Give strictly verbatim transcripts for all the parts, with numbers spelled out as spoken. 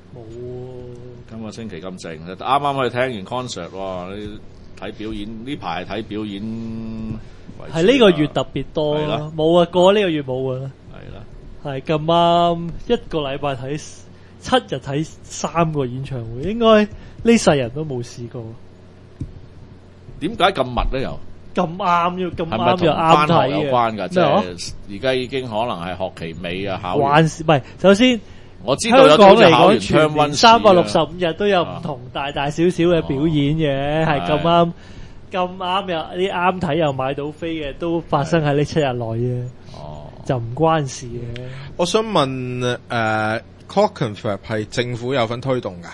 冇。 今個星期咁靜，啱啱去聽完 concert 喎，你睇表演呢排睇表演為主啦， 係呢個月特別多咯，冇啊，過呢個月冇啊。 係啦， 係咁啱一個禮拜睇七日睇三個演唱會，應該呢世人都冇試過。 點解咁密咧？又咁啱要咁係咪啱又同返學啱睇有關㗎？ 嘅即係而家已經可能係學期尾啊，考完還是唔係？首先。 我知道有啲好似考完 term one 三百六十五日都有唔同大大小小嘅表演嘅，係咁啱咁啱有啲啱睇又買到飛嘅，都發生喺呢七日內嘅， 哦， 就唔關事嘅。 我想問誒、呃、Clockenflap 係政府有份推動㗎？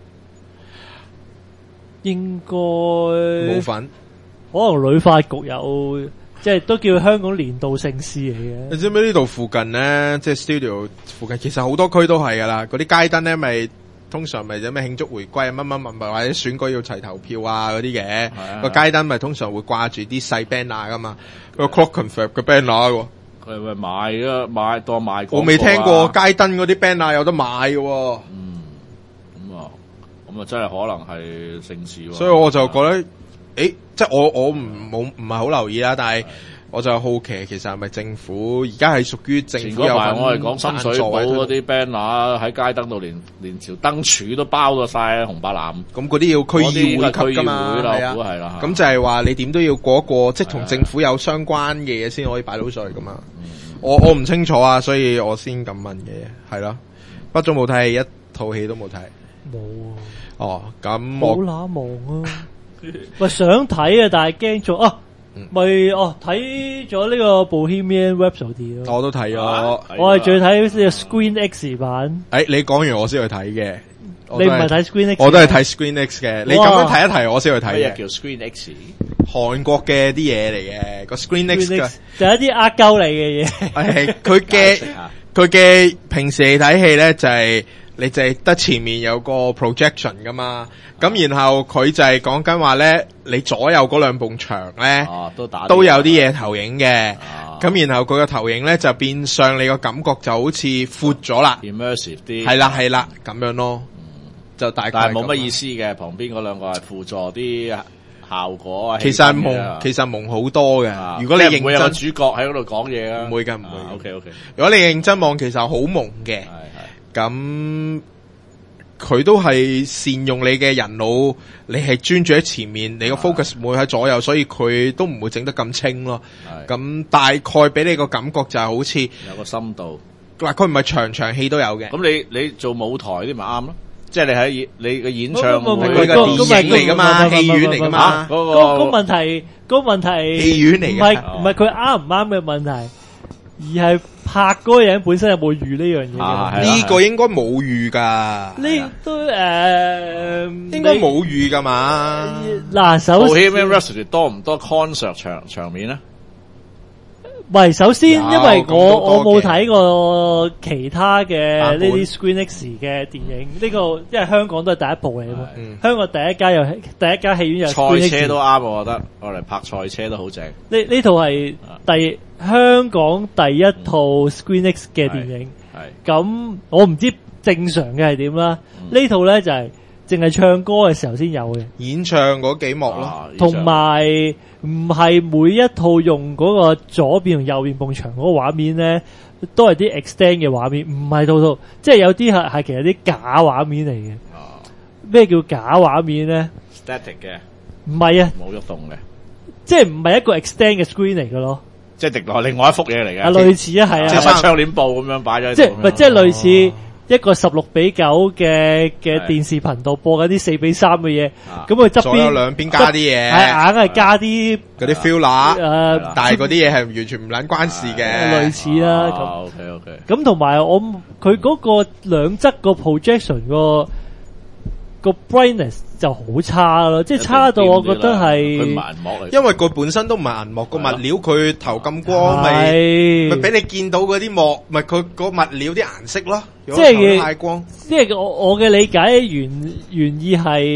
應該冇份， 可能旅發局有。即係都叫香港年度盛事嚟嘅。 你知唔知呢度附近咧，即係 studio 附近，其實好多區都係噶啦。嗰啲街燈咧，咪通常咪有咩慶祝回歸乜乜乜乜，或者選舉要齊投票啊嗰啲嘅。個街燈咪通常會掛住啲細 banner 噶嘛。個 Clockenflap 嘅 banner 喎。 佢咪賣啊賣當賣廣告啊。 我未聽過街燈嗰啲 banner 有得買嘅。 嗯，咁啊，咁啊真係可能係盛事喎。 所以我就覺得。誒，即係我我唔冇唔係好留意啦，但係我就好奇，其實係咪政府而家係屬於政府有份？ 我係講深水埗嗰啲 banner 喺街燈度連連條燈柱都包咗晒紅白藍， 咁嗰啲要區議會級噶嘛？係啊， 係啦。 咁就係話你點都要過一過，即係同政府有相關嘅嘢先可以擺到上去噶嘛？我我唔清楚啊，所以我先咁問嘅，係咯。不咗冇睇，一套戲都冇睇。 冇啊。 哦，咁我好乸忙啊！咪想睇啊，但係驚咗啊！咪、嗯、哦睇咗呢個 Bohemian Rhapsody 咯， 我都睇咗、啊。 我係最睇呢個 Screen X 版。 誒、欸，你講完我先去睇嘅。 你唔係睇 Screen X？ 我都係睇 Screen X 嘅。你咁樣提一提，我先去睇嘅。 咩叫 Screen X？ 韓國嘅啲嘢嚟嘅，個 Screen X 嘅就係一啲呃鳩你嘅嘢。 係佢嘅佢嘅平時睇戲咧就係、是。你就係得前面有個 projection 噶嘛，咁然後佢就係講緊話咧，你左右嗰兩埲牆咧、啊，都打都有啲嘢投影嘅，咁、啊、然後佢個投影咧就變相你個感覺就好似闊咗啦 ，immersive 啲， 係啦係啦咁樣咯，嗯、就大概。 但係冇乜意思嘅，旁邊嗰兩個係輔助啲效果啊。 其實蒙其實蒙好多嘅、啊，如果你認真， 會有個主角喺嗰度講嘢啊， 唔會㗎唔會、 啊。OK OK， 如果你認真望，其實好蒙嘅。咁佢都係善用你嘅人腦，你係專注喺前面，你個 focus 唔會喺左右，所以佢都唔會整得咁清咯。咁大概俾你個感覺就係好似有個深度。 嗱，佢唔係場場戲都有嘅。 咁你你做舞台啲咪啱咯？即係你喺你嘅演唱會佢個電影嚟噶嘛，戲院嚟噶嘛。 嗰個嗰個問題，嗰個問題戲院嚟嘅， 唔係唔係佢啱唔啱嘅問題，而係。拍嗰個人本身有冇預呢樣嘢？呢、 啊這個應該冇預噶。 呢都誒、呃， 應該冇預噶嘛。 嗱，首先 Bohemian Rhapsody 多唔多 concert 場場面咧？ 唔係，首先因為我我冇睇過其他嘅呢啲 Screen X 嘅電影，呢、這個因為香港都係第一部嚟啊嘛。香港第一家有第一家戲院有 Screen X。 賽車都啱，我覺得我嚟拍賽車都好正。 呢呢套係第香港第一套 Screen X 嘅電影。係咁，我唔知正常嘅係點啦。呢套咧就係淨係唱歌嘅時候先有嘅， 演唱嗰幾幕咯， 同埋唔係每一套用嗰個左邊同右邊埲牆嗰個畫面咧，都係啲 extend 嘅畫面，唔係套套，即係有啲係係其實啲假畫面嚟嘅。咩叫假畫面咧 ？static 嘅， 唔係啊， 冇喐動嘅， 即係唔係一個 extend 嘅 screen 嚟嘅咯， 即係直落另外一幅嘢嚟嘅， 啊類似啊係啊， 即係窗簾布咁樣擺咗喺度， 即係唔係即係類似。一個十六比九嘅嘅電視頻道播緊啲四比三嘅嘢，咁佢側邊左右兩邊加啲嘢， 係硬係加啲嗰啲 filler， 誒， 但係嗰啲嘢係完全唔撚關事嘅， 類似啦。咁 OK OK， 咁同埋我佢嗰個兩側個 projection 個個 brightness 就好差咯，即係差到我覺得係， 佢唔係銀幕嚟， 因為佢本身都唔係銀幕，個物料佢投咁光咪咪俾你見到嗰啲幕，咪佢個物料啲顏色咯，即係太光。 即係我我嘅理解原原意係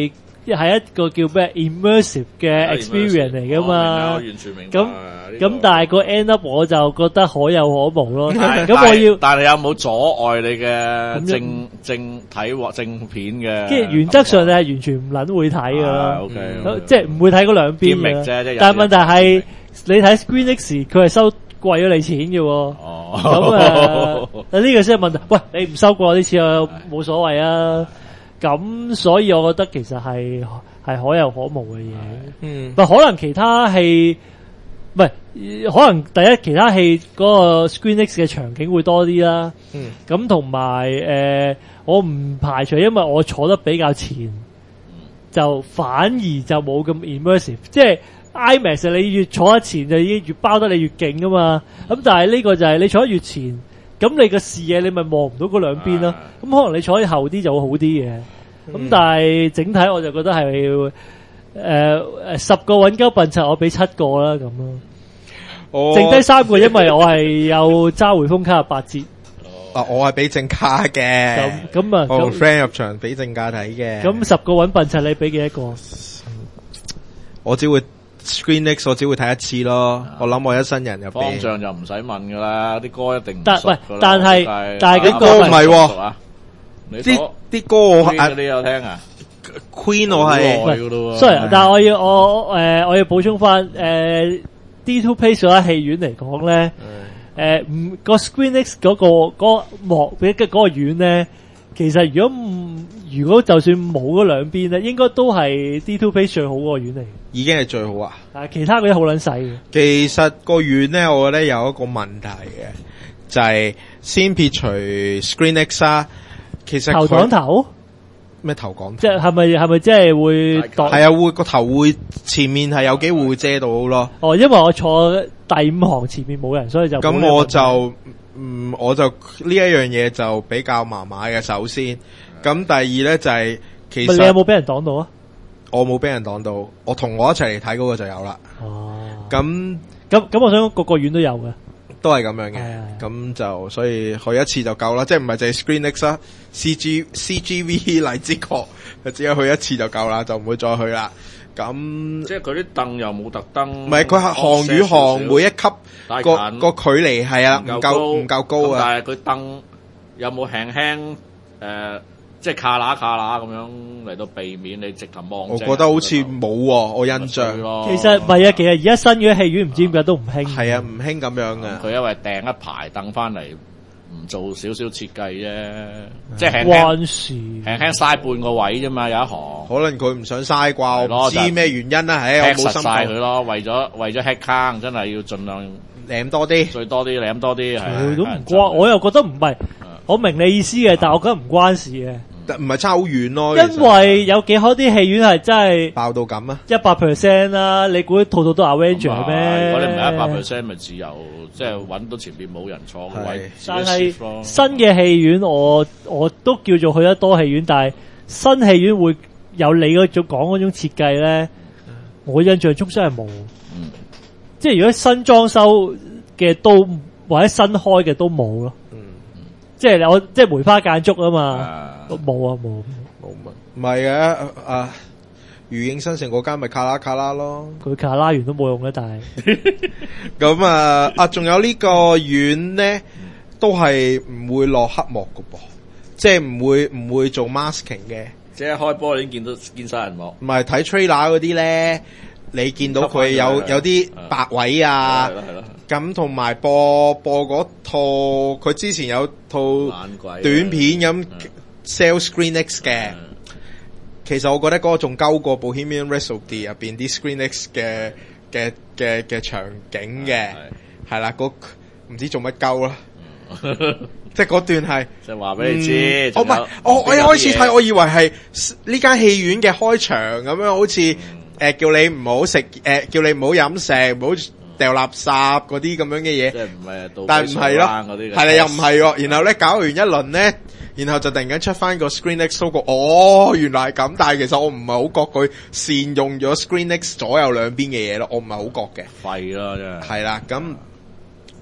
係一個叫咩 immersive 嘅 experience 嚟噶嘛。 完全明白。 咁咁但係個 end up 我就覺得可有可無咯。咁我要， 但係有冇阻礙你嘅正正睇或正片嘅？ 即係原則上你係完全唔撚會睇噶啦。 O K， 即係唔會睇嗰兩邊嘅。但係問題係你睇 ScreenX 佢係收貴咗你錢嘅喎。哦，咁啊，呢個先係問題。喂，你唔收過我啲錢啊，冇所謂啊。咁所以我覺得其實係係可有可無嘅嘢。嗯，唔可能其他戲，唔係可能第一其他戲嗰個 ScreenX 嘅場景會多啲啦。嗯，咁同埋誒，我唔排除，因為我坐得比較前，就反而就冇咁 immersive。即係 IMAX 你越坐得前就已經越包得你越勁噶嘛。咁但係呢個就係你坐得越前，咁你個視野你咪望唔到嗰兩邊咯。咁可能你坐喺後啲就會好啲嘅。咁、嗯、但係整體我就覺得係誒誒十個揾鳩笨柒，我俾七個啦咁咯。哦，剩低三個因為我係有揸回風卡八折。 啊，我係俾正價嘅。咁咁啊， 我 friend 入場俾正價睇嘅。 咁十個揾笨柒，你俾幾多個？ 我只會 ScreenX， 我只會睇一次咯。啊、我諗我一生人入邊。 方丈就唔使問噶啦，啲歌一定唔但熟噶啦。 但係但係啲歌唔係喎。 啲啲歌我係你有聽啊 ？Queen 我係 ，sorry，但係我要我誒、呃、我要補充翻誒、呃、D two Place 嗰間戲院嚟講咧，誒唔個 ScreenX 嗰個嗰個幕嘅嗰個院咧，其實如果唔如果就算冇嗰兩邊咧，應該都係 D two Place 最好嗰個院嚟。已經係最好啊！ 但係其他嗰啲好撚細嘅。其實個院咧，我覺得有一個問題嘅，就係、是、先撇除 ScreenX 啊。其實頭擋頭咩頭擋頭？ 即係係咪係咪即係會係啊？會個頭會前面係有機會會遮到咯。 哦，因為我坐第五行前面冇人，所以就咁我就嗯我就呢一樣嘢就比較麻麻嘅。首先，咁第二咧就係、是、其實你有冇俾人擋到啊？ 我冇俾人擋到，我同我一齊嚟睇嗰個就有啦。 哦， 咁咁咁，我想個個院都有嘅。 都係咁樣嘅，咁就所以去一次就夠啦，即係唔係淨係 ScreenX 啦 ，C G C G V 荔枝角，只係去一次就夠啦，就唔會再去啦。咁即係佢啲凳又冇特登， 唔係佢係行與行每一級個個距離係啊，唔夠唔夠高啊。 但係佢凳有冇輕輕誒？即係卡乸卡乸咁樣嚟到避免你直頭望。 我覺得好似冇喎，我印象。 其實唔係啊，其實而家新嘅戲院唔知點解都唔興。 係啊，唔興咁樣嘅。 佢因為訂一排凳翻嚟，唔做少少設計啫，即係輕關事， 輕輕嘥半個位啫嘛，有一行。 可能佢唔想嘥啩，我唔知咩原因啦。唉，我冇心曬佢咯，為咗為咗 head count，真係要盡量舐多啲， 最多啲舐多啲係。 都唔關，我又覺得唔係，我明你意思嘅，但係我覺得唔關事嘅。 唔係差好遠咯， 因為有幾多啲戲院係真係爆到咁啊！ 一百 percent 啦，你估套套都 Avenger 咩？ 如果你唔係一百 percent，咪自由即係揾到前邊冇人坐嘅位。 但係新嘅戲院我，我我都叫做去得多戲院，但係新戲院會有你嗰種講嗰種設計咧，我印象中真係冇。嗯，即係如果新裝修嘅都或者新開嘅都冇咯。嗯，即係我即係梅花間竹啊嘛。冇啊，冇冇乜，唔係嘅啊！如影新城嗰間咪卡拉卡拉咯， 佢卡拉完都冇用嘅，但係咁啊啊！仲有呢個院咧，都係唔會落黑幕㗎噃，即係唔會唔會做 masking 嘅， 即係開波已經見到見晒人幕。 唔係睇 trailer 嗰啲咧，你見到佢有有啲白位啊，咁同埋播播嗰套佢之前有套短片咁。sell ScreenX 嘅，其實我覺得嗰個仲鳩過 Bohemian Rhapsody 入邊啲 ScreenX 嘅嘅嘅嘅場景嘅，係啦，嗰唔知做乜鳩啦，即係嗰段係， 就話俾你知。 我唔係，我我一開始睇，我以為係呢間戲院嘅開場咁樣，好似誒、呃、叫你唔好食，誒、呃、叫你唔好飲食，唔好掉垃圾嗰啲咁樣嘅嘢。 即係唔係？ 但係唔係咯，係啦，又唔係喎。然後咧搞完一輪咧。然後就突然間出翻個 ScreenX logo，哦，原來係咁，但係其實我唔係好覺佢善用咗 ScreenX 左右兩邊嘅嘢咯，我唔係好覺嘅。 廢咯真係。 係啦，咁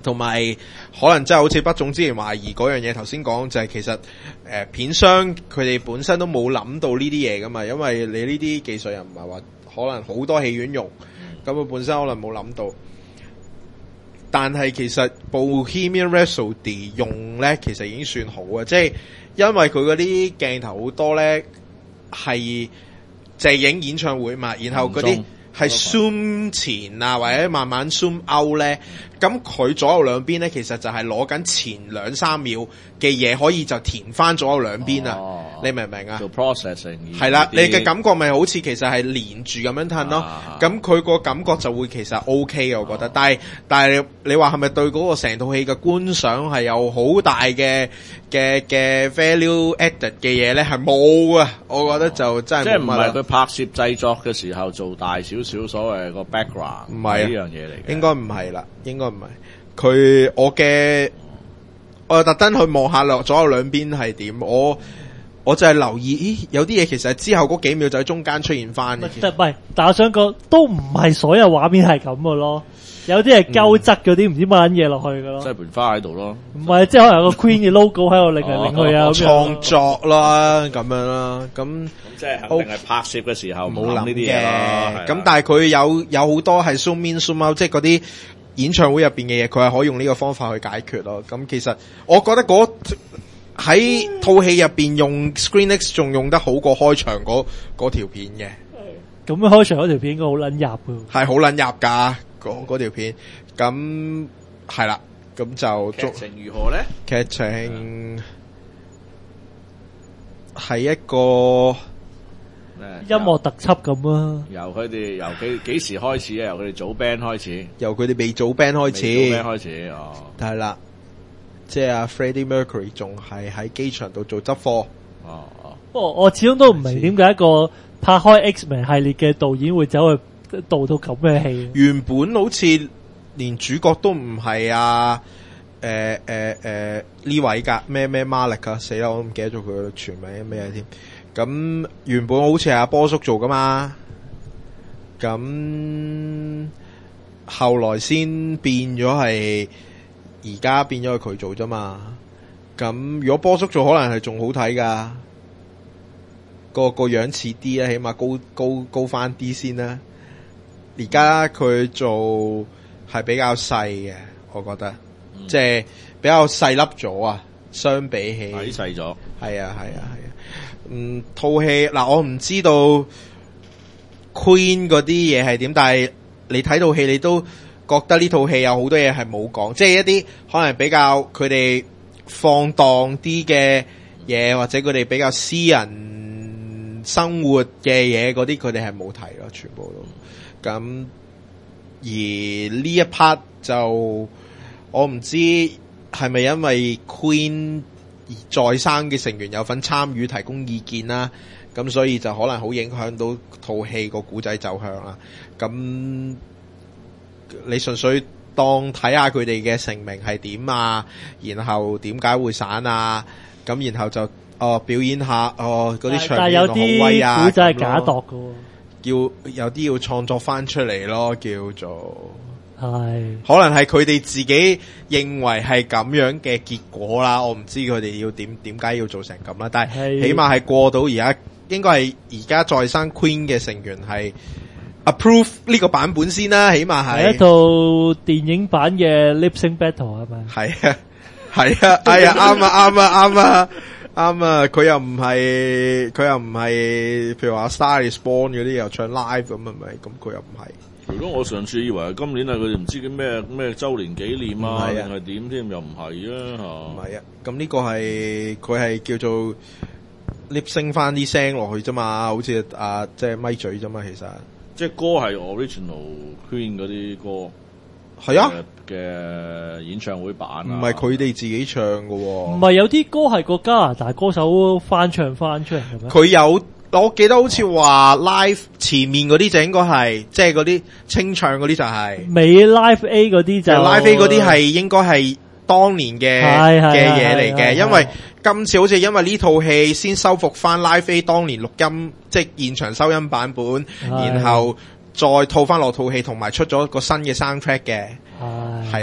同埋可能真係好似北總之前懷疑嗰樣嘢，頭先講就係其實誒、呃、片商佢哋本身都冇諗到呢啲嘢噶嘛，因為你呢啲技術又唔係話可能好多戲院用，咁佢、嗯、本身可能冇諗到。但係其實 Bohemian Rhapsody 用咧，其實已經算好啊，即係因為佢嗰啲鏡頭好多咧係就係影演唱會嘛，然後嗰啲係 zoom 前啊，或者慢慢 zoom out 咧，咁佢左右兩邊咧，其實就係攞緊前兩三秒嘅嘢，可以就填翻左右兩邊啊！哦、你明唔明啊？ 做 processing 係啦，你嘅感覺咪好似其實係連住咁樣褪咯，咁佢個感覺就會其實 OK 嘅，我覺得。啊、但係但係你話係咪對嗰個成套戲嘅觀賞係有好大嘅嘅嘅 value added 嘅嘢咧？係冇啊！我覺得就真係即係唔係佢拍攝製作嘅時候做大少少所謂個 background 唔係呢樣嘢嚟嘅， 應該唔係啦，應該唔係。佢我嘅我特登去望下落左右兩邊係點，我我就係留意，咦有啲嘢其實係之後嗰幾秒就喺中間出現翻嘅。 唔係，但我想講都唔係所有畫面係咁嘅咯，有啲係鳩質嗰啲唔知乜撚嘢落去嘅咯。 即係盆花喺度咯， 唔係即係可能有個 Queen 嘅 logo 喺度擰嚟擰去啊， 創作啦咁樣啦，咁即係肯定係拍攝嘅時候冇諗呢啲嘢咯。 咁但係佢有有好多係 zoom in zoom out，即係嗰啲演唱會入邊嘅嘢，佢係可以用呢個方法去解決咯。咁其實我覺得嗰喺套戲入邊用 ScreenX 仲用得好過開場嗰嗰條片嘅。 咁樣開場嗰條片應該好撚入嘅， 係好撚入噶嗰嗰條片。咁係啦，咁就劇情如何咧？ 劇情係一個音樂特輯咁啊！ 由佢哋由幾幾時開始啊？由佢哋組 band 開始， 由佢哋未組 band 開始， 組 band 開始哦。 係啦，即係阿 Freddie Mercury 仲係喺機場度做執貨。 哦哦。 不過我始終都唔明點解一個拍開 X-Men 系列嘅導演會走去導到咁嘅戲。 原本好似連主角都唔係啊，誒誒誒呢位噶咩咩 Malik 啊，死啦！我都唔記得咗佢嘅全名咩嘢添。咁原本好似係阿波叔做噶嘛，咁後來先變咗係而家變咗係佢做啫嘛。咁如果波叔做，可能係仲好睇噶，個個樣似啲啊，起碼高高高翻啲先啦。而家佢做係比較細嘅，我覺得，嗯、即係比較細粒咗啊，相比起睇細咗， 係啊係啊係啊。嗯，套戲嗱，我唔知道 Queen 嗰啲嘢係點，但係你睇套戲，你都覺得呢套戲有好多嘢係冇講，即係一啲可能比較佢哋放蕩啲嘅嘢，或者佢哋比較私人生活嘅嘢，嗰啲佢哋係冇提咯，全部都。咁而呢一 part 就我唔知係咪因為 Queen在生嘅成員有份參與提供意見啦，咁所以就可能好影響到套戲個故仔走向啦。咁你純粹當睇下佢哋嘅成名係點啊，然後點解會散啊，咁然後就哦表演下哦嗰啲場面好威啊， 但係有啲古仔係假度㗎喎， 要有啲要創作翻出嚟咯，叫做。 係， 可能係佢哋自己認為係咁樣嘅結果啦，我唔知佢哋要點點解要做成咁啦，但係起碼係過到而家，應該係而家在生 Queen 嘅成員係 approve 呢個版本先啦，起碼係係一套電影版嘅 Lip Sync Battle 係咪？ 係啊，係啊，哎呀，啱啊，啱啊，啱啊，啱啊，佢又唔係，佢又唔係，譬如話 Star Is Born 嗰啲又唱 live 咁係咪？咁佢又唔係。 如果我上次以為今年係佢哋唔知叫咩咩周年紀念啊，定係點添？又唔係啊， 唔係啊，咁呢個係佢係叫做 lip sync 翻啲聲落去啫嘛，好似啊即係咪嘴啫嘛，其實即係歌係 original Queen 嗰啲歌， 係啊嘅演唱會版啊， 唔係佢哋自己唱㗎喎， 唔係有啲歌係個加拿大歌手翻唱翻出嚟嘅咩？ 佢有。我記得好似話 live 前面嗰啲就應該係，即係嗰啲清唱嗰啲就係、是。尾 live A 嗰啲就 live A 嗰啲係應該係當年嘅嘅嘢嚟嘅，因為今次好似因為呢套戲先修復翻 live A 當年錄音，即係現場收音版本，然後再套翻落套戲，同埋出咗個新嘅 soundtrack 嘅，係啦。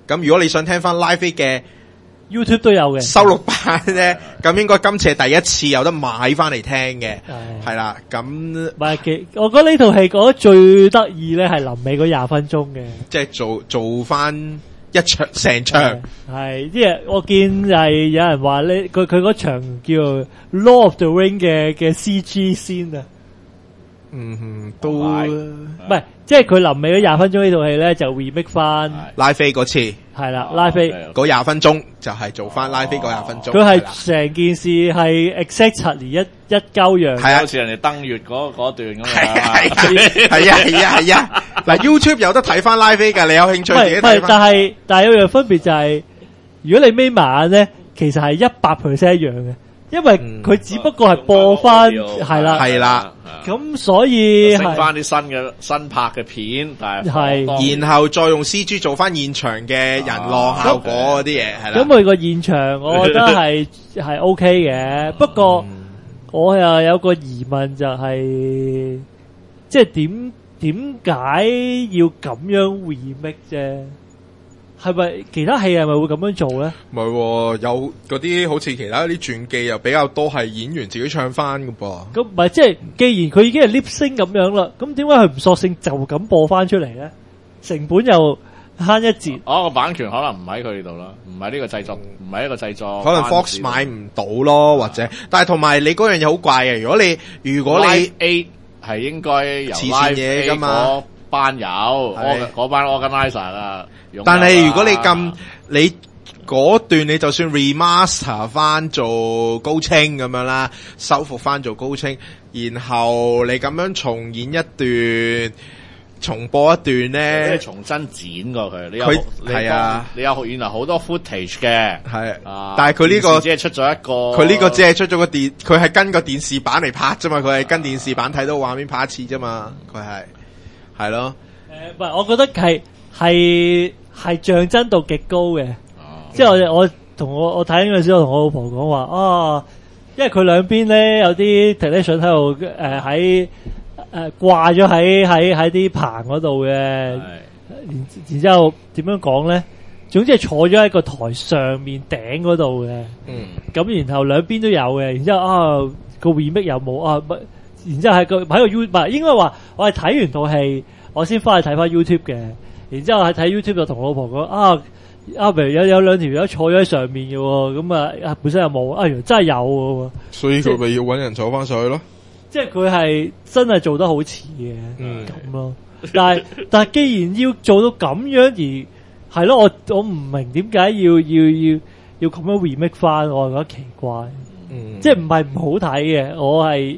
咁如果你想聽翻 Live Aid 嘅 YouTube 都有嘅收錄版咧，咁應該今次係第一次有得買翻嚟聽嘅，係啦。咁唔係其我覺得呢套戲覺得最得意咧係臨尾嗰廿分鐘嘅， 即係做做翻一場成場。 係即係我見係有人話咧，佢佢嗰場叫 Lord of the Ring 嘅嘅 C G 先啊。 嗯哼，都唔係，即係佢臨尾嗰廿分鐘呢套戲咧就 remake 翻 Live Aid 嗰次， 係啦 Live Aid 嗰廿分鐘就係做翻 Live Aid 嗰廿分鐘。 佢係成件事係 exactly 一一鳩樣， 係啊， 好似人哋登月嗰嗰段咁樣。 係係係啊係啊係啊！嗱 YouTube 有得睇翻 Live Aid 㗎，你有興趣自己睇翻。 但係但係有樣分別就係，如果你眯埋眼咧，其實係一百 percent 一樣嘅。因為佢只不過係播翻係啦， 係啦， 咁所以整翻啲新嘅新拍嘅片，但係然後再用 C G 做翻現場嘅人浪效果嗰啲嘢，係啦。 咁佢個現場，我覺得係係 OK 嘅。不過我又有個疑問就係，即係點點解要咁樣 remake 啫？係咪其他戲係咪會咁樣做咧？ 唔係，有嗰啲好似其他啲傳記又比較多係演員自己唱翻㗎噃。 咁唔係即係，既然佢已經係 lip sync 咁樣啦，咁點解佢唔索性就咁播翻出嚟咧？成本又慳一截。 哦，個版權可能唔喺佢哋度啦，唔係呢個製作，唔係一個製作。 可能 Fox 買唔到咯，或者，但係同埋你嗰樣嘢好怪嘅。如果你如果你 A 係應該由慈善嘢㗎嘛， 班友嗰班 organizer 啊。 但係如果你咁你嗰段你就算 remaster 翻做高清咁樣啦，修復翻做高清，然後你咁樣重演一段，重播一段咧， 重新剪過佢。你有佢係啊， 你有原來好多 footage 嘅， 係啊， 但係佢呢個只係出咗一個， 佢呢個只係出咗個電，佢係跟個電視版嚟拍啫嘛，佢係跟電視版睇到畫面拍一次啫嘛，佢係係咯。 誒，唔係，我覺得係係。係象真度極高嘅，哦、即係我我同我我睇嗰陣時，我同我老婆講話啊，因為佢兩邊咧有啲 technician 喺度誒喺誒掛咗喺喺喺啲棚嗰度嘅，然然之後點樣講咧？總之係坐咗喺個台上面頂嗰度嘅，嗯，咁然後兩邊都有嘅，然之後啊個 remake 有冇啊？然之後喺個喺個 YouTube，唔係應該話我係睇完套戲，我先翻去睇翻 YouTube 嘅。然之後喺睇 YouTube 就同老婆講啊啊，譬如有有兩條友坐咗喺上面嘅喎，咁啊本身又冇啊，原來真係有嘅喎。所以佢咪要揾人坐翻上去咯。 即係佢係真係做得好似嘅，咁、嗯、咯。但係但係既然要做到咁樣而係咯，我我唔明點解要要要要咁樣 remake 翻，我係覺得奇怪。嗯，即係唔係唔好睇嘅，我係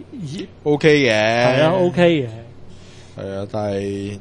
OK 嘅， 係啊 OK 嘅， 係啊，但係。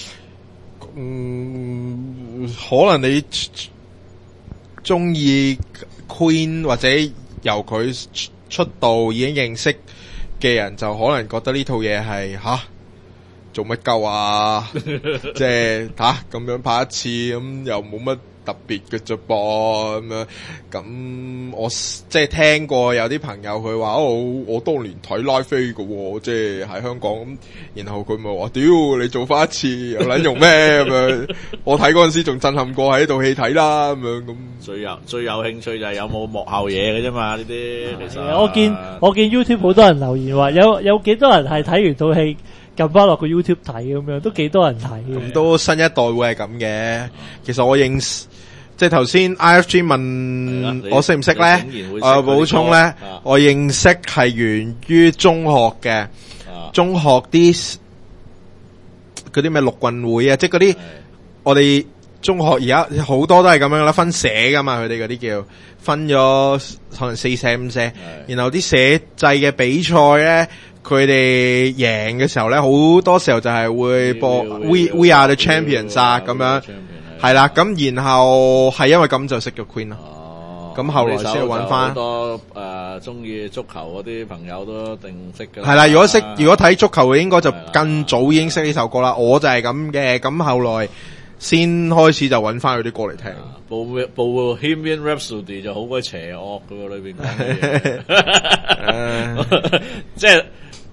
嗯，可能你中意 Queen 或者由佢出道已經認識嘅人，就可能覺得呢套嘢係吓做乜鳩啊？即係吓咁樣拍一次，咁又冇乜特別嘅啫噃，咁樣咁我即係聽過有啲朋友佢話哦，我當年睇 Live Aid 嘅，即係喺香港咁，然後佢咪話屌你做翻一次有撚用咩咁樣？我睇嗰陣時仲震撼過喺度戲睇啦咁樣咁。 最有最有興趣就係有冇幕後嘢嘅啫嘛，呢啲其實我見我見 YouTube 好多人留言話有有幾多人係睇完套戲撳翻落個 YouTube 睇咁樣，都幾多人睇嘅。 都新一代會係咁嘅。其實我認識。即係頭先 I F G 問我識唔識咧？誒補充咧，我認識係源於中學嘅，啊、中學啲嗰啲咩陸運會啊，即係嗰啲我哋中學而家好多都係咁樣啦，分社噶嘛，佢哋嗰啲叫分咗可能四社五社，然後啲社制嘅比賽咧，佢哋贏嘅時候咧，好多時候就係會播 We We Are the Champions 啊咁樣。係啦，咁然後係因為咁就識咗 Queen 咯。哦，咁後來先揾翻好多誒中意足球嗰啲朋友都一定識嘅。 係啦，如果識如果睇足球嘅，應該就更早已經識呢首歌啦。我就係咁嘅，咁後來先開始就揾翻佢啲歌嚟聽。 部部 Bohemian Rhapsody 就好鬼邪惡嘅喎，裏邊講嘅嘢，即係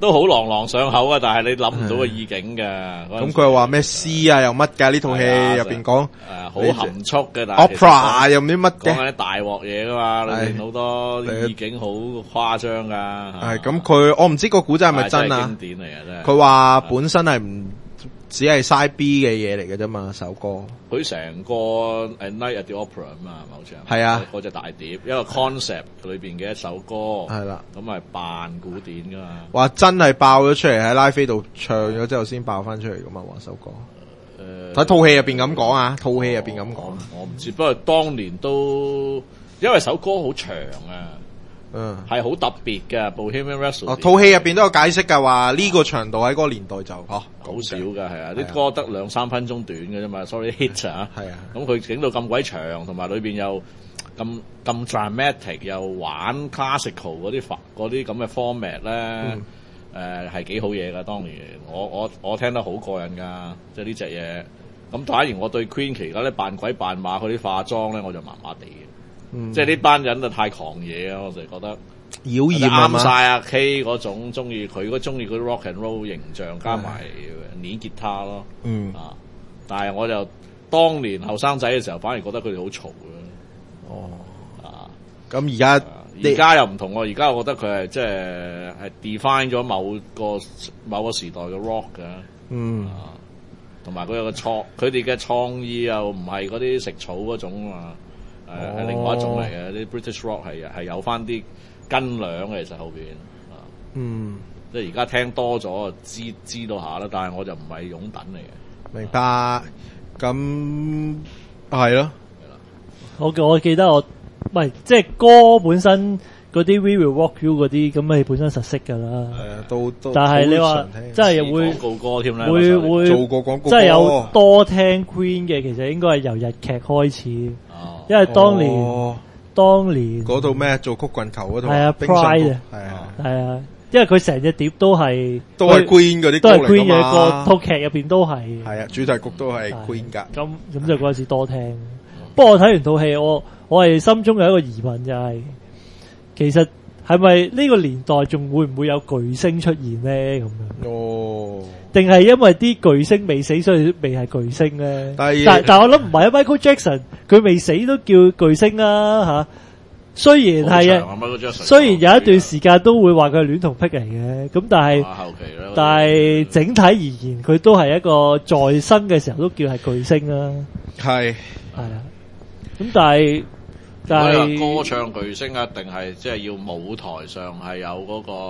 都好朗朗上口啊，但係你諗唔到個意境嘅。 咁佢話咩詩啊又乜㗎？呢套戲入邊講誒好含蓄嘅，但係 opera 又唔知乜嘅， 講緊啲大鑊嘢噶嘛，裏面好多意境好誇張噶。 係咁佢我唔知個古仔係咪真啊？ 經典嚟嘅真係。 佢話本身係唔只係 side B 嘅嘢嚟嘅啫嘛，首歌。 佢成個誒 Night at the Opera 啊嘛，好似係。 係啊， 嗰隻大碟，一個 concept 裏邊嘅一首歌。 係啦。 咁係扮古典噶嘛。 話真係爆咗出嚟喺拉菲度唱咗之後先爆翻出嚟噶嘛，話首歌。誒，喺套戲入邊咁講啊，套戲入邊咁講。 我唔知，不過當年都因為首歌好長啊。 嗯， 係好特別嘅 Bohemian Rhapsody。 哦，套戲入邊都有解釋㗎，話呢個長度喺嗰個年代就嗬好少㗎，係啊，啲歌得兩三分鐘短嘅啫嘛。Sorry hit 啊， 係啊， 咁佢整到咁鬼長，同埋裏邊又咁咁 dramatic，又玩 classical 嗰啲嗰啲咁嘅 format 咧，誒係幾好嘢㗎。當年我我我聽得好過癮㗎，即係呢隻嘢。咁反而我對 Queen 其他咧扮鬼扮馬嗰啲化妝咧，我就麻麻地嘅。嗯、即係呢班人就太狂野啊！我就覺得妖豔啱晒阿 K 嗰種中意佢嗰中意嗰啲 rock and roll 形象，加埋捏吉他咯。嗯啊，但係我就當年後生仔嘅時候，反而覺得佢哋好嘈嘅。 哦啊， 咁而家而家又唔同喎。而家我覺得佢係即係係 define 咗某個某個時代嘅 rock 嘅。 嗯啊，同埋佢有個創，佢哋嘅創意又唔係嗰啲食草嗰種啊。誒係、哦、另外一種嚟嘅，啲 British rock 係係有翻啲斤兩嘅，其實後邊啊，嗯，即係而家聽多咗，知知道下啦。但係我就唔係擁躉嚟嘅。 明白，咁係咯。 我我記得我唔係即係歌本身嗰啲 We Will Rock You 嗰啲，咁你本身實識㗎啦。係啊， 都都。 但係你話真係會廣告歌添咧， 會會做過廣告歌， 即係有多聽 Queen 嘅，其實應該係由日劇開始。因為當年，哦、當年嗰度咩做曲棍球嗰度， 係啊 Pride 啊， 係啊， 係啊，因為佢成隻碟都係都係 Queen 嗰啲， 都係 Queen 嘅歌，套劇入邊都係， 係啊，主題曲都係 Queen 噶。 咁咁就嗰陣時多聽。不過我睇完套戲，我我係心中有一個疑問就係、是，其實係咪呢個年代仲會唔會有巨星出現咧？咁樣哦。定係因為啲巨星未死，所以未係巨星咧。但但但我諗唔係啊 ，Michael Jackson 佢未死都叫巨星啦吓。雖然係啊，雖然有一段時間都會話佢係戀童癖嚟嘅，咁但係但係整體而言，佢都係一個在生嘅時候都叫係巨星啦。係係啊，咁但係但係歌唱巨星啊，定係即係要舞台上係有嗰個誒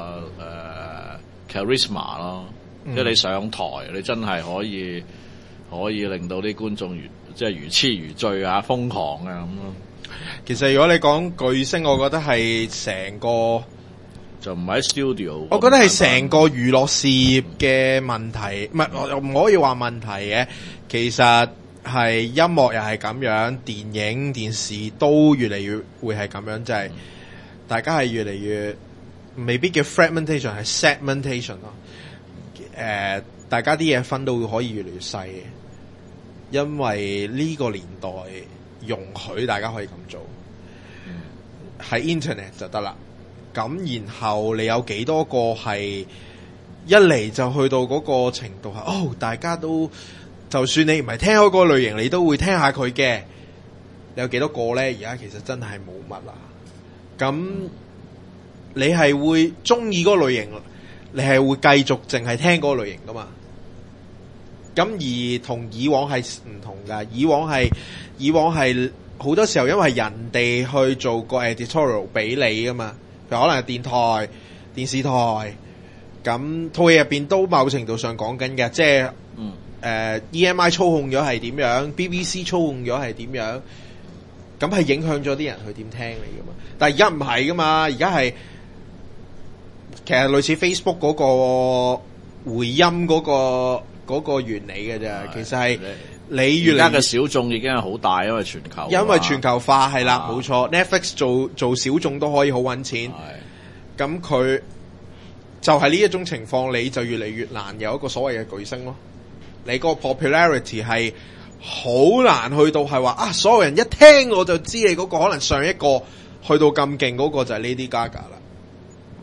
誒 charisma 咯。即係你上台，你真係可以可以令到啲觀眾如即係如痴如醉啊、瘋狂啊咁咯。 其實如果你講巨星，我覺得係成個就唔係喺 studio。 我覺得係成個娛樂事業嘅問題，唔係我又唔可以話問題嘅。其實係音樂又係咁樣，電影、電視都越嚟越會係咁樣，就係、是、大家係越嚟越未必叫 fragmentation， 係 segmentation 咯。誒、呃，大家啲嘢分到可以越嚟越細嘅，因為呢個年代容許大家可以咁做，喺、嗯、internet 就得啦。咁然後你有幾多個係一嚟就去到嗰個程度係，哦，大家都就算你唔係聽開嗰個類型，你都會聽下佢嘅。有幾多個咧？而家其實真係冇乜啦。咁你係會中意嗰個類型？你係會繼續淨係聽嗰個類型噶嘛？咁而同以往係唔同噶，以往係以往係好多時候因為人哋去做個 editorial 俾你噶嘛，譬如可能係電台、電視台，咁套戲入邊都某程度上講緊嘅，即係嗯誒 E M I 操控咗係點樣 ，B B C 操控咗係點樣，咁係影響咗啲人去點聽你噶嘛？但係而家唔係噶嘛，而家係。其實類似 Facebook 嗰個回音嗰、嗰個嗰、嗰個原理嘅啫，其實係你越嚟越而家嘅小眾已經係好大，因為全球因為全球化係啦，冇錯。Netflix 做做小眾都可以好揾錢，咁佢就係呢一種情況，你就越嚟越難有一個所謂嘅巨星咯。你個 popularity 係好難去到係話啊，所有人一聽我就知你嗰個可能上一個去到咁勁嗰個就係 Lady Gaga 啦。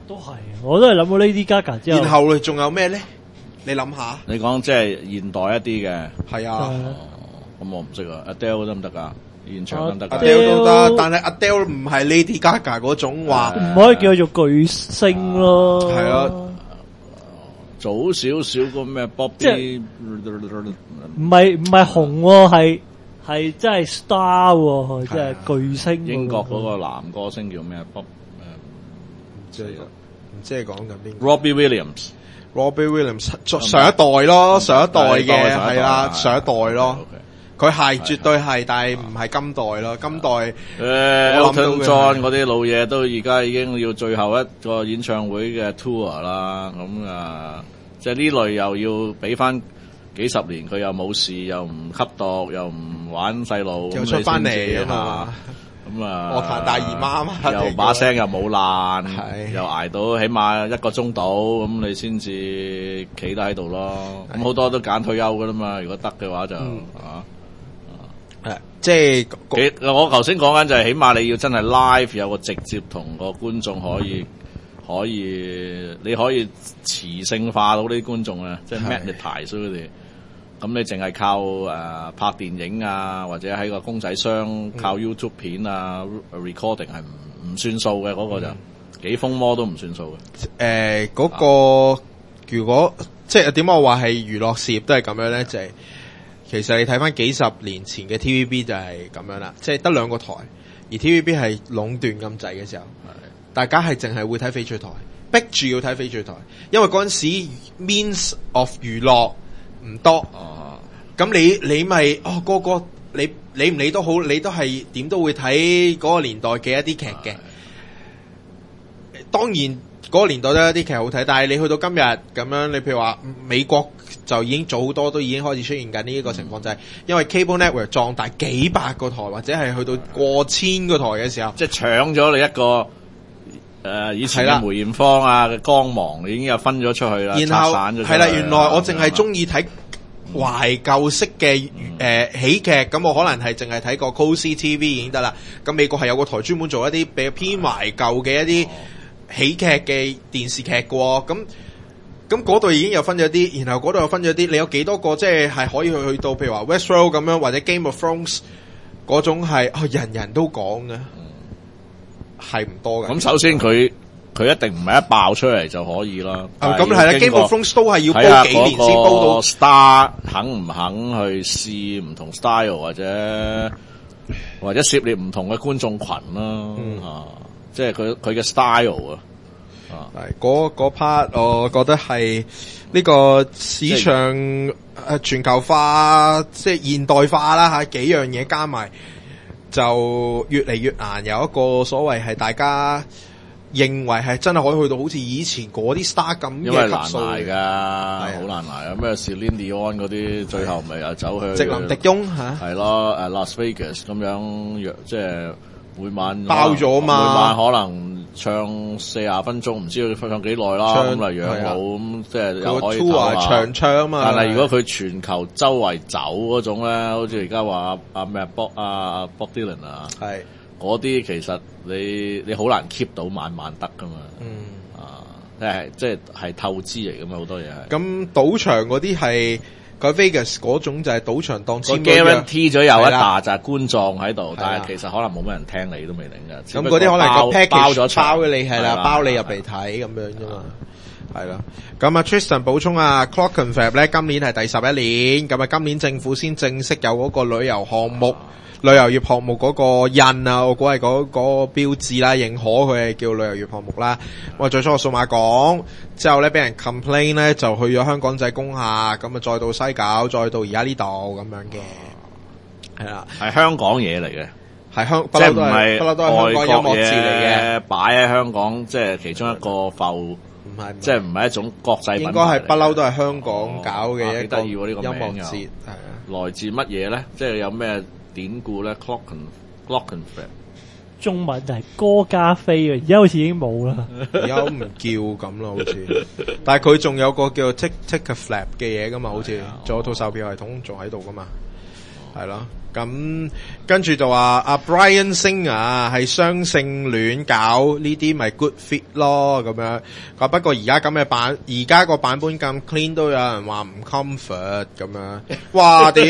都係，我都係諗到 Lady Gaga 之後。 然後仲有咩咧？你諗下。 你講即係現代一啲嘅。 係啊。 咁我唔識啊 ，Adele 得唔得㗎？現場得唔得㗎 ？Adele 都得，但係 Adele 唔係 Lady Gaga 嗰種話， 唔可以叫佢做巨星咯。 係啊。 早少少個咩 Bobby， 唔係唔係紅喎，係係真係 star 喎，真係巨星。 英國嗰個男歌星叫咩 Bob？ 唔知唔知係講緊邊個 ？Robbie Williams。Robbie Williams 上一代咯，上一代嘅係啦，上一代咯。佢係絕對係，但係唔係今代咯。今代誒 Elton John 嗰啲老嘢都而家已經要最後一個演唱會嘅 tour 啦。咁啊，即係呢類又要俾翻幾十年，佢又冇事，又唔吸毒，又唔玩細路， 又出翻嚟啊嘛。 咁啊， 樂壇大姨媽嘛， 又把聲又冇爛，又捱到起碼一個鐘度，咁你先至企得喺度咯。咁好多都揀退休噶啦嘛，如果得嘅話就、嗯、啊。 誒，即係我頭先講緊就係，起碼你要真係 live 有個直接同個觀眾可以可以，你可以磁性化到呢啲觀眾啊，即係 magnetize 佢哋。咁你淨係靠誒、呃、拍電影啊，或者喺個公仔箱靠 YouTube 片啊、嗯、recording 係唔唔算數嘅，嗰、那個就、嗯、幾瘋魔都唔算數嘅。誒、 呃，嗰、那個、啊、如果即係點解我話係娛樂事業都係咁樣咧？就係、是。其實你睇翻幾十年前嘅 T V B 就係咁樣啦，即係得兩個台，而 T V B 係壟斷咁滯嘅時候，大家係淨係會睇翡翠台，逼住要睇翡翠台，因為嗰陣時 means of 娛樂唔多，咁、啊、你你咪哦個個你理唔理都好，你都係點都會睇嗰個年代嘅一啲劇嘅，當然。嗰個年代都有啲劇好睇，但係你去到今日咁樣，你譬如話美國就已經早好多，都已經開始出現緊呢一個情況，嗯、就係因為 cable network 壯大幾百個台，或者係去到過千個台嘅時候， 即係搶咗你一個誒、呃、以前嘅梅艷芳啊嘅光芒，已經又分咗出去啦， 然後係啦，原來我淨係中意睇懷舊式嘅誒、呃、喜劇，咁我可能係淨係睇個 Cozy T V 已經得啦。咁美國係有個台專門做一啲比較偏懷舊嘅一啲。喜劇嘅電視劇嘅喎，咁咁嗰度已經有分咗啲，然後嗰度又分咗啲，你有幾多個即係係可以去去到，譬如話 Westworld 咁樣，或者 Game of Thrones 嗰種係、哦、人人都講嘅，係唔多嘅。 咁首先佢佢一定唔係一爆出嚟就可以啦。 咁係啦 Game of Thrones 都係要煲幾年先煲到 star， 肯唔肯去試唔同 style 或者或者涉獵唔同嘅觀眾群啦，嗯啊即係佢佢嘅 style 啊， 係嗰嗰 part，我覺得係呢個市場誒、呃、全球化，即係現代化啦吓，幾樣嘢加埋就越嚟越難有一個所謂係大家認為係真係可以去到好似以前嗰啲 star 咁嘅級數嘅，好難捱啊！咩 Celine Dion 嗰啲，最後咪又走去直林迪翁吓， 係咯誒 Las Vegas 咁樣，即係。每晚爆咗嘛？ 每晚可能唱四十分鐘，唔知佢唱幾耐啦。咁嚟養老咁，即係又可以唞長唱啊嘛。 但係如果佢全球周圍走嗰種咧，好似而家話阿咩 Bob 啊 Bob Dylan 啊，係嗰啲其實你你好難 keep 到晚晚得噶嘛。嗯啊，即係即係係透支嚟噶嘛，好多嘢係。咁賭場嗰啲係。佢 Vegas 嗰種就係賭場當簽約 guarantee 咗有一紮就係觀眾喺度，但係其實可能冇乜人聽你都未定㗎。 咁嗰啲可能個 package 包咗包嘅你係啦，包你入嚟睇咁樣啫嘛。係啦，咁啊 Tristan 補充啊 Clockenflap 咧今年係第十一年，咁啊今年政府先正式有嗰個旅遊項目。啊旅遊業項目嗰個印啊，我估係嗰嗰個標誌啦，認可佢係叫旅遊業項目啦。我最初個數碼港之後咧，俾人 complain 咧，就去咗香港仔工廈，咁啊再到西九，再到而家呢度咁樣嘅，係啦， 係香港嘢嚟嘅， 係香， 即係唔係不嬲都係香港音樂節嚟嘅， 擺喺香港，即係其中一個埠，唔係，即係唔係一種國際品牌嚟嘅，應該係不嬲都係香港搞嘅一個音樂節，係啊， 來自乜嘢咧？即係有咩？典故咧 ，Clocken Clockenflap 中文就係歌加飛嘅，而家好似已經冇啦， 而家唔叫咁咯，好似。但係佢仲有個叫 Tick Tick a Flap 嘅嘢噶嘛，好似仲有套售票系統仲喺度噶嘛，係咯。 咁跟住就話阿 Brian Singer 係雙性戀搞呢啲咪 good fit 咯咁樣。不過而家咁嘅版，而家個版本咁 clean 都有人話唔 comfort 咁樣。哇屌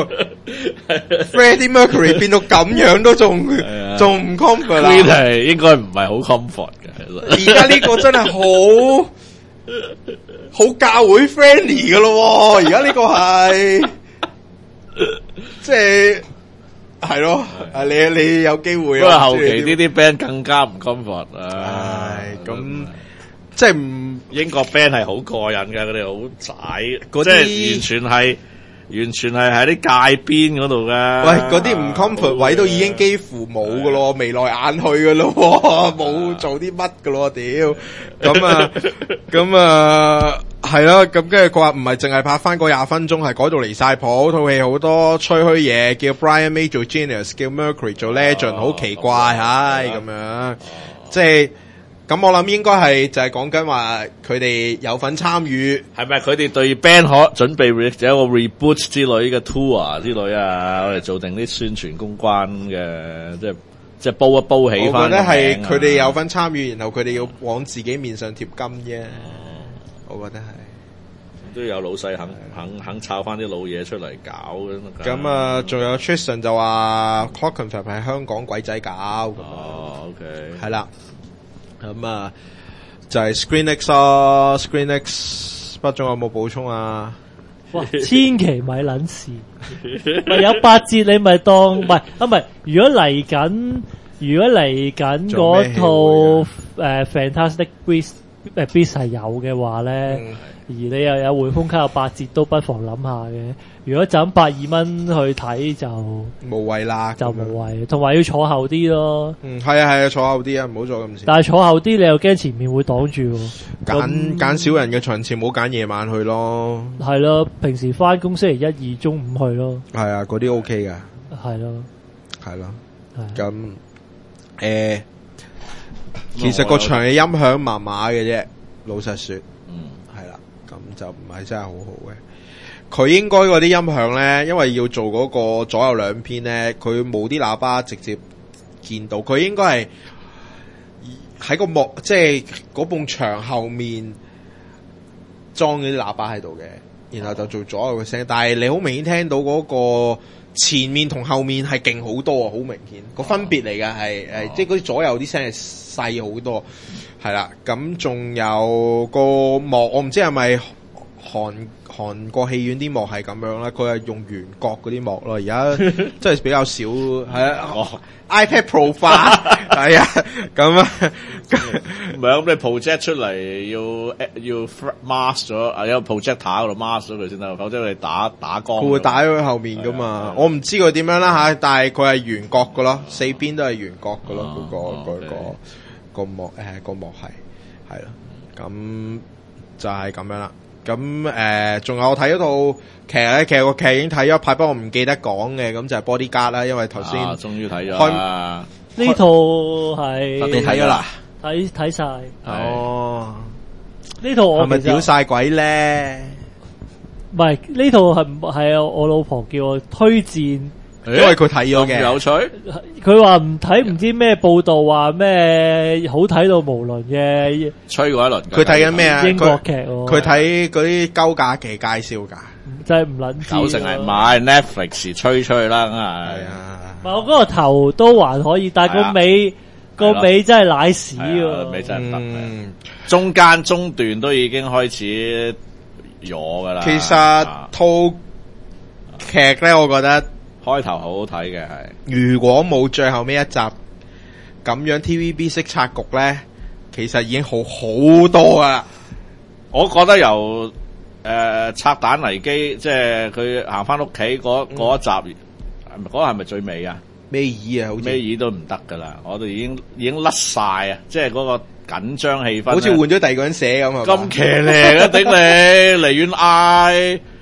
！Freddie Mercury 變到咁樣都仲仲唔 comfort 啦？ clean 係應該唔係好 comfort 嘅。 而家呢個真係好好教會 friendly 噶咯。而家呢個係。即係係咯，啊你你有機會啊！ 不過後期呢啲 band 更加唔 comfort 啊！ 咁即係唔英國 band 係好過癮嘅，佢哋好踩，即係完全係完全係喺啲界邊嗰度嘅。 喂，嗰啲唔 comfort 位都已經幾乎冇噶咯，眉來眼去噶咯，冇做啲乜噶咯，屌！咁啊，咁啊。係咯，咁跟住佢話唔係淨係拍翻嗰廿分鐘，係改到離晒譜，套戲好多吹噓嘢，叫 Brian May 做 Genius， 叫 Mercury 做 Legend， 好、哦、奇怪，唉咁、哦、樣，即係咁我諗應該係就係講緊話佢哋有份參與， 係咪佢哋對 band 可準備有一個 reboot 之類嘅 tour 之類啊，我哋做定啲宣傳公關嘅，即係即係煲一煲起翻。 我覺得係佢哋有份參與，然後佢哋要往自己面上貼金啫。我覺得係都有老細肯肯肯炒翻啲老嘢出嚟搞咁。 咁啊，仲有 Tristan 就話 Clockenflap 係香港鬼仔搞咁。 哦 ，OK， 係啦。咁啊，就係 ScreenX 咯 ，ScreenX 不仲有冇補充啊？ 哇！千祈咪撚事，咪有八折你咪當，唔係啊唔係。如果嚟緊，如果嚟緊嗰套誒、呃、Fantastic Beasts 誒 Beasts 係有嘅話咧，嗯、而你又有匯豐卡有八折，都不妨諗下嘅。如果就咁百二蚊去睇就無謂啦， 就無謂，同埋要坐後啲咯。 嗯，係啊係啊，坐後啲啊，唔好坐咁前。 但係坐後啲，你又驚前面會擋住。 揀揀少人嘅場次，唔好揀夜晚去咯。 係咯，平時翻工星期一二中午去咯。係啊，嗰啲 OK 噶。 係咯， 係咯。咁誒、呃，其實個場嘅音響麻麻嘅啫，老實說。嗯，係啦，咁就唔係真係好好嘅。佢應該嗰啲音響咧，因為要做嗰個左右兩邊咧，佢冇啲喇叭直接見到，佢應該係喺個幕，即係嗰埲牆後面裝嗰啲喇叭喺度嘅，然後就做左右嘅聲。但係你好明顯聽到嗰個前面同後面係勁好多啊，好明顯個分別嚟嘅係誒，即係嗰啲左右啲聲係細好多，係啦。咁仲有個幕，我唔知係咪韓韓國戲院啲幕係咁樣啦，佢係用圓角嗰啲幕咯，而家即係比較少，係啊、哦、iPad Pro 化，係啊，咁啊， 唔係咁你 project 出嚟要要 mask 咗，啊有 projector 嗰度 mask 咗佢先得，否則你打打光， 佢會打喺佢後面噶嘛，我唔知佢點樣啦吓，但係佢係圓角噶咯，四邊都係圓角噶咯，嗰、哦嗰個嗰、okay. 個個幕誒、呃、個幕係係咯，咁就係咁樣啦。咁誒，仲、呃、有我睇嗰套劇咧，其實個劇已經睇咗一排，不過我唔記得講嘅，咁就係 Bodyguard 啦，因為頭先終於睇咗啦。 呢套係你睇咗啦， 睇睇晒。 哦， 呢套我係咪屌晒鬼咧？ 唔係呢套係係我老婆叫我推薦。 因為佢睇咗嘅， 有趣。 佢話唔睇唔知咩報道話咩好睇到無倫嘅， 吹過一輪。 佢睇緊咩啊？ 英國劇喎。 佢睇嗰啲鳩假期介紹噶， 真係唔捻知。 九成係買 Netflix 吹出去啦，梗係。 係啊。 唔係我嗰個頭都還可以，但係個尾個尾真係瀨屎喎。 尾真係得嘅。中間中段都已經開始咗噶啦。 其實套劇咧，我覺得。 開頭好好睇嘅係， 如果冇最後尾一集咁樣 T V B 式拆局咧，其實已經好好多啊！ 我覺得由誒、呃、拆彈危機，即係佢行翻屋企嗰嗰一集，嗰個係咪最尾啊？ 尾二啊，好似尾二都唔得噶啦，我哋已經已經甩晒啊！即係嗰個緊張氣氛， 好似換咗第二個人寫咁啊！ 咁騎呢啊，頂你離遠嗌。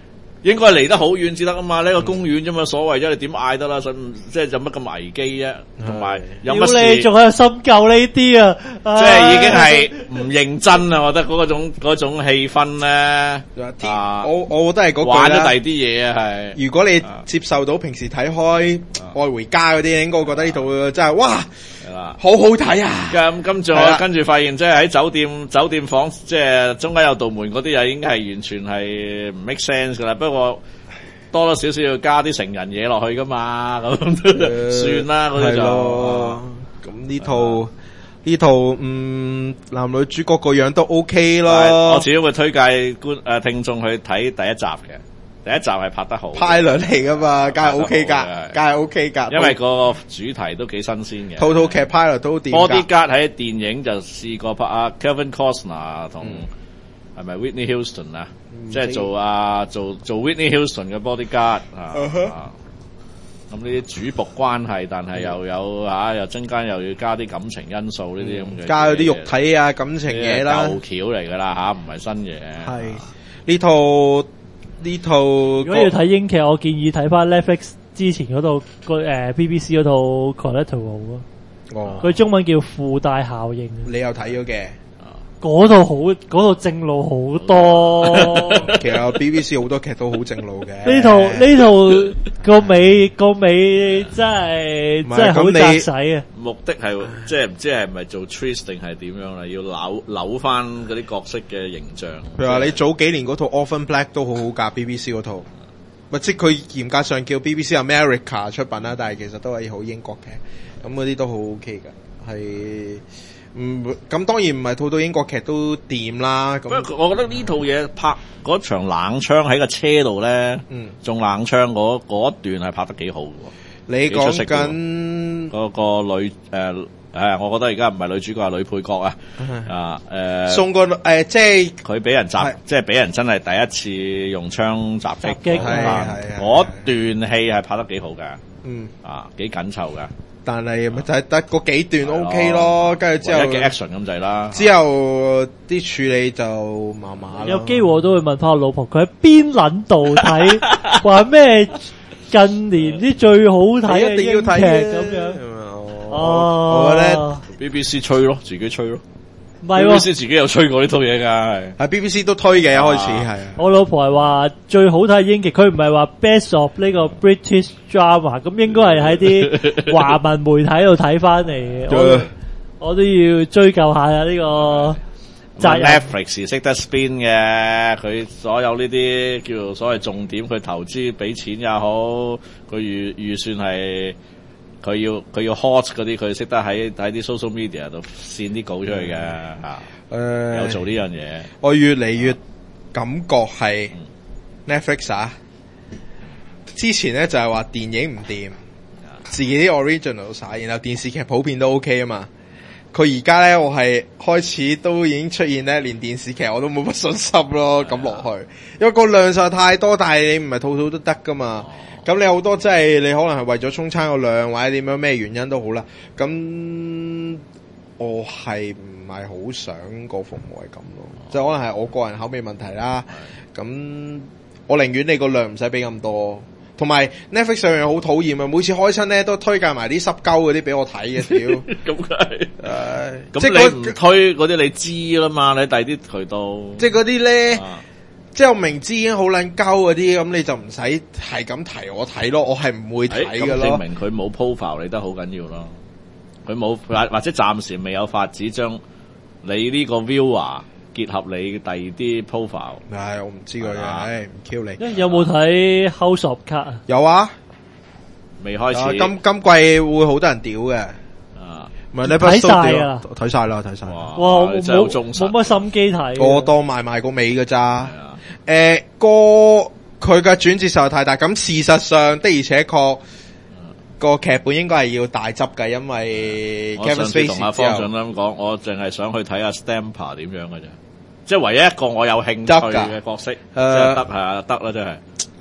應該離得好遠至得啊嘛，呢、這個公園啫嘛，所謂啫，你點嗌得啦？使唔即係有乜咁危機啫？同埋有乜事？ 你仲喺度深究呢啲啊？ 即係已經係唔認真啊！我覺得嗰種嗰種氣氛咧， 啊，我我覺得係嗰玩咗第二啲嘢啊，係。 如果你接受到平時睇開愛回家嗰啲，應該覺得呢度真係哇，好好睇啊！ 咁跟住我跟住發現，即係喺酒店酒店房，即係中間有道門嗰啲，又已經係完全係唔 make sense 噶啦。不過多多少少要加啲成人嘢落去噶嘛，咁算啦嗰啲就。 咁呢套呢套嗯男女主角個樣都 OK 咯。 我始終會推介觀誒聽眾去睇第一集嘅。第一集係拍得好， 派兩嚟噶嘛，梗係 OK 噶，梗係 OK 噶。 因為個主題都幾新鮮嘅。 套套劇派落都掂。 Bodyguard 喺電影就試過拍阿 Kevin Costner 同係咪 Whitney Houston 啊？即係做啊做做 Whitney Houston 嘅 Bodyguard 啊。咁呢啲主僕關係，但係又有嚇又中間又要加啲感情因素呢啲咁嘅。 加咗啲肉體啊感情嘢啦。 舊橋嚟㗎啦嚇，唔係新嘢。 係呢套。呢套如果要睇英劇，我建議睇翻 Netflix 之前嗰套個誒 B B C 嗰套 Collateral 咯。哦，佢中文叫附帶效應。 你有睇咗嘅？ 嗰套好，嗰套正路好多。 其實 B B C 好多劇都好正路嘅。 呢套呢套個尾個尾真係真係好扎使啊！ 目的係即係唔知係咪做 twist 定係點樣啦？要扭扭翻嗰啲角色嘅形象。譬如話你早幾年嗰套 Orphan Black 都好好㗎 ，B B C 嗰套。咪即係佢嚴格上叫 B B C America 出品啦，但係其實都係好英國嘅。咁嗰啲都好 OK 㗎，係。嗯，咁當然唔係套套英國劇都掂啦。咁， 不過我覺得呢套嘢拍嗰場冷槍喺個車度咧，嗯，中冷槍嗰嗰一段係拍得幾好嘅。 你講緊嗰個女誒誒、呃，我覺得而家唔係女主角係女配角啊。啊誒，呃、 送個誒、呃，即係佢俾人襲，即係俾人真係第一次用槍襲擊。 係嗰段戲係拍得幾好㗎。 嗯， 啊，幾緊湊㗎。 但係咪就係得嗰幾段 OK 咯，跟住之後一嘅 action 咁滯啦。 之後啲處理就麻麻。 有機會我都會問翻我老婆，佢喺邊撚度睇，話咩近年啲最好睇嘅英劇咁樣。哦， 我覺得 B B C 吹咯，自己吹咯。 唔係喎 B B C 自己有吹過呢套嘢㗎，係。 係 B B C 都推嘅，一開始係。 我老婆係話最好睇英劇，佢唔係話 Best of 呢個 British Drama，咁應該係喺啲華文媒體度睇翻嚟嘅。我我都要追究下啊呢個責任。 Netflix 識得 spin 嘅，佢所有呢啲叫做所謂重點，佢投資俾錢也好，佢預預算係。佢要佢要 hot 嗰啲，佢識得喺喺啲 social media 度線啲稿出去嘅嚇，誒有做呢樣嘢。 我越嚟越感覺係 Netflix 啊，之前咧就係話電影唔掂，自己啲 original 晒，然後電視劇普遍都 OK 啊嘛。佢而家咧，我係開始都已經出現咧，連電視劇我都冇乜信心咯，咁落去，因為個量實在太多，但係你唔係套套都得噶嘛。咁你好多即係你可能係為咗沖餐個量或者點樣咩原因都好啦，咁我係唔係好想個服務係咁咯，即係可能係我個人口味問題啦。咁我寧願你個量唔使俾咁多，同埋 Netflix 上面好討厭啊！每次開親咧都推介埋啲濕鳩嗰啲俾我睇嘅，屌！ 咁係， 誒， 即係你唔推嗰啲你知啦嘛，你第啲渠道， 即係嗰啲咧。即係我明知已經好撚鳩嗰啲，咁你就唔使係咁提我睇咯，我係唔會睇㗎咯。 證明佢冇 profile 你得好緊要咯，佢冇或者暫時未有法子將你呢個 viewer 結合你第二啲 profile。 唉，我唔知佢嘅，唉唔 Q 你。 有冇睇 House of Cards 啊？ 有啊， 未開始。 今今季會好多人屌嘅。唔係你睇晒啊！ 睇晒啦，睇晒。 哇，冇冇乜心機睇。 個當埋埋個尾㗎咋？誒，個佢嘅轉折實在太大。咁事實上的而且確個劇本應該係要大執嘅，因為 Kevin Spacey 同阿方丈咁講，我淨係想去睇下 Stamper 點樣嘅啫，即係唯一一個我有興趣嘅角色，即係得係啊，得啦，真係。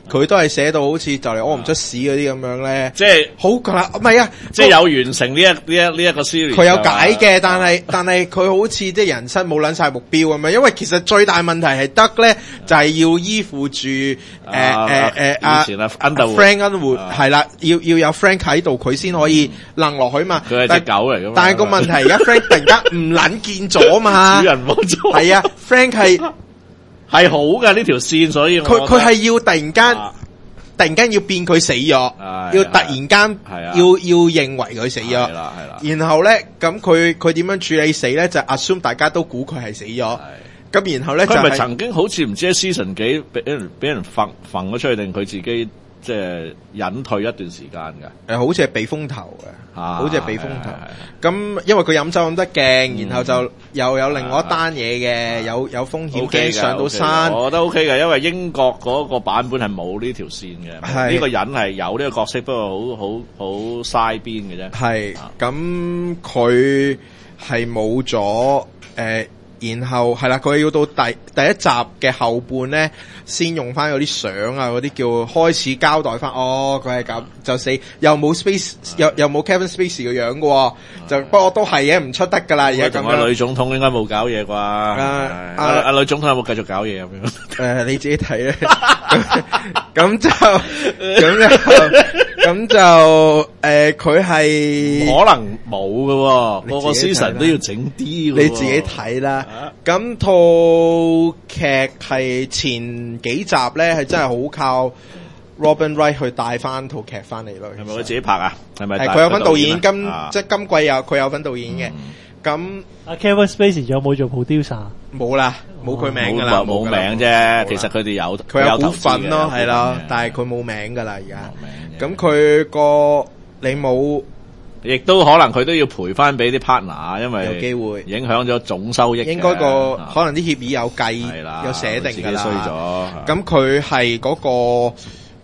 佢都係寫到好似就嚟屙唔出屎嗰啲咁樣咧， 即係好噶啦，唔係啊， 即係有完成呢一呢一呢一個 series。 佢有解嘅，但係但係佢好似即係人生冇撚晒目標咁樣，因為其實最大問題係得咧，就係要依附住誒誒誒阿 Frank Underwood 係啦，要要有 Frank 喺度，佢先可以楞落去嘛。 佢係隻狗嚟噶嘛。 但係個問題而家 Frank 突然間唔撚見咗嘛， 主人冇咗。 係啊 ，Frank 係係好嘅呢條線，所以佢佢係要突然間。突然間要變佢死咗，要突然間要要認為佢死咗， 係啦係啦。 然後咧，咁佢佢點樣處理死咧？就 assume 大家都估佢係死咗。咁然後咧， 佢咪曾經好似唔知喺 season 幾俾人俾人揈揈咗出去，定佢自己即係隱退一段時間㗎？ 誒，好似係避風頭嘅，好似係避風頭。咁因為佢飲酒飲得勁，然後就又有另外一單嘢嘅，有有風險驚上到山。 我覺得 OK 嘅，因為英國嗰個版本係冇呢條線嘅，呢個人係有呢個角色，不過好好好嘥邊嘅啫。係，咁佢係冇咗誒。然後係啦，佢要到第第一集嘅後半咧，先用翻嗰啲相啊，嗰啲叫開始交代翻。哦，佢係咁就死，又冇 Space，又又冇 Kevin Spacey 嘅樣嘅，就不過都係嘅，唔出得噶啦。而家咁樣， 女總統應該冇搞嘢啩？阿阿女總統有冇繼續搞嘢咁樣？ 誒，你自己睇咧。咁就咁就咁就誒，佢係可能冇嘅，個個 season 都要整啲。 你自己睇啦。咁套劇係前幾集咧，係真係好靠 Robin Wright 去帶翻套劇翻嚟咯。 係咪佢自己拍啊？係咪？ 係佢有份導演，今即係今季有佢有份導演嘅。咁阿 Kevin Spacey 有冇做 producer？ 冇啦，冇佢名噶啦， 冇名啫。其實佢哋有佢有股份咯，係咯，但係佢冇名噶啦而家。咁佢個你冇。 亦都可能佢都要賠翻俾啲 partner， 因為有機會影響咗總收益。應該個可能啲協議有計，有寫定㗎啦。自己衰咗。咁佢係嗰個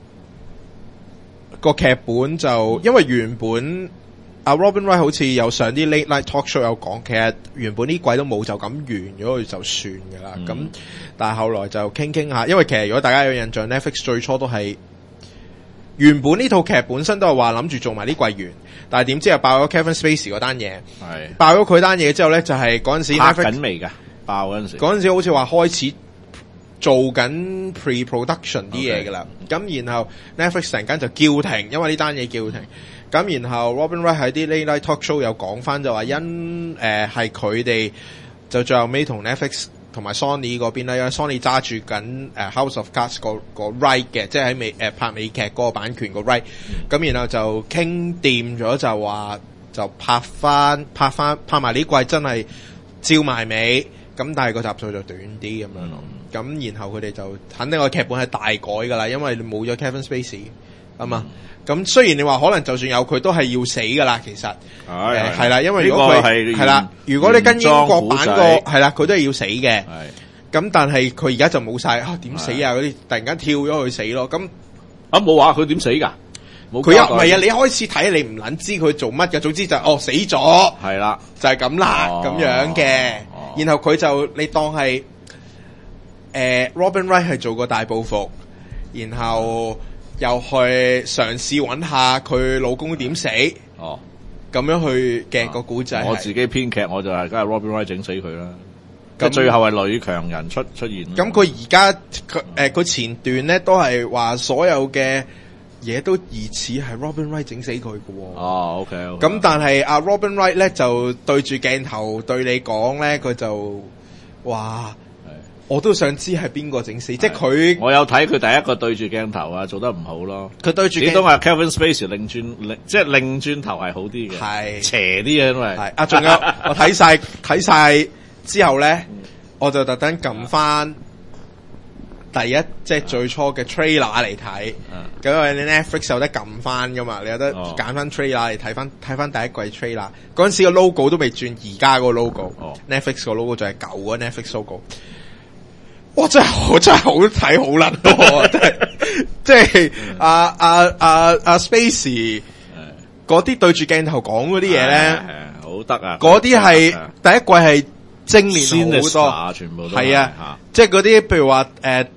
個劇本就，因為原本阿 Robin Wright 好似有上啲 late night talk show 有講，其實原本呢季都冇就咁完咗佢就算㗎啦。咁、嗯、但係後來就傾傾下，因為其實如果大家有印象 Netflix 最初都係原本呢套劇本身都係話諗住做埋呢季完。但係點知又爆咗 Kevin Spacey 嗰單嘢，係爆咗佢單嘢之後咧，就係嗰陣時拍緊未㗎？爆嗰陣時， 嗰陣時好似話開始做緊 pre-production 啲嘢㗎啦。咁、okay. 然後 Netflix 突然間就叫停，因為呢單嘢叫停。咁、嗯、然後 Robin Wright 喺啲 late night talk show 有講翻，就話因誒係佢哋就最後尾同 Netflix 同埋 Sony 嗰邊咧，因為 Sony 揸住緊誒 House of Cards 個個 right 嘅，即係喺美誒拍美劇嗰個版權個 right。咁、嗯、然後就傾掂咗，就話就拍翻拍翻拍埋呢季，真係照埋尾。咁但係個集數就短啲咁樣咯。咁、嗯、然後佢哋就肯定個劇本係大改噶啦，因為你冇咗 Kevin Spacey 啊嘛。咁、嗯、雖然你話可能就算有佢都係要死噶啦，其實係係啦，因為如果佢係啦，如果你跟英國版個係啦，佢都係要死嘅。咁但係佢而家就冇晒啊，點死啊嗰啲，突然間跳咗去死咯。咁啊冇話佢點死噶？ 佢又唔係啊！你一開始睇你唔捻知佢做乜嘅，總之就哦死咗，係啦，就係咁啦，咁、哦、樣嘅、哦。然後佢就你當係誒、呃、Robin Wright 係做個大報復，然後又去嘗試揾下佢老公點死，哦，咁樣去嘅個古仔。 我自己編劇我就係梗係 Robin Wright 整死佢啦。咁最後係女強人出出現。 咁佢而家佢誒佢前段咧都係話所有嘅嘢都疑似係 Robin Wright 整死佢嘅喎。 哦 ，OK，咁、 okay. 但係阿 Robin Wright 咧就對住鏡頭對你講咧，佢就話，我都想知係邊個整死，即係佢。我有睇佢第一個對住鏡頭啊，做得唔好咯。佢對住，始終係 Kevin Spacey 擰轉，即係擰轉頭係好啲嘅，係斜啲嘅，因為係啊，仲有我睇晒睇晒之後咧，我就特登撳翻。第一即係最初嘅 trailer 嚟睇，咁因為你 Netflix 有得撳翻噶嘛，你有得揀翻 trailer 嚟睇翻睇翻第一季 trailer。嗰陣時個 logo 都未轉而家個 logo，Netflix 個 logo 就係舊嘅 Netflix logo。哇！真係我真係好睇好撚多，真係即係阿阿阿阿 Spacey 嗰啲對住鏡頭講嗰啲嘢咧，好得啊！嗰啲係第一季係精煉好多，全部都係啊！即係嗰啲譬如話誒。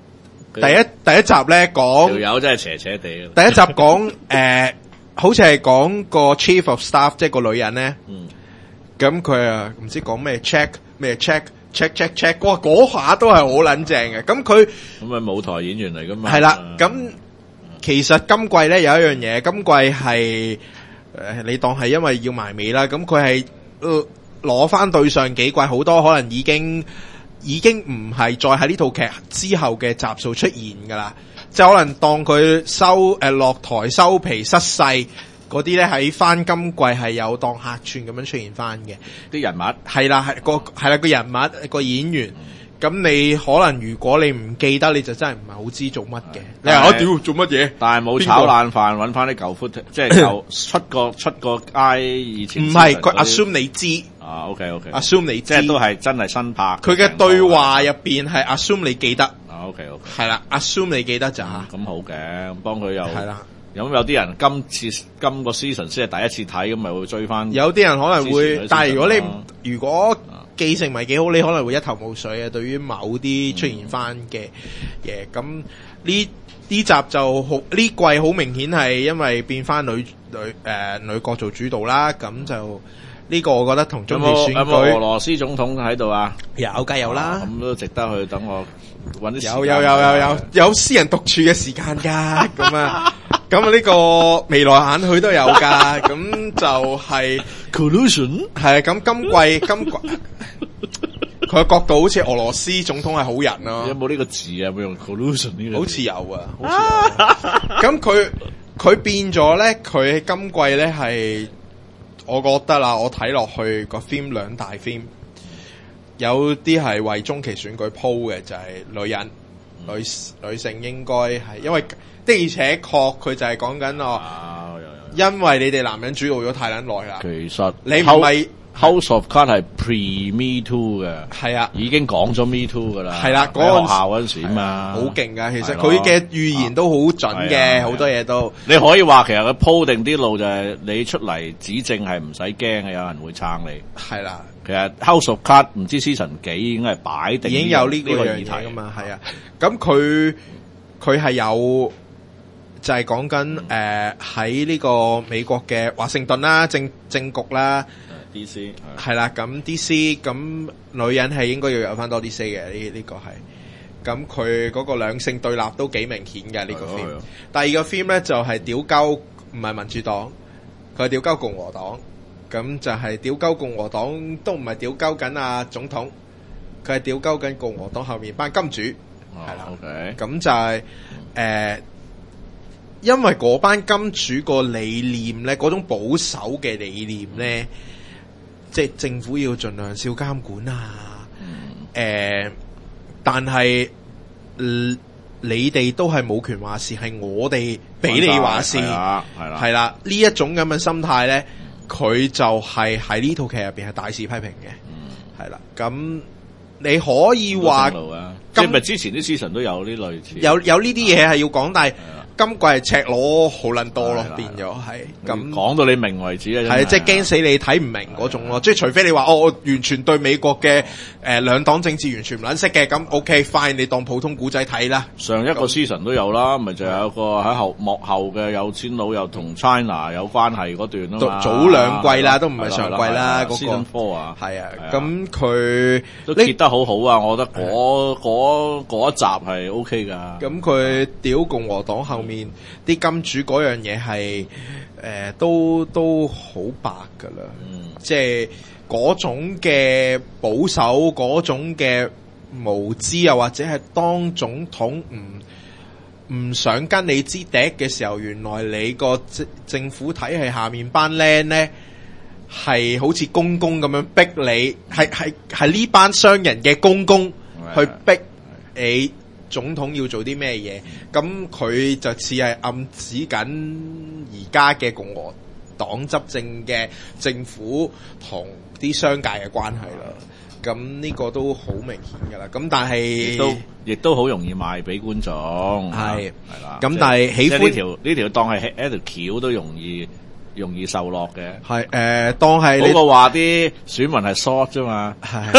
第一第一集咧講條友真係邪邪地。 第一集講誒、呃，好似係講個 Chief of Staff， 即係個女人咧。嗯。咁佢啊唔知講咩 check 咩 check check check check， 哇嗰下都係好撚正嘅。咁佢咁啊舞台演員嚟噶嘛？ 係啦。咁、嗯、其實今季咧有一樣嘢，今季係誒、呃、你當係因為要埋尾啦。咁佢係攞翻對上幾季好多可能已經。已經唔係再喺呢套劇之後嘅集數出現噶啦，即係可能當佢收誒落、呃、台收皮失勢嗰啲咧，喺翻今季係有當客串咁樣出現翻嘅啲人物， 係啦係個係啦個人物個演員，咁、嗯、你可能如果你唔記得，你就真係唔係好知做乜嘅。你話我屌做乜嘢？ 但係冇炒爛飯，揾翻啲舊 foot，即係又出個出個 I 以前。唔係佢 assume 你知。 啊 ，OK OK，assume、 okay. 你即係都係真係新拍。 佢嘅對話入邊係 assume 你記得。 啊 OK OK， 係啦 assume 你記得咋吓。 咁、嗯、好嘅，咁幫佢又係啦。 咁有啲人今次今個 season 先係第一次睇，咁咪會追翻。有啲人可能會，但係如果你如果記性唔係幾好，你可能會一頭霧水啊。對於某啲出現翻嘅嘢，咁呢呢集就好呢季好明顯係因為變翻女女誒、呃、女角做主導啦，咁就。呢、這個我覺得同中期選舉有冇俄羅斯總統喺度啊？ 有梗有啦， 咁、啊、都值得去等我搵啲時間。 有有有有有有私人獨處嘅時間噶，咁啊，咁啊呢個未來眼佢都有噶，咁就係、是、 collusion 係啊，咁今季今季佢嘅角度好似俄羅斯總統係好人咯、啊。 有冇呢個字啊？有冇用 collusion 呢個字？ 好似有啊，好似有。咁佢佢變咗咧，佢今季咧係。我覺得啦，我睇落去個 theme 兩大 theme，有啲係為中期選舉鋪嘅，就係、是、女人、嗯、女女性應該係，因為的而且確佢就係講緊哦，因為你哋男人主導咗太撚耐啦。 其實你唔係 House of Cards 係 pre Me Too 嘅，係啊，已經講咗 Me Too 噶啦，係啦，嗰學校嗰陣時嘛， 好勁噶，其實佢嘅預言都好準嘅，好、啊、多嘢都。 你可以話其實佢鋪定啲路就係你出嚟指證係唔使驚嘅，有人會撐你。係啦，其實 House of Cards 唔知 season 幾已經係擺定，已經有呢個議題噶嘛，係啊。咁佢佢係有就係講緊誒喺呢個美國嘅華盛頓啦，政政局啦。D C 係啦，咁 D C 咁女人係應該要有翻多啲 say 嘅，呢呢個係，咁佢嗰個兩性對立都幾明顯嘅呢個 film。第二個 film 咧就係屌鳩，唔係民主黨，佢係屌鳩共和黨，咁就係屌鳩共和黨都唔係屌鳩緊啊總統，佢係屌鳩緊共和黨後面班金主，係啦，咁就係誒，因為嗰班金主個理念咧，嗰種保守嘅理念咧。即係政府要盡量少監管啊，誒、嗯呃，但係、呃、你哋都係冇權話事，係我哋俾你話事，係啦，係啦，呢一種咁嘅心態咧，佢、嗯、就係喺呢套劇入邊係大肆批評嘅，係、嗯、啦，咁你可以話， 即係咪之前啲 season 都有呢類似， 有有呢啲嘢係要講，但係。今季係赤裸好撚多咯，變咗係咁講到你明為止啊！ 係即係驚死你睇唔明嗰種咯，即係除非你話哦，我完全對美國嘅誒兩黨政治完全唔撚識嘅，咁 OK fine，你當普通古仔睇啦。 上一個 season 都有啦，咪就有一個喺後幕後嘅有錢佬又同 China 有關係嗰段啊嘛。早兩季啦，都唔係上季啦，嗰個 season four啊，係啊，咁佢都揭得好好啊！我覺得嗰嗰嗰一集係 OK 噶。 咁佢屌共和黨後面啲金主嗰樣嘢係誒都都好白噶啦，嗯、即係嗰種嘅保守，嗰種嘅無知，又或者係當總統唔唔想跟你支笛嘅時候，原來你個政政府體系下面班僆咧係好似公公咁樣逼你，係係係呢班商人嘅公公去逼你。總統要做啲咩嘢？咁佢就似係暗指緊而家嘅共和黨執政嘅政府同啲商界嘅關係啦。咁呢個都好明顯噶啦。咁但係亦都亦都好容易賣俾觀眾，係係啦。 咁但係喜歡呢條呢條當係一條橋都容易容易受落嘅。 係誒、呃，當係嗰個話啲選民係 short 啫嘛。係。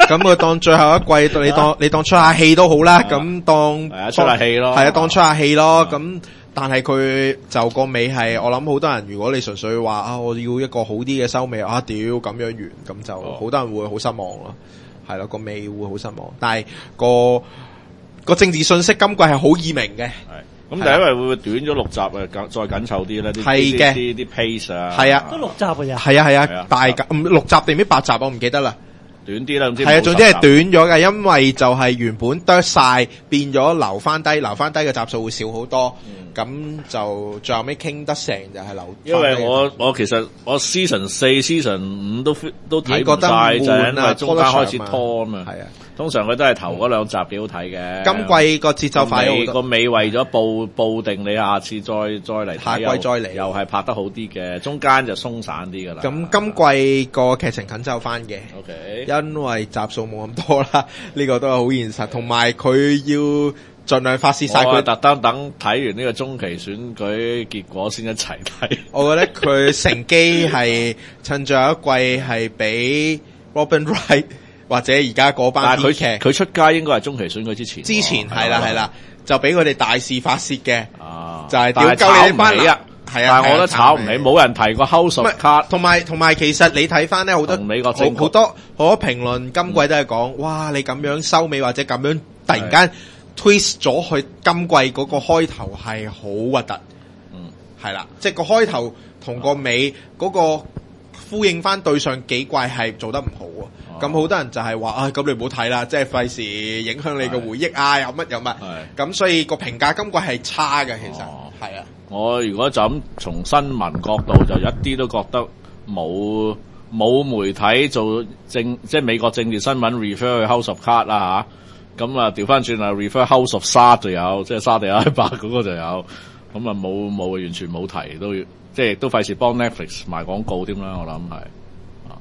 咁佢當最後一季，你當你當出下戲都好啦，咁當係啊出下戲咯， 係啊當出下戲咯，咁。但係佢就個尾係，我諗好多人，如果你純粹話啊，我要一個好啲嘅收尾啊，屌咁樣完，咁就好多人會好失望咯，係咯，個尾會好失望。但係個個政治信息今季係好易明嘅， 係咁就因為會唔會短咗六集啊，再緊湊啲咧？ 係嘅， 啲啲 pace 啊， 係啊， 都六集嘅， 係啊係啊，大唔六集定唔知八集我唔記得啦。 短啲啦， 係啊，總之係短咗嘅，因為就係原本得晒，變咗留翻低，留翻低嘅集數會少好多，咁、嗯、就最後尾傾得成就係留。 因為我我其實我 season 四、season 五都都睇唔晒，就係因為中間開始拖啊嘛。係啊，通常佢都係頭嗰兩集幾好睇嘅。今季個節奏快好多，個尾為咗報報定你下次再再嚟睇，下季再嚟又係拍得好啲嘅，中間就鬆散啲噶啦。咁今季個劇情緊湊翻嘅。OK。因為集數冇咁多啦，呢個都係好現實，同埋佢要盡量發泄晒佢。特登等睇完呢個中期選舉結果先一齊睇。我覺得佢乘機係趁最後一季係俾 Robin Wright 或者而家嗰班編劇，佢出街應該係中期選舉之前。之前係啦係啦，就俾佢哋大肆發泄嘅，啊、就係屌鳩你班啊！係啊，但係我覺得炒唔起，冇人提過 House of Cards。同埋同埋，其實你睇翻咧，好多美國政好多好多評論，今季都係講，哇！你咁樣收尾或者咁樣突然間 twist 咗去今季嗰個開頭係好核突。嗯，係啦，即係個開頭同個尾嗰個呼應翻對上幾季係做得唔好啊。咁好多人就係話，啊，咁你唔好睇啦，即係費事影響你嘅回憶啊，有乜有乜。咁所以個評價今季係差嘅，其實係啊。我如果就咁從新聞角度，就一啲都覺得冇冇媒體做政，即係美國政治新聞 refer 去 House of Cards 啦吓，咁啊調翻轉啊 refer House of Sa 就有，即係沙地阿拉伯嗰個就有，咁啊冇冇完全冇提，都要即係都費事幫 Netflix 賣廣告添啦，我諗係啊，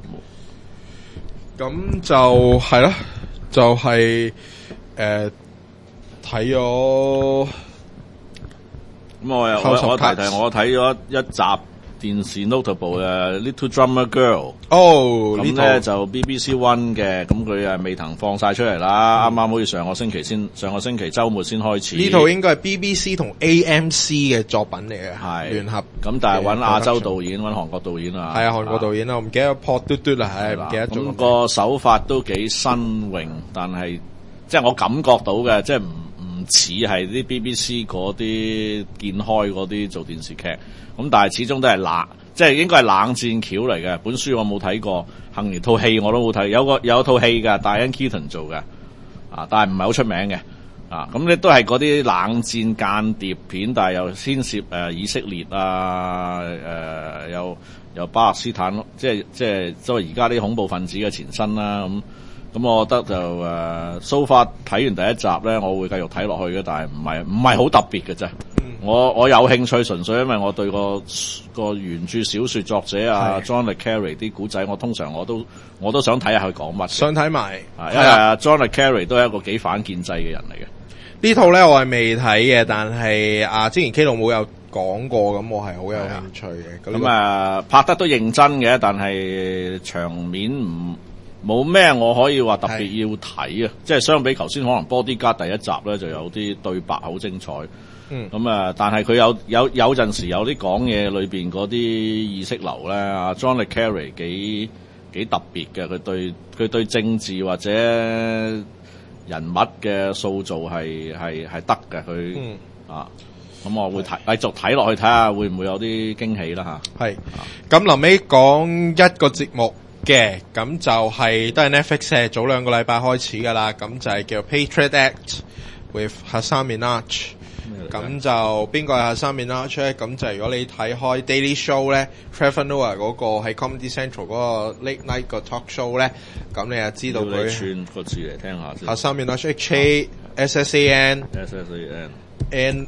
咁就係啦，就係誒睇咗。咁我又我我提提我睇咗一集電視 Notable 嘅 Little Drummer Girl 哦，咁咧就 B B C One 嘅，咁佢啊未曾放晒出嚟啦，啱啱好似上個星期先上個星期週末先開始。呢套應該係 B B C 同 A M C 嘅作品嚟嘅，係聯合。咁但係揾亞洲導演，揾韓國導演啊，係啊，韓國導演啊，我唔記得 Paul 嘟嘟啦，係唔記得咗。咁個手法都幾新穎，但係即係我感覺到嘅，即係唔。唔似係啲 B B C 嗰啲見開嗰啲做電視劇，咁但係始終都係冷，即係應該係冷戰橋嚟嘅。本書我冇睇過，幸而套戲我都冇睇。有個有套戲㗎，Diane Keaton 做嘅，啊，但係唔係好出名嘅，啊，咁咧都係嗰啲冷戰間諜片，但係又牽涉誒、呃、以色列啊，誒、呃、又又巴勒斯坦，即係即係即係而家啲恐怖分子嘅前身啦，咁。咁我覺得就誒 so far 睇完第一集咧，我會繼續睇落去嘅，但係唔係唔係好特別嘅啫。嗯、我我有興趣，純粹因為我對個個原著小說作者啊 John le Carré 啲古仔，我通常我都我都想睇下佢講乜。想睇埋，因為啊 John le Carré 都係一個幾反建制嘅人嚟嘅。呢套咧我係未睇嘅，但係啊之前 K 龍冇有講過，咁我係好有興趣嘅。咁啊、嗯、拍得都認真嘅，但係場面唔。冇咩我可以話特別要睇啊！即係相比頭先可能 Bodyguard 第一集咧就有啲對白好精彩，嗯，咁啊，但係佢有有有陣時有啲講嘢裏邊嗰啲意識流咧，啊 John le Carré 幾幾特別嘅，佢對佢對政治或者人物嘅塑造係係係得嘅，佢、嗯、啊，咁我會睇繼續睇落去睇下會唔會有啲驚喜啦吓。係，咁臨尾講一個節目。嘅咁就係、是、都係 Netflix 係早兩個禮拜開始噶啦，咁就係叫 Patriot Act with Hasan Minhaj。咁就邊個係 Hasan Minhaj 咧？咁就如果你睇開 Daily Show 咧 ，Trevor Noah 嗰個喺 Comedy Central 嗰個 Late Night 個 Talk Show 咧，咁你就知道佢串個字嚟聽下先。Hasan Minhaj H A S S A N S S A N N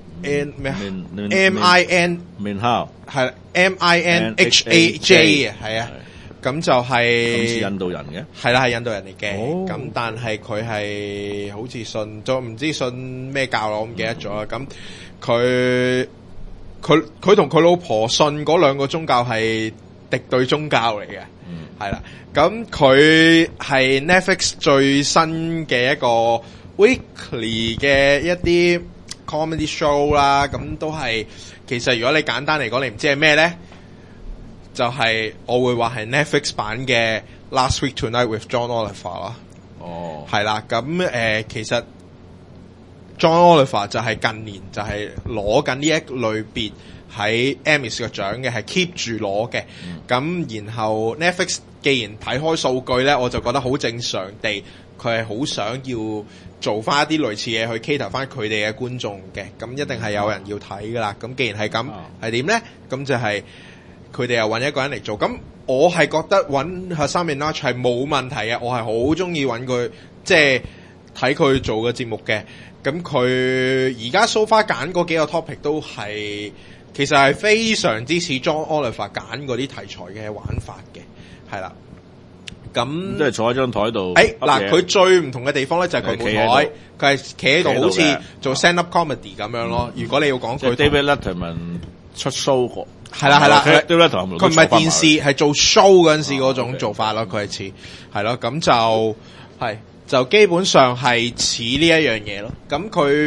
N 咩 M I N Minhaj 係 M I N H A J 啊，係啊。咁就係、是、印度人嘅，係啦，係印度人嚟嘅。咁、oh. 但係佢係好似信咗，唔知信咩教咯，我唔記得咗啦。咁佢佢佢同佢老婆信嗰兩個宗教係敵對宗教嚟嘅。 係啦，咁佢係 Netflix 最新嘅一個 weekly 嘅一啲 comedy show 啦，咁都係其實如果你簡單嚟講，你唔知係咩咧，就係、是、我會話係 Netflix 版嘅 Last Week Tonight with John Oliver 啦。哦，係啦，咁誒、呃、其實 John Oliver 就係近年就係攞緊呢一類別喺 Emmys 嘅獎嘅，係 keep 住攞嘅。咁、嗯、然後 Netflix 既然睇開數據咧，我就覺得好正常地，佢係好想要做翻一啲類似嘢去 cater 翻佢哋嘅觀眾嘅。咁一定係有人要睇噶啦。咁既然係咁，係點咧？咁就係佢哋又揾一個人嚟做。咁我係覺得揾 Hasan Minhaj係冇問題嘅。我係好中意揾佢，即係睇佢做嘅節目嘅。咁佢而家 so far 揀嗰幾個 topic 都係其實係非常之似 John Oliver 揀嗰啲題材嘅玩法嘅，係啦。咁即係坐喺張台度。 誒嗱，佢最唔同嘅地方咧就係佢冇台，佢係企喺度，好似做 stand up comedy 咁樣咯。如果你要講佢 David Letterman 出 show 過， 係啦係啦， David Letterman 佢唔係電視，係做 show 嗰陣時嗰種做法咯。佢係似係咯，咁就係。就基本上係似呢一樣嘢咯，咁佢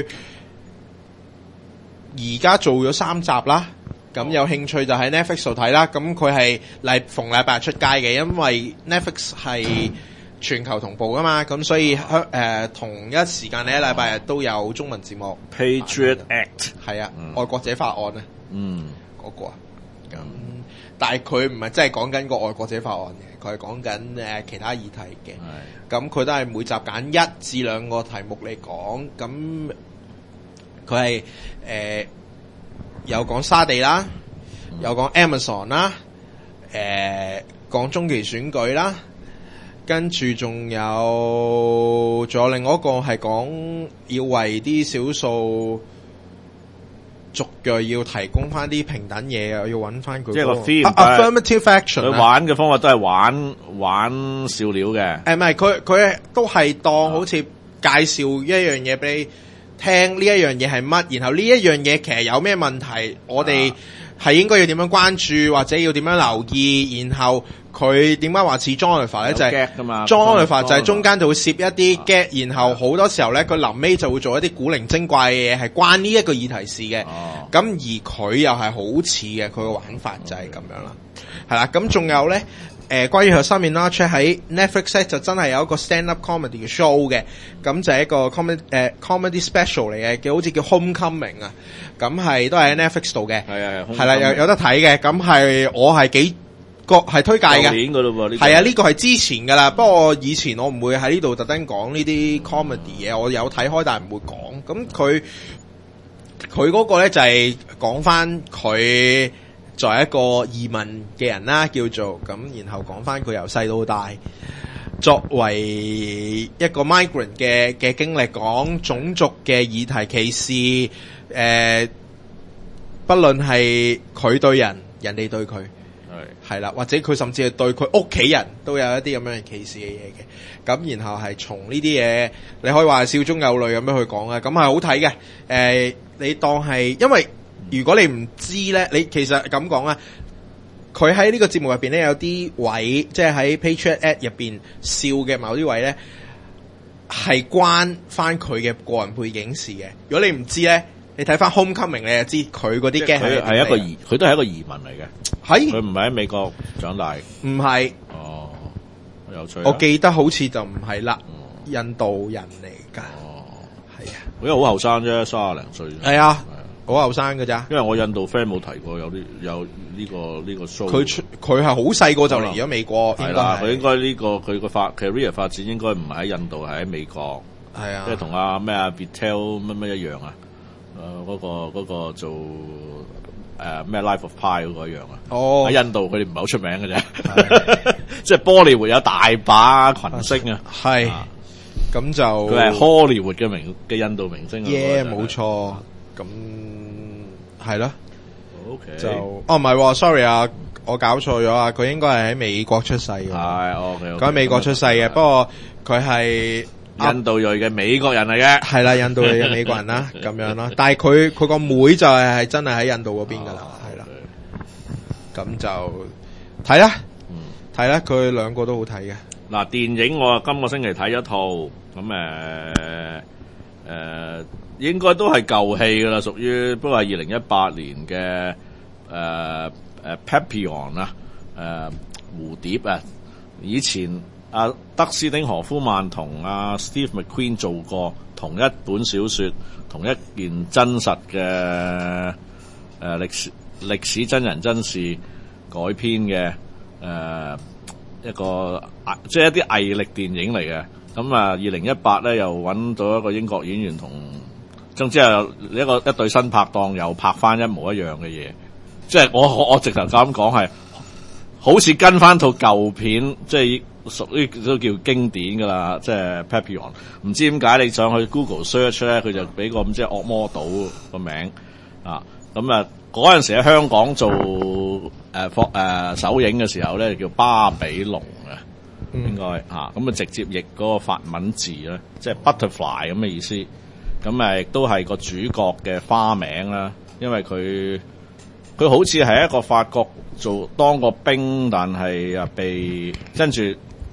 而家做咗三集啦，咁有興趣就喺 Netflix 度睇啦。咁佢係禮逢禮拜日出街嘅，因為 Netflix 係全球同步噶嘛，咁所以香誒、呃、同一時間咧禮拜日都有中文字幕。 Patriot Act 係啊，嗯、愛國者法案啊， 嗯， 嗰個啊，咁但係佢唔係真係講緊個愛國者法案嘅，佢係講緊誒其他議題嘅。咁佢都係每集揀一至兩個題目嚟講，咁佢係誒有講沙地啦，嗯、有講 Amazon 啦，誒、呃、講中期選舉啦，跟住仲有仲有另外一個係講要為啲少數族裔要提供翻啲平等嘢啊，要揾翻佢。即係個 theme、啊、affirmative action。佢玩嘅方法都係玩玩笑料嘅。 誒唔係，佢佢都係當好似介紹一樣嘢俾你聽，呢一樣嘢係乜，然後呢一樣嘢其實有咩問題，我哋係應該要點樣關注，或者要點樣留意，然後佢點解話似 John Oliver 咧？就係 John Oliver 就係中間就會攝一啲 get，、啊、然後好多時候咧，佢臨尾就會做一啲古靈精怪嘅嘢，係關呢一個議題事嘅。咁、啊、而佢又係好似嘅，佢個玩法就係咁樣啦。係啦，咁仲有咧，誒、呃，關於佢新面啦 check 喺 Netflix 咧就真係有一個 stand up comedy 嘅 show 嘅，咁就係一個 comedy 誒、呃、comedy special 嚟嘅，叫好似叫 Homecoming 啊，咁係都係喺 Netflix 度嘅，係啊，係啦，有有得睇嘅，咁係我係幾個係推介嘅，年噶咯喎，係啊，呢、這個係之前噶啦，不過以前我唔會喺呢度特登講呢啲 comedy 嘢，我有睇開但係唔會講，咁佢佢嗰個咧就係講翻佢作為一個移民嘅人啦，叫做咁，然後講翻佢由細到大作為一個 migrant 嘅嘅經歷，講種族嘅議題歧視，誒、呃，不論係佢對人，人哋對佢，係係啦，或者佢甚至係對佢屋企人都有一啲咁樣嘅歧視嘅嘢嘅，咁然後係從呢啲嘢，你可以話係笑中有淚咁樣去講啊，咁係好睇嘅，誒、呃，你當係因為。如果你唔知咧，你其實咁講啊，佢喺呢個節目入邊咧有啲位，即係喺 Patriot Act 入邊笑嘅某啲位咧，係關翻佢嘅個人背景事嘅。如果你唔知咧，你睇翻 Homecoming 你就知佢嗰啲 game 佢係一個移，佢都係一個移民嚟嘅。係佢唔係喺美國長大， 唔係。 哦，有趣。 我記得好似就唔係啦，印度人嚟噶。哦，係啊， 因為好後生啫，三廿零歲。 係啊。好後生㗎咋？ 因為我印度 friend 冇提過有啲有呢個呢個 show。佢出佢係好細個就嚟咗美國。 係啦，佢應該呢個佢個發 career 發展應該唔係喺印度，係喺美國。係啊，即係同阿咩阿 Betel 乜乜一樣啊？誒嗰個嗰個做誒咩 Life of Pi 嗰個一樣啊？哦，喺印度佢哋唔係好出名嘅啫，即係波利活有大把群星啊。係，咁就佢係 Hollywood 嘅明嘅印度明星。 耶，冇錯。咁係咯，OK 就哦唔係 ，sorry 啊，我搞錯咗啊，佢應該係喺美國出世嘅，係 OK，佢喺美國出世嘅，不過佢係印度裔嘅美國人嚟嘅， 係啦，印度裔嘅美國人啦，咁樣啦，但係佢佢個妹就係係真係喺印度嗰邊噶啦，係啦，咁就睇啦， 睇啦，佢兩個都好睇嘅。 嗱，電影我今個星期睇咗套，咁誒誒應該都係舊戲噶啦，屬於不過係二零一八年嘅誒誒 Papillon 啊，誒蝴蝶啊，以前阿德斯汀荷夫曼同阿 Steve McQueen 做過同一本小說，同一件真實嘅誒歷史歷史真人真事改編嘅誒。呃一個即係一啲偽歷電影嚟嘅，咁啊，二零一八咧又揾到一個英國演員同，總之係一個一對新拍檔又拍翻一模一樣嘅嘢，即係我我我直頭咁講係，好似跟翻套舊片，即係屬於都叫經典噶啦，即係 Papillon。唔知點解你上去 Google search 咧，佢就俾個咁即係惡魔島個名啊，咁啊。嗰陣時喺香港做誒放誒首映嘅時候咧，叫巴比龍嘅，應該嚇咁啊，直接譯嗰個法文字咧，即係 butterfly 咁嘅意思。咁誒亦都係個主角嘅花名啦，因為佢佢好似係一個法國做當過兵，但係啊被跟住誒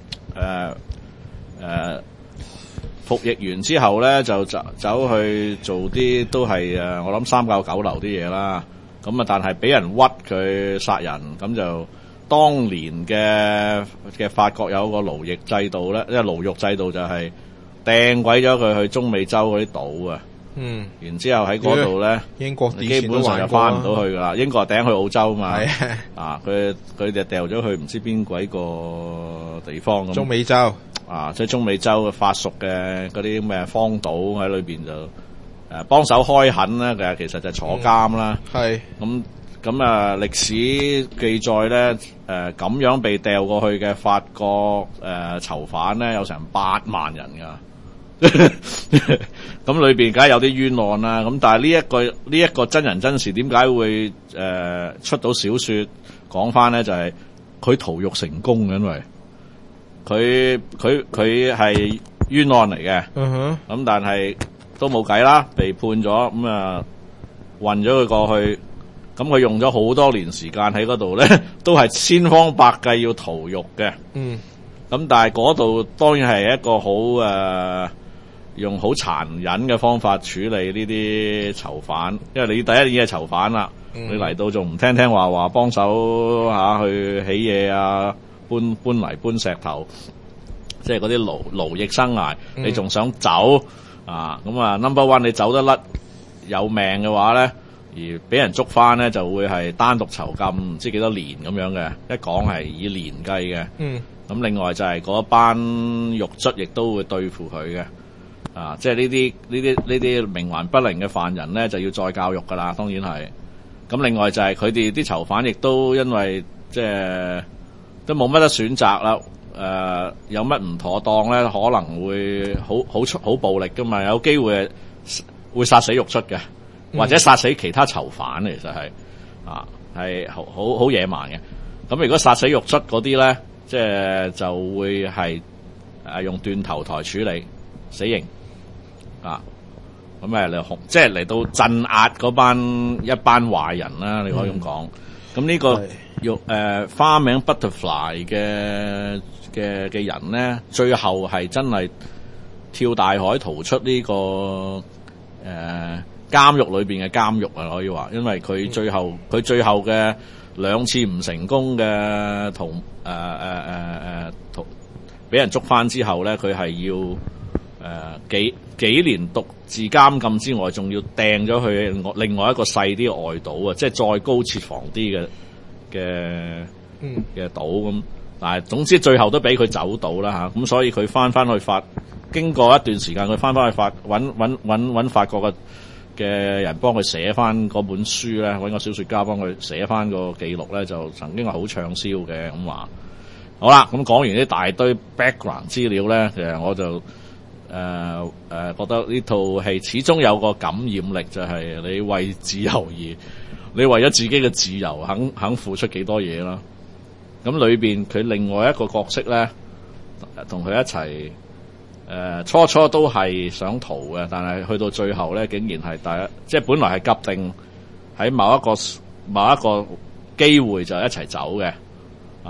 誒服役完之後咧，就走走去做啲都係誒我諗三教九流啲嘢啦。咁啊！但係俾人屈佢殺人，咁就當年嘅嘅法國有個奴役制度咧，因為牢獄制度就係掟鬼咗佢去中美洲嗰啲島啊。嗯，然之後喺嗰度咧，英國基本上就翻唔到去噶啦。英國掟去澳洲嘛，啊，佢佢哋掉咗去唔知邊鬼個地方咁。中美洲啊，即係中美洲嘅法屬嘅嗰啲咩荒島喺裏邊就。誒幫手開墾咧，其實就坐監啦。係咁咁啊！歷史記載咧，誒、呃、咁樣被掉過去嘅法國誒、呃、囚犯咧，有成八萬人噶。咁裏邊梗係有啲冤案啦。咁但係呢一個呢一、這個真人真事，點解會誒、呃、出到小說講翻咧？就係、是、佢逃獄成功嘅，因為佢佢佢係冤案嚟嘅。嗯哼。咁但係。都冇計啦，被判咗咁啊，運咗佢過去，咁佢用咗好多年時間喺嗰度咧，都係千方百計要逃獄嘅。嗯，咁但係嗰度當然係一個好誒、呃，用好殘忍嘅方法處理呢啲囚犯，因為你第一已經係囚犯啦，嗯、你嚟到仲唔聽聽話話幫手吓去起嘢啊，搬搬泥搬石頭，即係嗰啲勞勞役生涯，嗯、你仲想走？啊，咁啊 ，number one， 你走得甩有命嘅話咧，而俾人捉翻咧，就會係單獨囚禁唔知幾多年咁樣嘅，一講係以年計嘅。嗯。咁另外就係嗰班獄卒亦都會對付佢嘅，啊，即係呢啲呢啲呢啲冥頑不靈嘅犯人咧，就要再教育噶啦，當然係。咁另外就係佢哋啲囚犯亦都因為即係都冇乜得選擇啦。誒、呃，有乜唔妥當咧？可能會好好出好暴力噶嘛，有機會會殺死獄卒嘅，或者殺死其他囚犯。其實係啊，係好好好野蠻嘅。咁如果殺死獄卒嗰啲咧，即係就會係誒用斷頭台處理死刑啊。咁誒嚟控，即係嚟到鎮壓嗰班一班壞人啦。你可以咁講。咁呢、嗯、個用誒、呃、花名 Butterfly 嘅。嘅嘅人咧，最後係真係跳大海逃出呢、這個誒、呃、監獄裏邊嘅監獄啊，可以話，因為佢最後佢、嗯、最後嘅兩次唔成功嘅逃誒誒誒誒逃俾人捉翻之後咧，佢係要誒、呃、幾幾年獨自監禁之外，仲要掟咗去另外一個細啲嘅外島啊，即係再高設防啲嘅嘅嘅島咁。但係總之最後都俾佢走到啦吓，咁、啊、所以佢翻翻去法，經過一段時間佢翻翻去法，揾揾揾揾法國嘅嘅人幫佢寫翻嗰本書咧，揾個小說家幫佢寫翻個記錄咧，就曾經係好暢銷嘅咁話。好啦，咁講完啲大堆 background 資料咧，其實我就誒誒、呃呃、覺得呢套戲始終有個感染力，就係、是、你為自由而你為咗自己嘅自由肯肯付出幾多嘢啦。咁裏邊佢另外一個角色咧，同佢一齊誒、呃，初初都係想逃嘅，但係去到最後咧，竟然係第一，即係本來係急定喺某一個某一個機會就一齊走嘅，啊！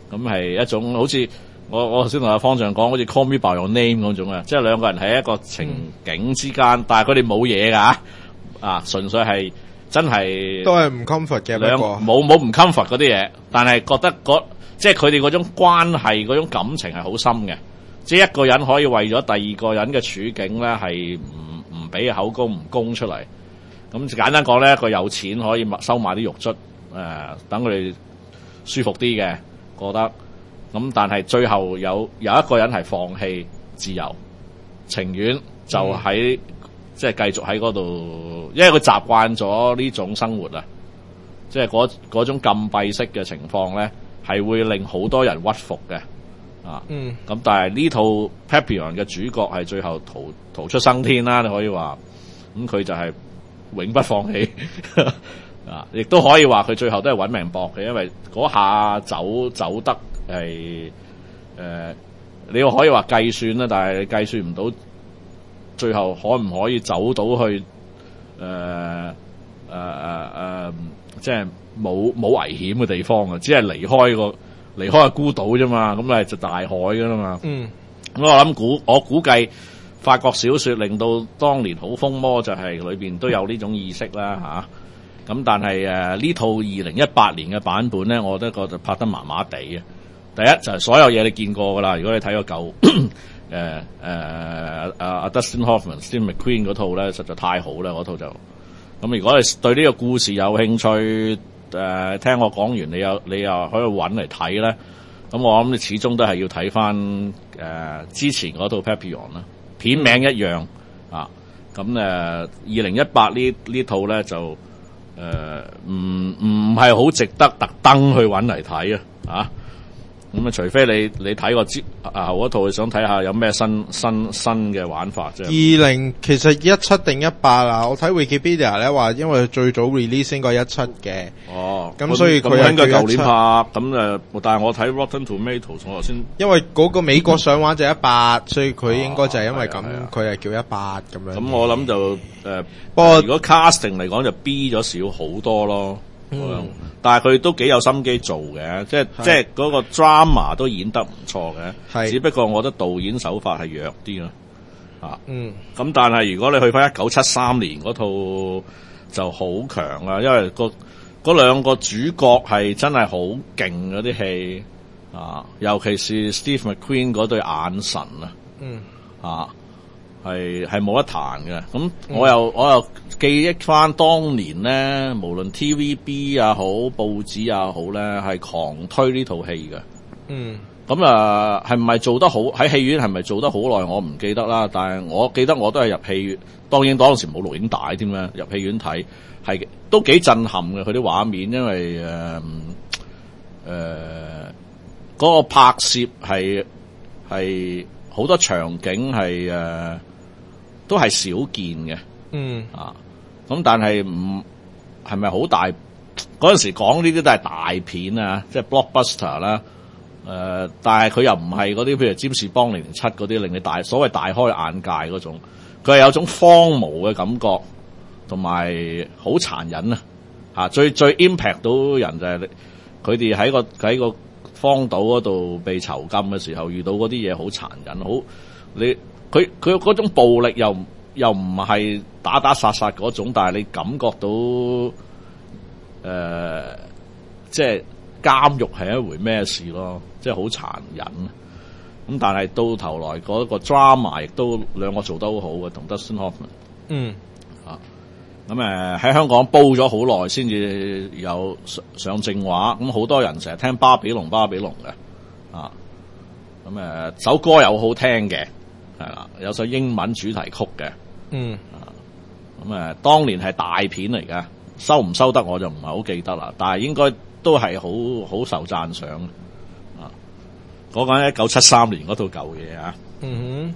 咁係一種好似我我頭先同阿方丈講，好似 Call Me By Your Name 嗰種啊，即係兩個人喺一個情景之間，嗯、但係佢哋冇嘢㗎，啊，純粹係真係都係唔 comfort 嘅， 兩冇冇唔 comfort 嗰啲嘢，但係覺得嗰即係佢哋嗰種關係嗰種感情係好深嘅，即係一個人可以為咗第二個人嘅處境咧係唔唔俾口供唔供出嚟。咁簡單講咧，佢有錢可以收買啲肉卒，誒、呃，等佢哋舒服啲嘅，覺得咁，但係最後有有一個人係放棄自由，情願就喺、嗯、即係繼續喺嗰度，因為佢習慣咗呢種生活啊，即係嗰嗰種禁閉式嘅情況咧，係會令好多人屈服嘅，啊，嗯，咁但係呢套 Papillon 嘅主角係最後逃逃出生天啦，你可以話，咁佢就係、是。永不放棄啊！亦都可以話佢最後都係揾命搏嘅，因為嗰下走走得係誒、呃，你可以話計算啦，但係你計算唔到最後可唔可以走到去誒誒誒誒，即係冇冇危險嘅地方啊！只係離開個離開個孤島啫嘛，咁咪就大海噶啦嘛。嗯，咁我諗估我估計。法國小說令到當年好風魔，就係裏邊都有呢種意識啦吓。咁、啊、但係誒呢套二零一八年嘅版本咧，我覺得覺得拍得麻麻地啊。第一就係、是、所有嘢你見過噶啦，如果你睇過舊誒誒阿阿 Dustin Hoffman、Steve McQueen 嗰套咧，實在太好啦嗰套就。咁如果你對呢個故事有興趣，誒、呃、聽我講完，你又你又可以揾嚟睇咧。咁我諗你始終都係要睇翻誒之前嗰套 Papillon 啦。片名一樣啊，咁誒二零一八呢呢套咧就誒唔唔係好值得特登去揾嚟睇啊，啊咁啊除非你你睇過之啊後嗰套，你想睇下有咩新新新嘅玩法啫。 二零其實一七定一八啊，我睇 Wikipedia 咧話，因為最早 release 應該一七嘅。哦，咁所以佢應該舊年拍，咁誒，但係我睇 Rotten Tomatoes 我頭先， 因為嗰個美國上畫就一八，所以佢應該就係因為咁，佢係叫一八咁樣。 咁我諗就誒，不過如果 casting 嚟講就 B 咗少好多咯。嗯，但係佢都幾有心機做嘅，即係即係嗰個 drama 都演得唔錯嘅，係只不過我覺得導演手法係弱啲咯，啊，嗯，咁但係如果你去翻一九七三年嗰套就好強啦，因為個嗰兩個主角係真係好勁嗰啲戲啊，尤其是 Steve McQueen 嗰對眼神啊，嗯，啊。係係冇得彈嘅，咁我又、嗯、我又記憶翻當年咧，無論 T V B 也好，報紙也好咧，係狂推呢套戲嘅。嗯，咁啊，係唔係做得好？喺戲院係咪做得好耐？我唔記得啦。但係我記得我都係入戲院，當然當時冇錄影帶添啦，入戲院睇係都幾震撼嘅。佢啲畫面，因為誒誒嗰個拍攝係係好多場景係誒。呃都係少見嘅，嗯啊，咁但係唔係咪好大？嗰陣時講呢啲都係大片啊，即係 blockbuster 啦，誒，但係佢又唔係嗰啲，譬如占士邦零零七嗰啲，令你大所謂大開眼界嗰種，佢係有種荒蕪嘅感覺，同埋好殘忍啊！吓，最最 impact 到人就係佢哋喺個喺個荒島嗰度被囚禁嘅時候，遇到嗰啲嘢好殘忍，好你。佢佢嗰種暴力又又唔係打打殺殺嗰種，但係你感覺到誒、呃，即係監獄係一回咩事咯，即係好殘忍。咁但係到頭來嗰個 drama 亦都兩個做得好好嘅，同 Dustin Hoffman。嗯。啊，咁誒喺香港煲咗好耐先至有上上正畫，咁好多人成日聽巴比龍巴比龍嘅，啊，咁誒首歌又好聽嘅。係啦，有首英文主題曲嘅，嗯，啊，咁誒，當年係大片嚟嘅，收唔收得我就唔係好記得啦，但係應該都係好好受讚賞，啊，講緊一九七三年嗰套舊嘢啊，嗯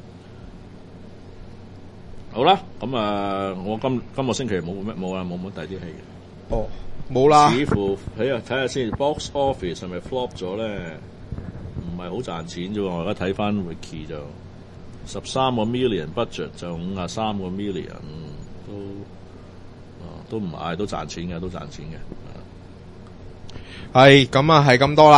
哼，好啦，咁啊，我今今個星期冇乜冇啊，冇乜第啲戲嘅， 哦，冇啦， 似乎睇下睇下先 ，box office 係咪 flop 咗咧？唔係好賺錢啫，我而家睇翻 Wiki 就。十三個 million budget 就五啊三個 million 都，啊都唔係都賺錢嘅，都賺錢嘅。係咁啊，係咁多啦。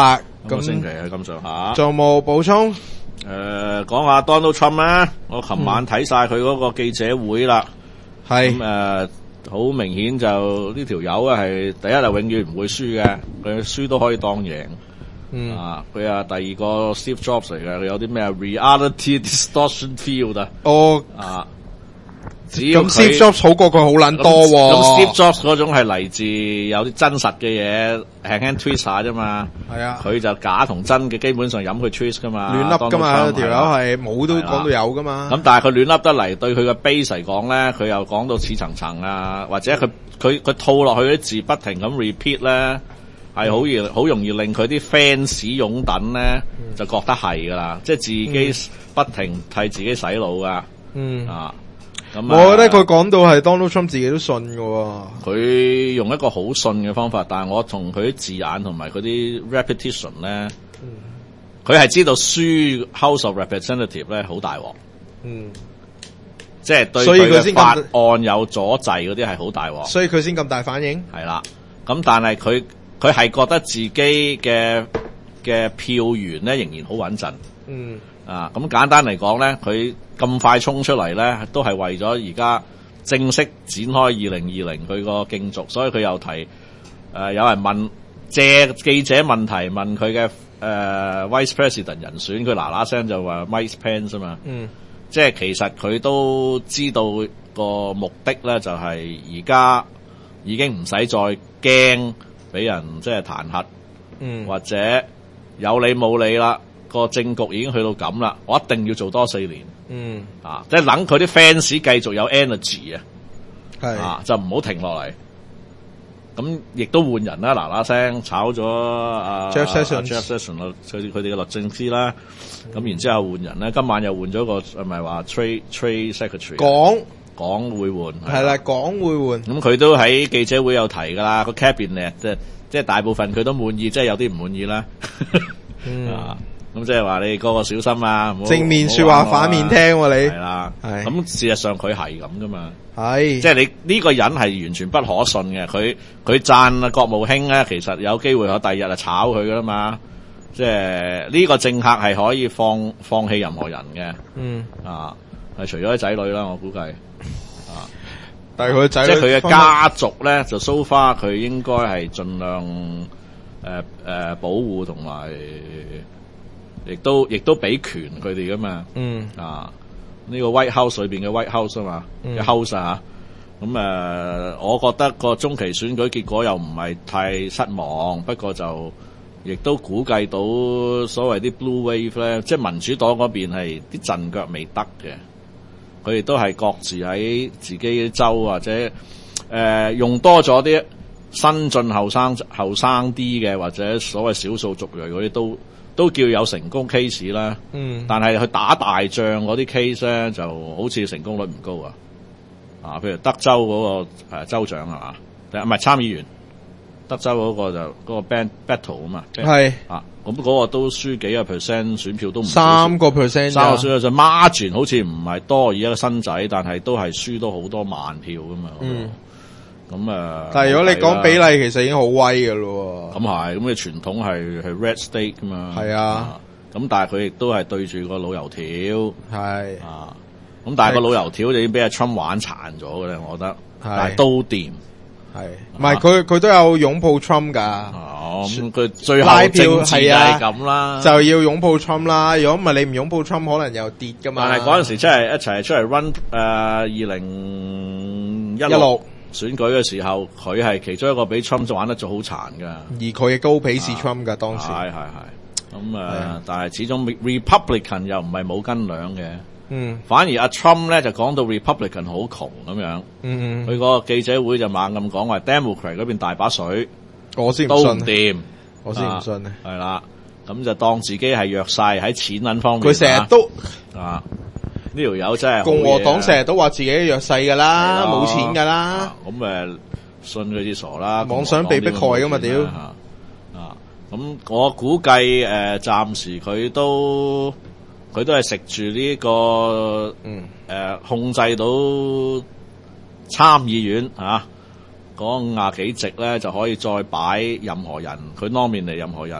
咁星期係咁上下。 仲有冇補充？ 誒，講下 Donald Trump 啦，我琴晚睇晒佢嗰個記者會啦， 係咁誒，好明顯就呢條友啊係第一就永遠唔會輸嘅，佢輸都可以當贏。 嗯啊，佢啊第二個 Steve Jobs 嚟嘅，佢有啲咩 reality distortion field 啊， 哦， 啊，只要咁佢 Steve Jobs 好過佢好撚多喎。 咁 Steve Jobs 嗰種係嚟自有啲真實嘅嘢，輕輕 twist 下啫嘛。 係啊， 佢就假同真嘅基本上飲佢 twist 噶嘛， 亂笠噶嘛，條友係冇都係啦講到有噶嘛。 咁但係佢亂笠得嚟，對佢嘅 base 嚟講咧，佢又講到似層層啊，或者佢佢佢套落去啲字不停咁 repeat 咧，係好易好容易令佢啲 fans 擁躉咧就覺得係噶啦，即係自己不停替自己洗腦噶。 嗯啊，咁我覺得佢講到係 Donald Trump 自己都信㗎喎。 佢用一個好信嘅方法，但係我同佢啲字眼同埋佢啲 repetition 咧，佢係知道輸 House of Representative 咧好大鑊， 嗯， 即係對所以佢嘅佢先咁法案有阻滯嗰啲係好大鑊， 所以佢先咁大反應。 係啦。咁但係佢佢係覺得自己嘅嘅票源咧仍然好穩陣。 嗯啊，咁簡單嚟講咧，佢咁快衝出嚟咧，都係為咗而家正式展開二零二零佢個競逐，所以佢又提誒、呃、有人問借記者問題問佢嘅誒 Vice President 人選，佢嗱嗱聲就話 Mike Pence 啊嘛， 嗯， 即係其實佢都知道個目的咧，就係而家已經唔使再驚俾人即係彈劾， 嗯， 或者有理冇理啦。個政局已經去到咁啦，我一定要做多四年， 嗯， 啊，即係等佢啲 fans 繼續有 energy 啊， 係啊，就唔好停落嚟。咁亦都換人啦，嗱嗱聲炒咗啊 Jeff Sessions Jeff Sessions 佢佢哋嘅律政司啦，咁、嗯、然之後換人咧，今晚又換咗個係咪話 trade trade secretary 講講會換係啦，講會換。 咁佢都喺記者會有提噶啦，個 cabinet 即係即係大部分佢都滿意，即係有啲唔滿意啦。 嗯啊咁即係話你個個小心啊！ 正面說話反面聽喎、啊，你係啦， 係咁事實上佢係咁噶嘛， 係即係你呢個人係完全不可信嘅。佢佢讚啊國務卿咧，其實有機會我第二日就炒佢噶啦嘛。即係呢個政客係可以放放棄任何人嘅， 嗯啊，係除咗啲仔女啦，我估計啊， 但係佢仔即係佢嘅家族咧，就 so far 佢應該係盡量誒誒、呃呃、保護同埋。亦都亦都俾權佢哋噶嘛， 嗯啊呢、這個 White House 裏邊嘅 White House 啊嘛，嘅、嗯、House 啊，咁誒、呃，我覺得個中期選舉結果又唔係太失望，不過就亦都估計到所謂啲 Blue Wave 咧，即係民主黨嗰邊係啲陣腳未得嘅，佢哋都係各自喺自己州或者誒、呃、用多咗啲新進後生後生啲嘅，或者所謂少數族裔嗰啲都。都叫有成功 case 啦，嗯，但係去打大仗嗰啲 case 咧，就好似成功率唔高啊，啊，譬如德州嗰、那個、啊、州長係嘛，唔係參議員，德州嗰個就嗰、那個 band battle 啊嘛，係啊，咁嗰個都輸幾個 percent 選票都唔三個 percent， 三個選就 margin 好似唔係多，而家個新仔，但係都係輸到好多萬票噶嘛，嗯。咁啊！ 但係如果你講比例，其實已經好威噶咯。 咁係，咁嘅傳統係係 red state 噶嘛。係啊。咁、啊、但係佢亦都係對住個老油條。係。啊。咁但係個老油條就已經俾阿 Trump 玩殘咗嘅咧，我覺得。但係都掂。係。唔係佢佢都有擁抱 Trump 噶。 哦。咁佢最後政治就係咁啦。 就要擁抱 Trump 啦，如果唔係你唔擁抱 Trump， 可能又跌噶嘛。 但係嗰陣時真係一齊出嚟 run 誒二零一六。選舉嘅時候，佢係其中一個俾 Trump 玩得就好殘噶， 而佢亦都鄙視 Trump 噶當時。 係係係，咁誒，但係始終 Republican 又唔係冇斤兩嘅，嗯，反而阿 Trump 咧就講到 Republican 好窮咁樣，嗯嗯，佢個記者會就猛咁講話 Democrat 嗰邊大把水， 我先都唔掂， 我先唔信咧， 係啦，咁就當自己係弱勢喺錢銀方面， 佢成日都啊。呢條友真係共和黨成日都話自己弱勢噶啦，冇錢噶啦。 咁誒，信佢啲傻啦。 妄想被迫害噶嘛屌！ 啊，咁我估計誒，暫時佢都佢都係食住呢個嗯誒控制到參議院嚇嗰廿幾席咧，就可以再擺任何人，佢 nominate 嚟任何人。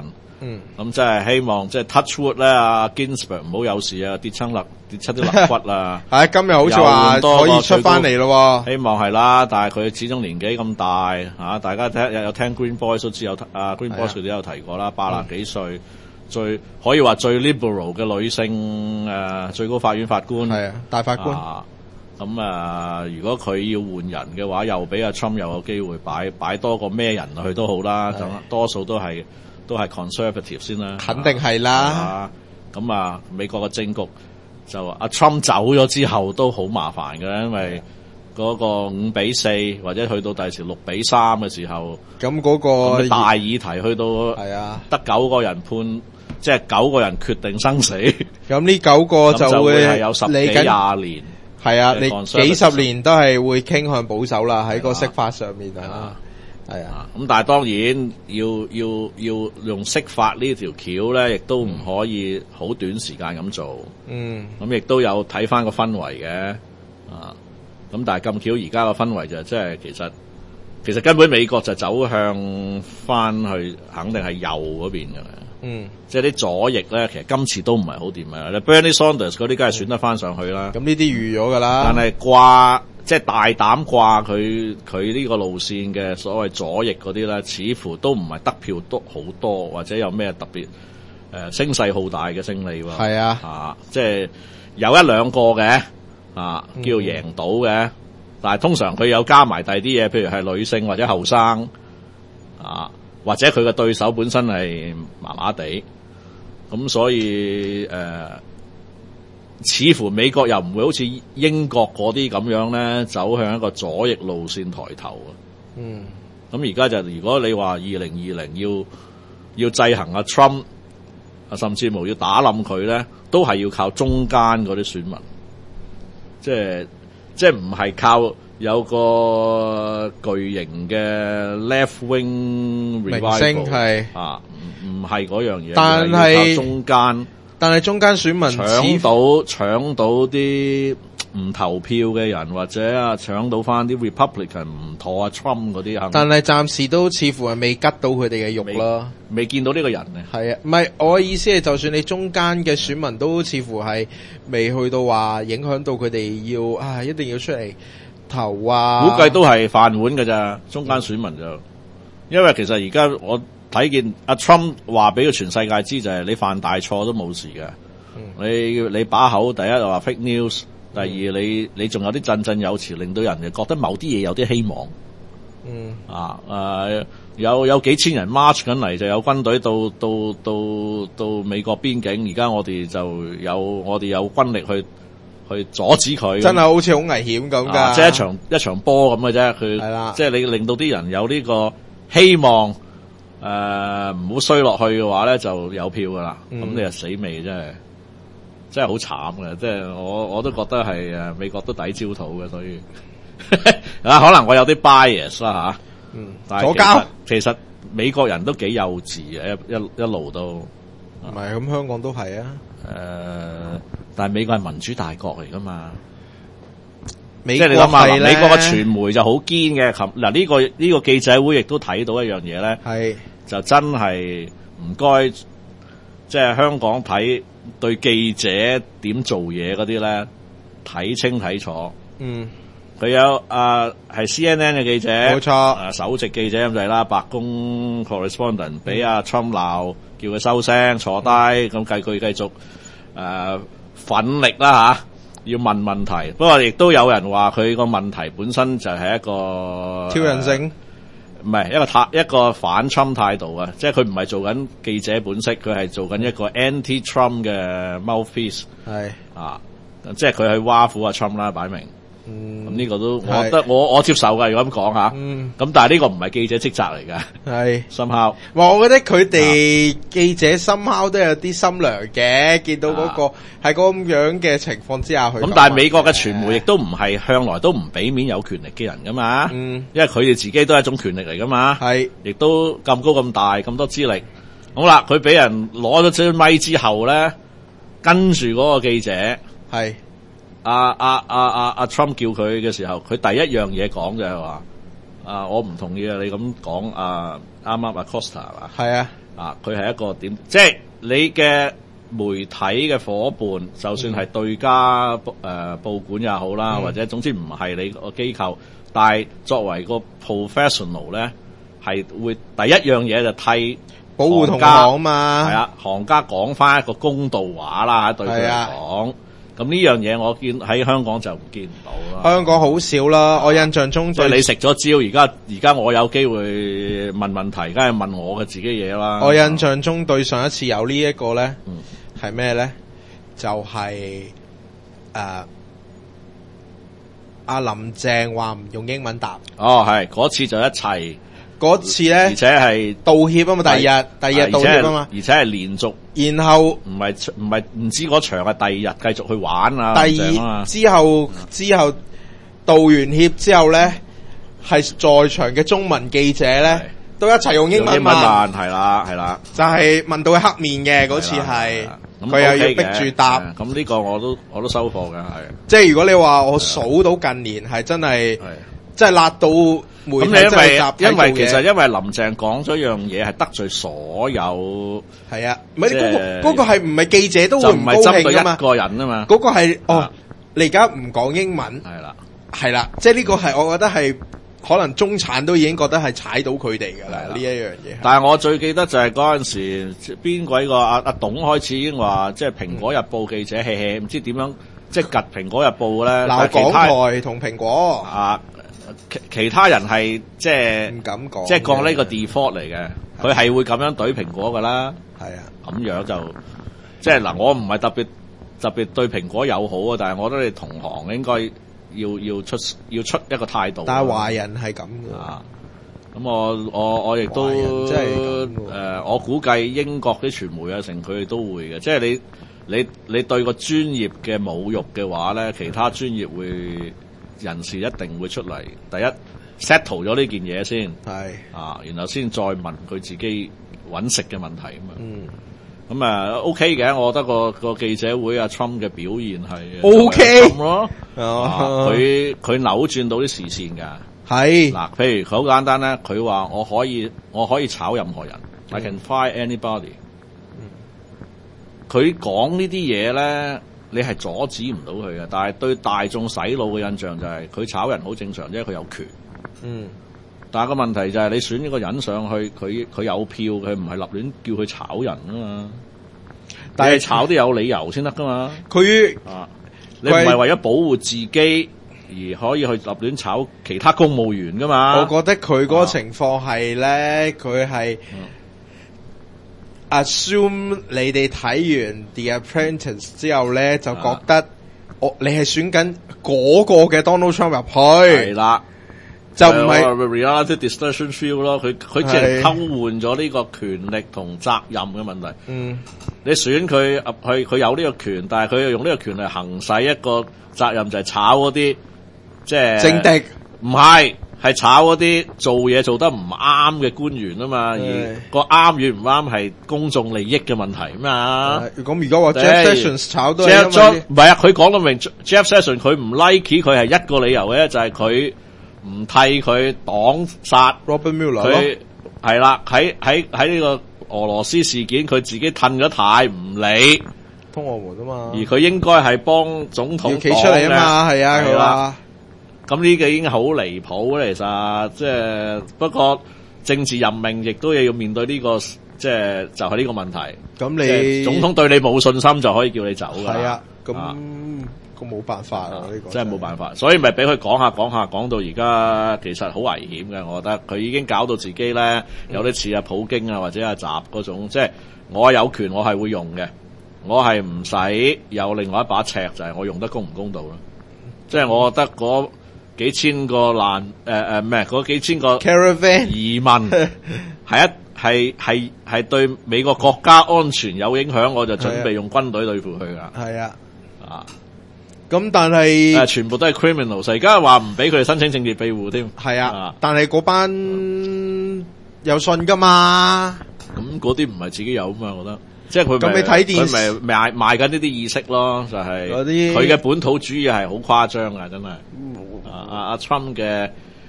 嗯， 咁即係希望即係 touch wood 咧，阿 Ginsburg 唔好有事啊，跌親肋跌出啲肋骨啊。 係今日好似話可以出翻嚟咯， 希望係啦，但係佢始終年紀咁大嚇，大家聽有有聽 Green Boys 都知有啊 Green Boys 佢哋都有提過啦，八廿幾歲。最可以話最 liberal 嘅女性誒、呃、最高法院法官係啊，大法官咁啊，啊，如果佢要換人嘅話，又俾阿 Trump 又有機會擺擺多個咩人去都好啦，咁多數都係都係 conservative 先啦， 肯定係啦。 咁啊，啊，美國嘅政局就阿 Trump 走咗之後都好麻煩嘅，因為嗰個五比四或者去到第時六比三嘅時候， 咁嗰個大議題去到係啊，得九個人判。即係九個人決定生死， 咁呢九個就會係有十幾廿年， 係啊，你幾十年都係會傾向保守啦，喺個釋法上面啊，係啊。咁但係當然要要要用釋法呢條橋咧，亦都唔可以好短時間咁做。嗯，咁亦都有睇翻個氛圍嘅，啊，咁但係咁巧而家個氛圍就即係其實其實根本美國就走向翻去，肯定係右嗰邊㗎啦。嗯，即係啲左翼咧，其實今次都唔係好掂嘅。你 Bernie Sanders 嗰啲梗係選得翻上去啦。 咁呢啲預咗噶啦。 但係掛即係大膽掛佢佢呢個路線嘅所謂左翼嗰啲咧，似乎都唔係得票都好多，或者有咩特別誒、呃、聲勢浩大嘅勝利喎。 係啊， 啊，即係有一兩個嘅啊，叫做贏到嘅，嗯、但係通常佢有加埋第二啲嘢，譬如係女性或者後生啊。或者佢嘅對手本身係麻麻地，咁所以誒、呃，似乎美國又唔會好似英國嗰啲咁樣咧，走向一個左翼路線抬頭啊。嗯，咁而家就如果你話二零二零要要制衡阿 Trump，啊甚至乎要打冧佢咧，都係要靠中間嗰啲選民，即係即係唔係靠。有個巨型嘅 left wing revival 係啊，唔唔係嗰樣嘢， 但係中間， 但係中間選民搶到搶到啲唔投票嘅人，或者啊搶到翻啲 Republican 唔妥啊 Trump 嗰啲， 但係暫時都似乎係未吉到佢哋嘅肉啦， 未見到呢個人咧。 係啊，唔係我嘅意思係，就算你中間嘅選民都似乎係未去到話影響到佢哋要啊，一定要出嚟。頭啊， 估計都係飯碗㗎咋，中間選民就，嗯、因為其實而家我睇見阿 Trump 話俾個全世界知就係你犯大錯都冇事嘅，嗯、你你把口第一就話 fake news，第二、嗯、你你仲有啲振振有詞，令到人哋覺得某啲嘢有啲希望，嗯啊誒、呃、有有幾千人 march 緊嚟，就有軍隊到到到到美國邊境，而家我哋就有我哋有軍力去。去阻止佢， 真係好似好危險咁噶， 即係一場一場波咁嘅啫。佢係啦，即係你令到啲人有呢個希望，誒唔好衰落去嘅話咧，就有票噶啦。咁、嗯、你就死未，真係真係好慘嘅。即係我我都覺得係誒美國都抵焦土嘅，所以啊可能我有啲 bias 啦吓。嗯， 左膠其實美國人都幾幼稚嘅，一一一路都唔係咁，香港都係啊。誒、 呃。但係美國係民主大國嚟噶嘛？ 美即係你諗下，美國嘅傳媒就好堅嘅。嗱呢個呢、呢個記者會亦都睇到一樣嘢咧，係就真係唔該，即係香港睇對記者點做嘢嗰啲咧，睇清睇楚。嗯，佢有啊係 C N N 嘅記者， 冇錯， 啊首席記者咁就係啦，白宮 correspondent 俾阿 Trump 鬧，叫佢收聲坐低，咁計佢繼續誒。呃奮力啦吓，要問問題。不過亦都有人話佢個問題本身就係一個挑釁性， 唔係、呃、一個態一個反 Trump 態度啊！即係佢唔係做緊記者本色，佢係做緊一個 anti-Trump 嘅 mouthpiece。係啊，即係佢去挖苦阿 Trump 啦，擺明。嗯，咁呢個都我覺得我我接受㗎，如果咁講吓。嗯，咁但係呢個唔係記者職責嚟㗎。係，somehow。哇， 我覺得佢哋記者 somehow 都有啲心涼嘅，見到嗰個喺咁樣嘅情況之下去。 咁但係美國嘅傳媒亦都唔係向來都唔俾面有權力嘅人㗎嘛。嗯，因為佢哋自己都係一種權力嚟㗎嘛。係，亦都咁高咁大咁多資歷。好啦，佢俾人攞咗支咪之後咧，跟住嗰個記者係。阿阿阿阿阿 Trump 叫佢嘅時候，佢第一樣嘢講就係話：啊，我唔同意啊！你咁講啊，啱啱阿 Costa 係嘛？係啊， 啊，佢係一個點，即係你嘅媒體嘅伙伴，就算係對家誒、呃、報館也好啦，嗯、或者總之唔係你個機構，但係作為個 professional 咧，係會第一樣嘢就替保護同行啊嘛， 係啊，行家講翻一個公道話啦，對佢嚟講。咁呢樣嘢我見喺香港就唔見唔到啦。香港好少啦，我印象中對。即係你食咗招，而家而家我有機會問問題，梗係問我嘅自己嘢啦。我印象中對上一次有呢一個咧，係咩咧？就係誒阿林鄭話唔用英文答。哦，係嗰次就一齊。嗰次咧，而且係道歉啊嘛，第二日第二日道歉啊嘛，而且係連續，然後唔係唔係唔知嗰場係第二日繼續去玩啊，第二之後之後道完歉之後咧，係在場嘅中文記者咧都一齊用英文問，係啦係啦，就係問到佢黑面嘅嗰次係，佢又要逼住答，咁呢個我都我都收貨嘅係，即係如果你話我數到近年係真係，即係辣到。咁你因為因為其實因為林鄭講咗樣嘢係得罪所有係啊，唔係嗰個嗰個係唔係記者都會唔高興啊嘛，一個人啊嘛，嗰個係哦，你而家唔講英文係啦係啦，即係呢個係我覺得係可能中產都已經覺得係踩到佢哋噶啦呢一樣嘢。但係我最記得就係嗰陣時邊鬼個阿阿董開始已經話，即係蘋果日報記者 hea hea 唔知點樣即係及蘋果日報咧鬧港台同蘋果啊。其其他人係即係唔敢講，即係講呢個 default 嚟嘅，佢係會咁樣懟蘋果噶啦。係啊，咁樣就即係嗱，我唔係特別特別對蘋果友好啊，但係我覺得你同行應該要要出要出一個態度。但係華人係咁嘅啊，咁我我我亦都即係誒，我估計英國啲傳媒啊，成佢哋都會嘅，即係你你你對個專業嘅侮辱嘅話咧，其他專業會。人士一定會出嚟，第一 settle 咗呢件嘢先，係啊，然後先再問佢自己揾食嘅問題啊嘛。嗯，咁啊 OK 嘅，我覺得個個記者會阿 Trump 嘅表現係 OK 咯，佢佢扭轉到啲視線㗎。係嗱，譬如佢好簡單咧，佢話我可以我可以炒任何人、嗯、I can fire anybody。佢講呢啲嘢咧。你係阻止唔到佢嘅，但係對大眾洗腦嘅印象就係佢炒人好正常啫，佢有權。嗯。但係個問題就係你選一個人上去，佢佢有票，佢唔係立亂叫佢炒人啊嘛。但係炒都有理由先得噶嘛。佢啊，你唔係為咗保護自己而可以去立亂炒其他公務員噶嘛？我覺得佢嗰個情況係咧，佢係。assume 你哋睇完 The Apprentice 之後咧，就覺得我、啊、你係選緊嗰個嘅 Donald Trump 入去，係啦，就唔係 reality distortion field 咯。佢佢只係偷換咗呢個權力同責任嘅問題。嗯，你選佢入去，佢有呢個權，但係佢又用呢個權嚟行使一個責任，就係炒嗰啲即係政敵，唔係。係炒嗰啲做嘢做得唔啱嘅官員啊嘛，而個啱與唔啱係公眾利益嘅問題啊嘛。咁如果話 Jeff Sessions 炒都係因為唔係啊，佢講到明 Jeff Sessions 佢唔 like 佢係一個理由嘅，就係佢唔替佢擋殺 Robert Mueller 佢係啦，喺喺喺呢個俄羅斯事件佢自己褪咗軚唔理通俄門啊嘛，而佢應該係幫總統企出嚟啊嘛，係啊佢話。咁呢個已經好離譜啦，其實即係不過政治任命亦都要面對呢、這個即係就係、是、呢個問題。咁你總統對你冇信心就可以叫你走㗎。係啊，咁咁冇辦法啊，呢、這個真係冇辦法。所以咪俾佢講下講下，講到而家其實好危險嘅。我覺得佢已經搞到自己咧有啲似阿普京啊或者阿習嗰種，即係我有權我係會用嘅，我係唔使有另外一把尺，就係、是、我用得公唔公道咯。即係我覺得嗰幾千個難誒誒咩？嗰、呃、幾千個 caravan 移民係一係係係對美國國家安全有影響，我就準備用軍隊對付佢噶。係啊，啊咁但係誒、呃、全部都係 criminals，而家話唔俾佢哋申請政治庇護添。係啊，啊但係嗰班有信噶嘛？咁嗰啲唔係自己有嘛？我覺得。即係佢咁你睇電視，佢咪賣賣緊呢啲意識咯，就係佢嘅本土主義係好誇張噶，真係。阿阿 Trump 嘅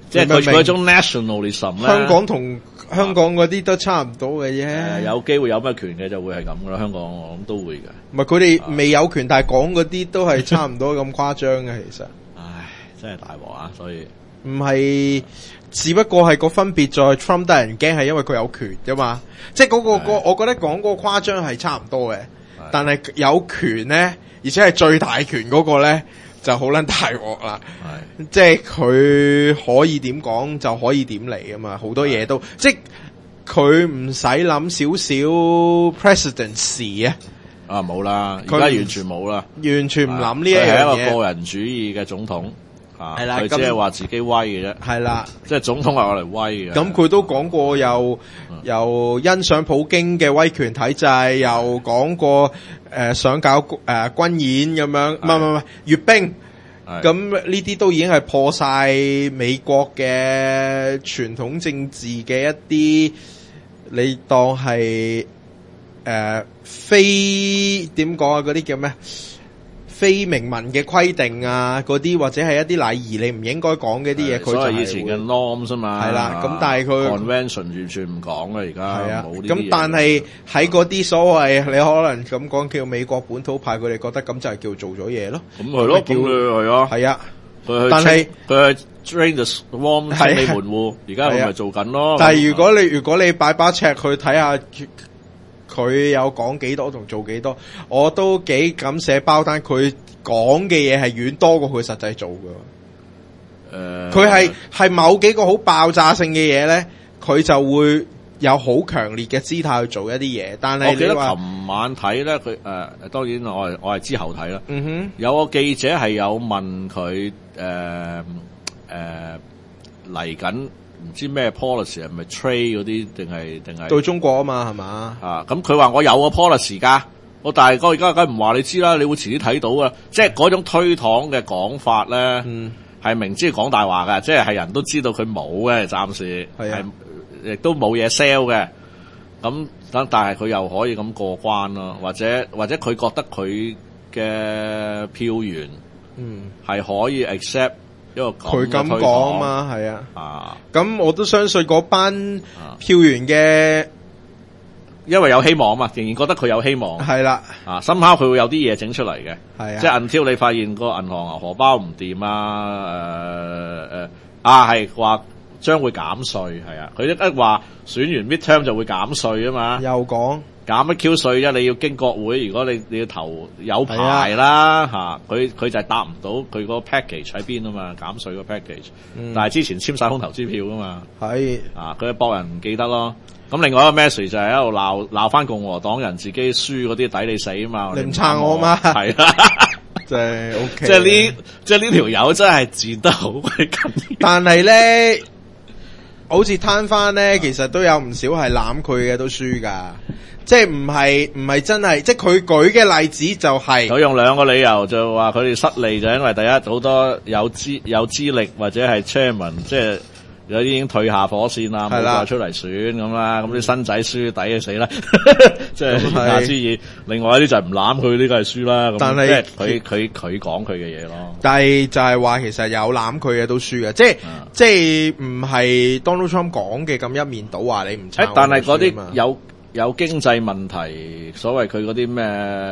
即係佢嗰種 nationalism 咧。 香港同香港嗰啲都差唔多嘅啫、 呃。有機會有乜權嘅就會係咁噶啦，香港我諗都會嘅。 唔係佢哋未有權，但係講嗰啲都係差唔多咁誇張嘅，其實。 唉，真係大鑊啊！所以唔係，只不過係個分別在 Trump 得人驚係因為佢有權啫嘛。即係嗰個個，我覺得講嗰個誇張係差唔多嘅，但係有權咧，而且係最大權嗰個咧。就好撚大鑊啦，即係佢可以點講就可以點嚟啊嘛，好多嘢都即係佢唔使諗少少 presidency 啊， 啊冇啦，而家完全冇啦， 完全唔諗呢一樣嘢， 係一個個人主義嘅總統，啊， 係啦， 佢只係話自己威嘅啫， 係啦， 即係總統係我嚟威嘅。 咁佢都講過又又欣賞普京嘅威權體制，又講過。誒、呃、想搞誒、呃、軍演咁樣，唔係唔係唔係閱兵，咁呢啲都已經係破晒美國嘅傳統政治嘅一啲，你當係誒、呃、非點講啊？嗰啲叫咩？非明文嘅規定啊，嗰啲或者係一啲禮儀，你唔應該講嘅啲嘢，佢就係以前嘅 norms 啊嘛。 係啦，咁但係佢 convention 完全唔講啦，而家係啊。 冇呢啲嘢。 咁但係喺嗰啲所謂，你可能咁講叫美國本土派，佢哋覺得咁就係叫做咗嘢咯。 咁係咯，叫係啊。 係啊， 但係佢係 train the swarm 清理門戶，而家佢咪做緊咯。 但係如果你如果你擺把尺去睇下。佢有講幾多同做幾多，我都幾敢寫包單。佢講嘅嘢係遠多過佢實際做嘅。誒，佢係係某幾個好爆炸性嘅嘢咧，佢就會有好強烈嘅姿態去做一啲嘢。但係我記得琴晚睇咧，佢誒、呃、當然我係我係之後睇啦。嗯哼，有個記者係有問佢誒誒嚟緊。唔知咩 policy 係咪 trade 嗰啲定係定係對中國啊嘛係嘛啊？咁佢話我有個 policy 㗎，我但係我而家梗係唔話你知啦，你會遲啲睇到㗎。即係嗰種推搪嘅講法咧，係、嗯、明知講大話㗎，即係係人都知道佢冇嘅，暫時係亦都冇嘢 sell 嘅。咁但但係佢又可以咁過關咯，或者或者佢覺得佢嘅票源嗯係可以 accept。 佢咁講嘛，係啊，咁我都相信嗰班票員嘅、啊， 因為有希望啊嘛，仍然覺得佢有希望， 係啦， 啊，深刻佢會有啲嘢整出嚟嘅， 係啊， 即係 until 你發現個銀行荷包唔掂啊，誒、呃、誒、呃，啊係話將會減稅，係啊，佢一一話選完 midterm 就會減稅啊嘛， 又講。 減乜 Q 稅啫？你要經國會，如果你你要投有排啦吓，佢佢、啊、就係答唔到佢個 package 喺邊啊嘛，減稅個 package、嗯。但係之前簽晒空頭支票噶嘛，係啊，佢博人唔記得咯。咁另外一個 message 就係喺度鬧鬧翻共和黨人自己輸嗰啲抵你死啊嘛， 你唔撐我嘛？係啦，即係 OK。 即係呢，即係呢條友真係賤得好鬼緊。 但係咧，好似攤翻咧，其實都有唔少係攬佢嘅都輸噶。即係唔係唔係真係，即係佢舉嘅例子就係、是， 佢用兩個理由就話佢哋失利，就因為第一好多有資有資歷或者係 chairman，即係有啲已經退下火線啦，冇再出嚟選咁啦，咁啲新仔輸抵就死啦，即係言下之意。另外一啲就係唔攬佢呢個係輸啦，但係即係佢佢佢講佢嘅嘢咯。 但係就係話其實有攬佢嘅都輸嘅，即係、嗯、即係唔係 Donald Trump 講嘅咁一面倒話你唔撐。 但係嗰啲有。有經濟問題，所謂佢嗰啲咩誒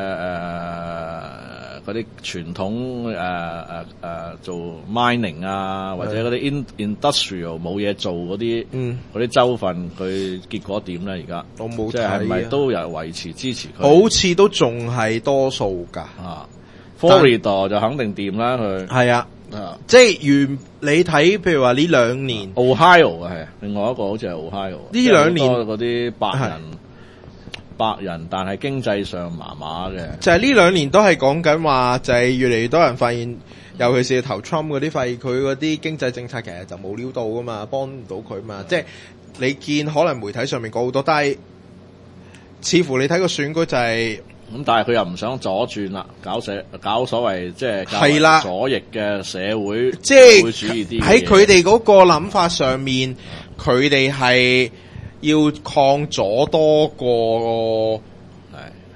嗰啲傳統誒誒誒做 mining 啊，或者嗰啲 industrial 冇嘢做嗰啲，嗯，嗰啲州份佢結果點咧？而家我冇睇， 即係係咪都有維持支持佢？ 好似都仲係多數㗎啊 Florida 就肯定掂啦，佢係啊，啊即係原你睇譬如話呢兩年 Ohio 係另外一個好似係 Ohio 呢兩年嗰啲白人。白人，但係經濟上麻麻嘅， 就係呢兩年都係講緊話，就係越嚟越多人發現，尤其是投 Trump 嗰啲，發現佢嗰啲經濟政策其實就冇料到噶嘛，幫唔到佢嘛。即係你見可能媒體上面講好多，但係似乎你睇個選舉就係、是、 咁，但係佢又唔想左轉啦，搞社搞所謂即係係啦左翼嘅社會， 即係社會主義啲喺佢哋嗰個諗法上面，佢哋係。要抗左多過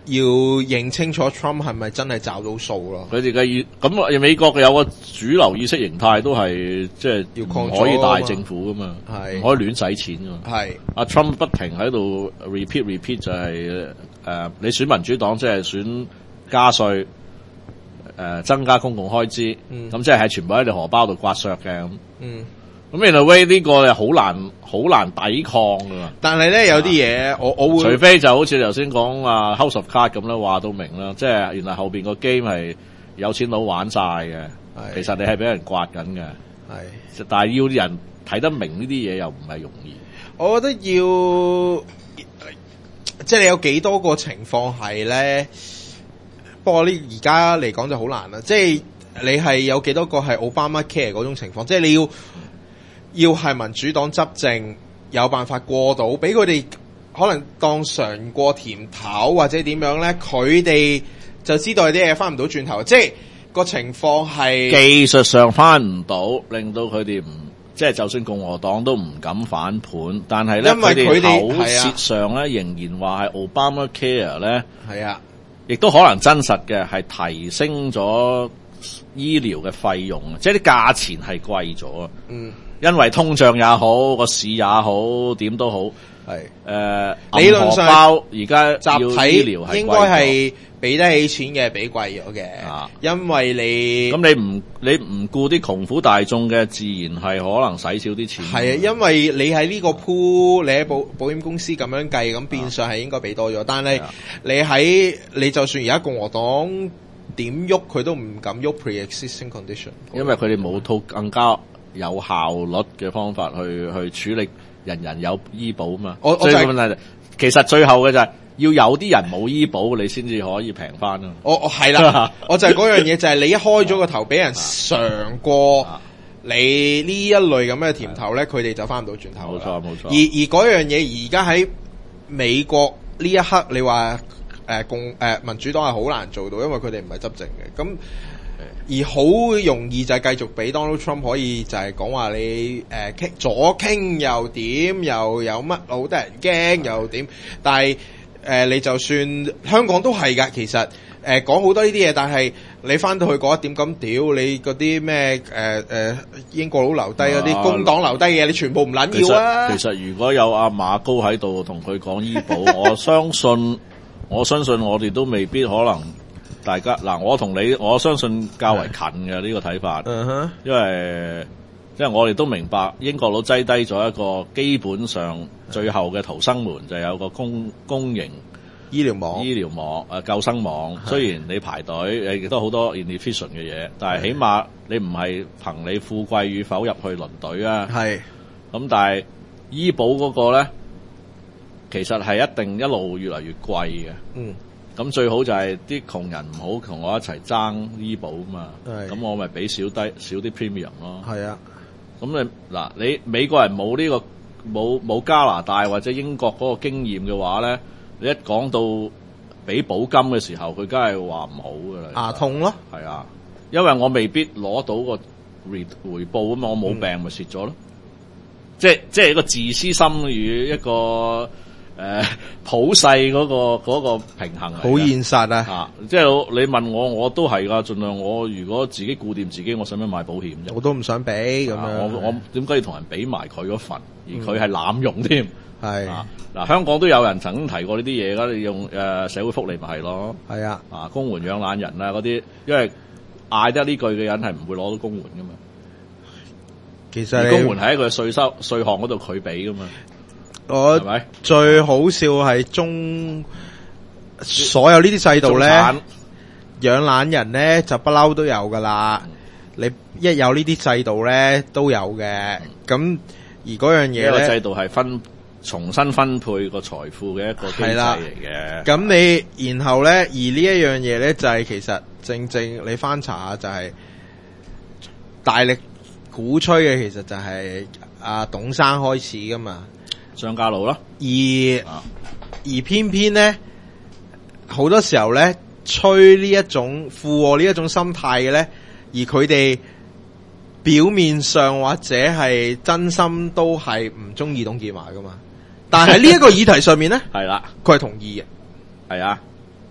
要認清楚 Trump 係咪真係找到數咯？ 佢哋嘅意咁，美國有個主流意識形態都係即係要抗唔可以大政府噶嘛， 係唔可以亂使錢噶嘛。 係阿 Trump 不停喺度 repeat repeat 就係、是、誒、呃，你選民主黨即係選加稅，誒、呃、增加公共開支，咁、 嗯、 即係係全部喺你荷包度刮削嘅咁。 嗯。 咁 anyway 呢個係好難好難抵抗噶， 但係咧有啲嘢、啊、我我會除非就好似頭先講啊 House of Cards 咁啦，話到明啦，即係原來後邊個 game 係有錢佬玩晒嘅，其實你係俾人刮緊嘅，係，但係要啲人睇得明呢啲嘢又唔係容易。 我覺得要即係你有幾多個情況係咧，不過呢而家嚟講就好難啦，即係你係有幾多個係 Obamacare 嗰種情況，即係你要。要係民主黨執政有辦法過到，俾佢哋可能當嘗過甜頭或者點樣咧，佢哋就知道有啲嘢翻唔到轉頭，即係個情況係技術上翻唔到，令到佢哋唔即係就算共和黨都唔敢反盤，但係咧佢哋口舌上咧仍然話係 Obamacare 咧，係啊，亦都可能真實嘅係提升咗醫療嘅費用，即係啲價錢係貴咗啊，嗯。因為通脹也好，個市也好，點都好，係誒、呃、理論上包而家集體應該係俾得起錢嘅，俾貴咗嘅，因為你咁你唔你唔顧啲窮苦大眾嘅，自然係可能使少啲錢。 係啊，因為你喺呢個 pool，你喺保保險公司咁樣計，咁變相係應該俾多咗。但係你喺你就算而家共和黨點喐，佢都唔敢喐 pre-existing condition， 因為佢哋冇套更加有效率嘅方法去去處理人人有醫保啊嘛，我我就係、其實最後嘅就係要有啲人冇醫保，你先至可以平翻啊！ 我我係啦，我就係嗰樣嘢，就係你一開咗個頭俾人嘗過你呢一類咁嘅甜頭咧，佢哋就翻唔到轉頭。冇錯冇錯。而而嗰樣嘢而家喺美國呢一刻，你話誒共誒民主黨係好難做到，因為佢哋唔係執政嘅咁。而好容易就係繼續俾 Donald Trump 可以就係講話你誒傾左傾右點，又有乜好得人驚又點，但係誒、呃、你就算香港都係㗎，其實誒講好多呢啲嘢，但係你翻到去嗰一點咁屌你嗰啲咩誒誒英國佬留低嗰啲工黨留低嘅嘢，你全部唔撚要啊！ 其實，其實如果有阿馬高喺度同佢講醫保，我相信我相信我哋都未必可能。大家嗱，我同你，我相信較為近嘅呢個睇法，因為因為我哋都明白英國佬擠低咗一個基本上最後嘅逃生門，就有個公公營醫療網、 醫療網誒救生網。雖然你排隊，亦都好多 inefficient 嘅嘢，但係起碼你唔係憑你富貴與否入去輪隊啊。係咁，但係醫保嗰個咧，其實係一定一路越嚟越貴嘅。嗯。咁最好就係啲窮人唔好同我一齊爭醫保嘛，咁我咪俾少低少啲 premium 咯。係啊，咁你嗱你美國人冇呢、呢個冇冇加拿大或者英國嗰個經驗嘅話咧，你一講到俾保金嘅時候，佢梗係話唔好噶啦。牙痛咯，係啊，因為我未必攞到個回回報啊嘛，我冇病咪蝕咗咯。即係即係一個自私心與一個。誒、呃，普世嗰、那個嗰、那個平衡好現實啊！ 啊，即係你問我，我都係噶，盡量我如果自己顧掂自己，我使乜買保險啫？我都唔想俾咁樣。我我點解要同人俾埋佢嗰份？而佢係濫用添。係、嗯、啊，嗱，香港都有人曾經提過呢啲嘢噶，你用誒、呃、社會福利咪係咯？係啊，啊，公援養懶人啊嗰啲，因為嗌得呢句嘅人係唔會攞到公援噶嘛。其實公援係喺佢稅收稅項嗰度佢俾噶嘛。我最好笑係中所有呢啲制度咧，養懶人咧就不嬲都有噶啦。你一有呢啲制度咧都有嘅。咁而嗰樣嘢咧，呢個制度係分重新分配個財富嘅一個機制嚟嘅。咁你然後咧，而呢一樣嘢咧就係、是、其實正正你翻查下就係大力鼓吹嘅，其實就係阿董生開始噶嘛。商家佬啦，而、啊、而偏偏咧，好多時候咧，吹呢一種附和呢一種心態嘅咧，而佢哋表面上或者係真心都係唔中意董建華噶嘛，但係呢一個議題上面咧，係啦，佢係同意嘅，係啊，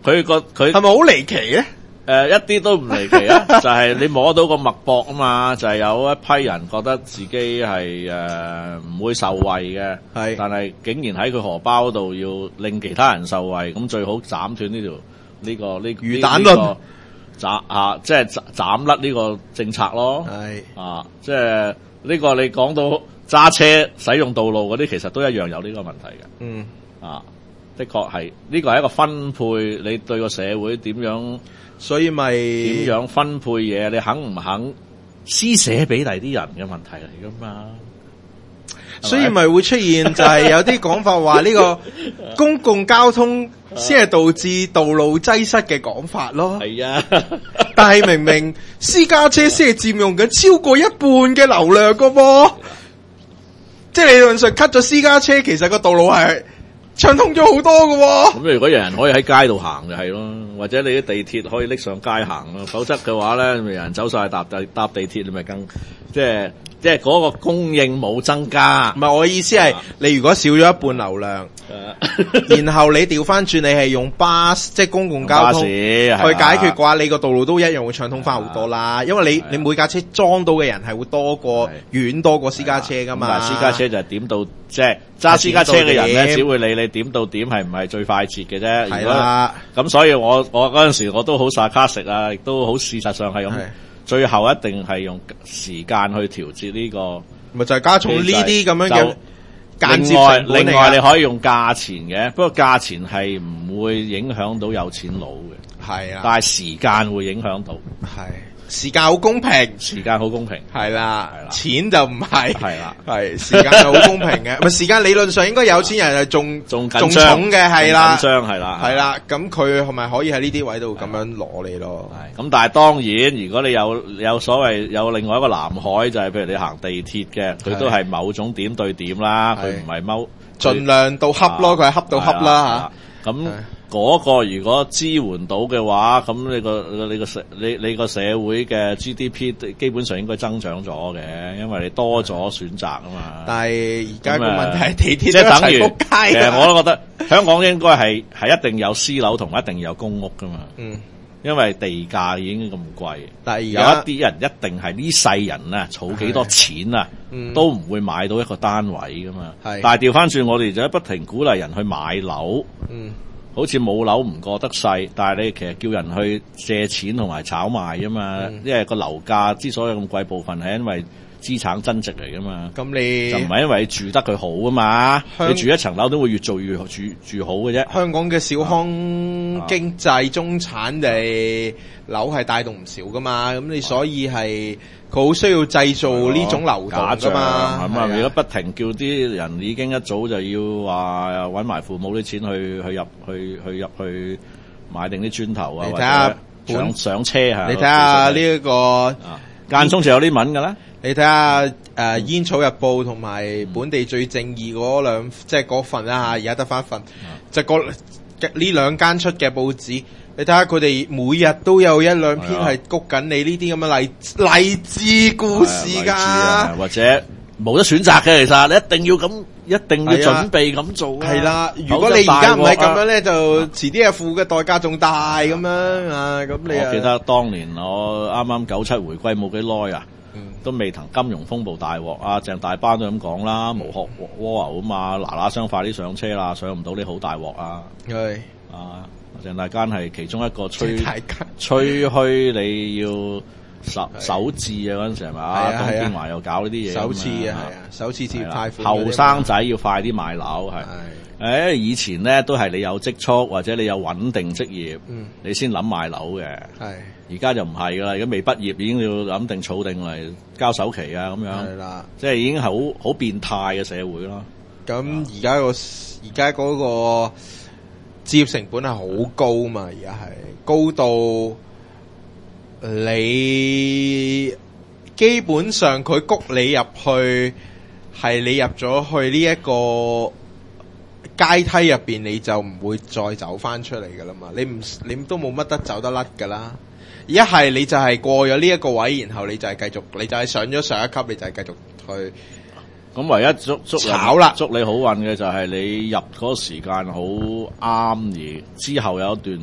佢個佢係咪好離奇咧？ 誒、呃、一啲都唔離奇啊！就係你摸到個脈搏啊嘛，就係、是、有一批人覺得自己係誒唔會受惠嘅， 係但係竟然喺佢荷包度要令其他人受惠，咁最好斬斷呢條呢個呢魚蛋論斬啊，即係斬甩呢個政策咯。 係啊，即係呢個你講到揸車使用道路嗰啲，其實都一樣有呢個問題嘅。 嗯啊，的確係呢個係一個分配，你對個社會點樣？ 所以咪點樣分配嘢？你肯唔肯施捨俾第啲人嘅問題嚟噶嘛？ 所以咪會出現就係有啲講法話呢個公共交通先係導致道路擠塞嘅講法咯。 係啊， 但係明明私家車先係佔用緊超過一半嘅流量噶噃，即係理論上 cut 咗私家車，其實個道路係暢通咗好多噶喎。 咁如果有人可以喺街度行就係咯，或者你啲地鐵可以拎上街行咯，否則嘅話咧，咪有人走晒搭地搭地鐵，你咪更即係即係嗰個供應冇增加。 唔係，我意思係、啊、你如果少咗一半流量，啊、然後你調翻轉你係用巴士即係公共交通去解決嘅話，你個道路都一樣會暢通翻好多啦。啊、因為你、啊、你每架車裝到嘅人係會多過遠、啊、多過私家車噶嘛。 私家車就係點到即係揸私家車嘅人咧，只會理你點到點係唔係最快捷嘅啫。係啦，咁所以我我嗰陣時我都好 sarcastic 啊，亦都好事實上係咁。最後一定係用時間去調節呢個， 咪就係加重呢啲咁樣嘅間接另外， 成本。 另外你可以用價錢嘅，不過價錢係唔會影響到有錢佬嘅。 係啊， 但係時間會影響到。 係。時間好公平， 時間好公平， 係啦，錢就唔係， 係啦， 係時間就好公平嘅。咪時間理論上應該有錢人係仲仲仲重嘅，係啦， 緊張係啦， 係啦。咁佢係咪可以喺呢啲位度咁樣攞你咯？ 係咁，但係當然，如果你有有所謂有另外一個南海，就係譬如你行地鐵嘅，佢都係某種點對點啦，佢唔係踎， 盡量到恰咯，佢係恰到恰啦嚇。咁嗰個如果支援到嘅話，咁你個你個社你你個社會嘅 G D P 基本上應該增長咗嘅，因為你多咗選擇啊嘛。 但係而家個問題係地鐵即係等於， 仆街。 其實我都覺得香港應該係係一定有私樓同一定有公屋噶嘛。嗯，因為地價已經咁貴。但係而家有一啲人一定係呢世人啊，儲幾多錢啊，都唔會買到一個單位噶嘛。係，但係調翻轉，我哋就不停鼓勵人去買樓。嗯。好似冇樓唔過得世，但係你其實叫人去借錢同埋炒賣啊嘛，嗯、因為個樓價之所以咁貴，部分係因為資產增值嚟噶嘛。咁你就唔係因為你住得佢好啊嘛，你住一層樓都會越做越住住好嘅啫。香港嘅小康經濟、啊、中產地樓係帶動唔少噶嘛，咁你所以係佢好需要製造呢種流動噶嘛。咁啊，如果不停叫啲人已經一早就要話搵埋父母啲錢去去入去去入去買定啲磚頭啊，或者上上車吓。你睇下呢一個間中就有啲文噶啦。你睇下誒《煙草日報》同埋本地最正義嗰兩即係嗰份啦吓，而家得翻份，就個呢兩間出嘅報紙。你睇下佢哋每日都有一兩篇係谷緊你呢啲咁嘅勵勵志故事噶，或者冇得選擇嘅，其實你一定要咁，一定要準備咁做。係啦，如果你而家唔係咁樣咧，就遲啲啊付嘅代價仲大咁樣啊。咁你我記得當年我啱啱九七回歸冇幾耐啊，都未曾金融風暴大鑊啊，鄭大班都咁講啦，無殼蝸牛啊嘛，嗱嗱聲快啲上車啦，上唔到你好大鑊啊。係啊。鄭大間係其中一個吹吹噓你要首首置啊，嗰陣時係咪啊？董建華又搞呢啲嘢，首次啊，係啊，首次置業貸款，後生仔要快啲買樓係。誒，以前咧都係你有積蓄或者你有穩定職業，嗯、你先諗買樓嘅。係而家就唔係噶啦，而家未畢業已經要諗定儲定嚟交首期啊，咁樣係啦，即係已經係好好變態嘅社會咯。咁而家個而家嗰個。置業成本係好高嘛，而家係高到你基本上佢谷你入去，係你入咗去呢一個階梯入邊，你就唔會再走翻出嚟噶啦嘛。你唔你都冇乜得走得甩噶啦。一係你就係過咗呢一個位，然後你就係繼續，你就係上咗上一級，你就係繼續去。咁唯一捉捉炒啦，捉你好運嘅就係你入嗰個時間好啱，而之後有一段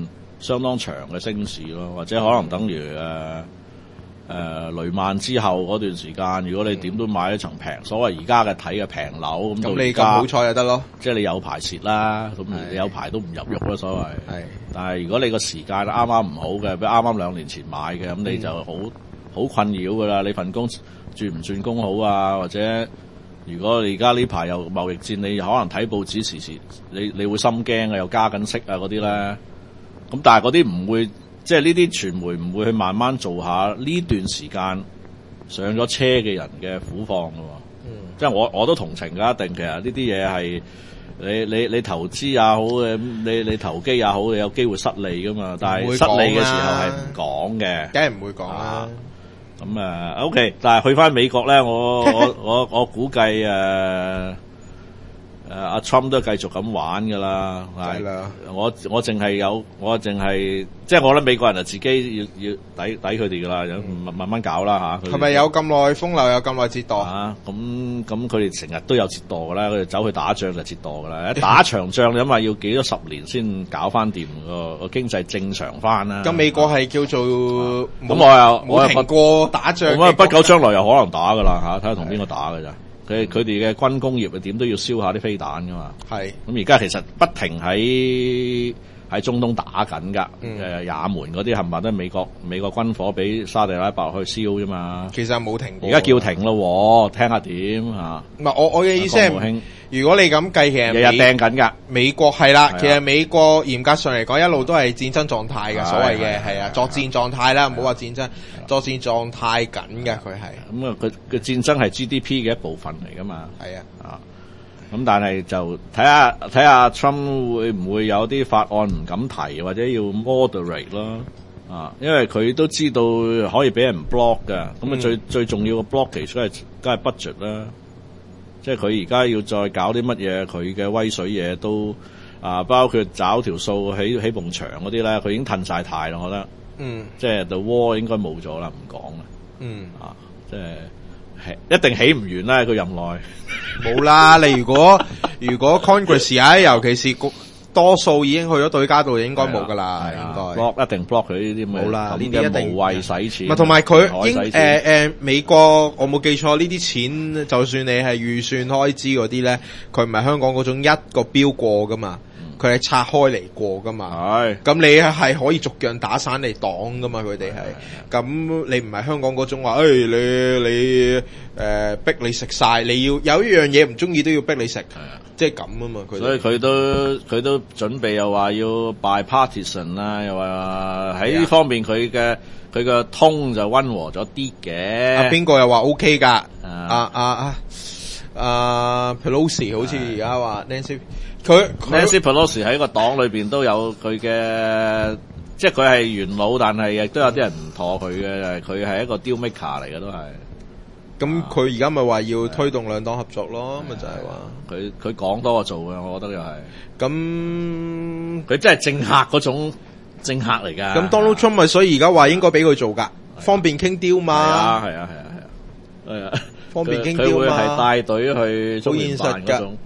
相當長嘅升市咯，或者可能等於誒。呃誒、呃、雷曼之後嗰段時間，如果你點都買一層平，所謂而家嘅睇嘅平樓咁，到而家咁好彩就得咯。 即係你有排蝕啦，咁你有排都唔入肉啦，所謂。係。但係如果你個時間啱啱唔好嘅，比如啱啱兩年前買嘅，咁你就好好困擾噶啦。你份工轉唔轉工好啊？或者如果你而家呢排又貿易戰，你可能睇報紙時時，你你會心驚啊，又加緊息啊嗰啲咧。咁但係嗰啲唔會。即係呢啲傳媒唔會去慢慢做下呢段時間上咗車嘅人嘅苦況㗎喎。嗯，即係我我都同情㗎，一定其實呢啲嘢係你你你投資也好嘅，你你投機也好，你有機會失利㗎嘛。但係失利嘅時候係唔講嘅， 梗係唔會講啦。 咁啊 OK， 但係去返美國咧，我我我我估計誒。呃誒阿 Trump 都繼續咁玩㗎啦，係啦。我我淨係有，我淨係即係我覺得美國人就自己要要抵抵佢哋㗎啦，慢慢慢搞啦嚇。係咪有咁耐風流，有咁耐折墮啊？咁咁佢哋成日都有折墮㗎啦，佢哋走去打仗就折墮㗎啦。一打場仗，因為要幾多十年先搞翻掂個個經濟正常翻啦。 咁美國係叫做咁我又冇停過打仗。 咁啊，不久將來又可能打㗎啦嚇，睇下同邊個打㗎咋。佢佢哋嘅軍工業啊，點都要燒下啲飛彈噶嘛。係咁而家其實不停喺喺中東打緊噶。誒、嗯，也門嗰啲冚唪唥都係美國美國軍火俾沙地阿拉伯去燒啫嘛。其實冇停過。而家叫停咯，聽下點嚇。唔係我我嘅意思係，如果你咁計，其實日日掟緊㗎。美國係啦，其實美國嚴格上嚟講，一路都係戰爭狀態嘅，所謂嘅係啊，作戰狀態啦，唔好話戰爭，作戰狀態緊嘅佢係。咁啊，佢嘅戰爭係 G D P 嘅一部分嚟㗎嘛。係啊，啊，咁但係就睇下睇下 Trump 會唔會有啲法案唔敢提，或者要 moderate 咯。啊，因為佢都知道可以俾人 block 㗎，咁啊、嗯、最最重要嘅 blockage 梗係梗係 budget 啦。即係佢而家要再搞啲乜嘢，佢嘅威水嘢都啊，包括找條數起起埲牆嗰啲咧，佢已經褪晒軚啦，我覺得。嗯。即係 the war 應該冇咗啦，唔講啦。嗯。啊，即係一定起唔完啦，佢任內。冇啦，你如果如果 Congress 啊，尤其是局多數已經去咗對家度，應該冇噶啦，應該 block 一定 block 佢呢啲冇啦，呢啲一定無謂使錢。唔係同埋佢應誒誒美國，我冇記錯呢啲錢，就算你係預算開支嗰啲咧，佢唔係香港嗰種一個標過噶嘛，佢係拆開嚟過噶嘛。係咁你係可以逐樣打散嚟擋噶嘛，佢哋係。咁你唔係香港嗰種話，誒你你誒逼你食晒，你要有一樣嘢唔中意都要逼你食。即係咁啊嘛，佢所以佢都佢都準備又話要 bipartisan 啦，又話喺呢方面佢嘅佢嘅通就溫和咗啲嘅。啊邊個又話 OK 㗎？啊啊啊啊 Pelosi 好似而家話 Nancy 佢 Nancy Pelosi 喺個黨裏邊都有佢嘅，即係佢係元老，但係亦都有啲人唔妥佢嘅，佢係一個 deal maker 嚟嘅都係。咁佢而家咪話要推動兩黨合作咯，咪就係話佢佢講多過做嘅，我覺得又係。咁佢真係政客嗰種政客嚟㗎。咁 Donald Trump 咪所以而家話應該俾佢做㗎，方便傾 deal 嘛。係啊係啊係啊係啊，方便傾 deal 嘛。佢會係帶隊去中聯辦嗰種。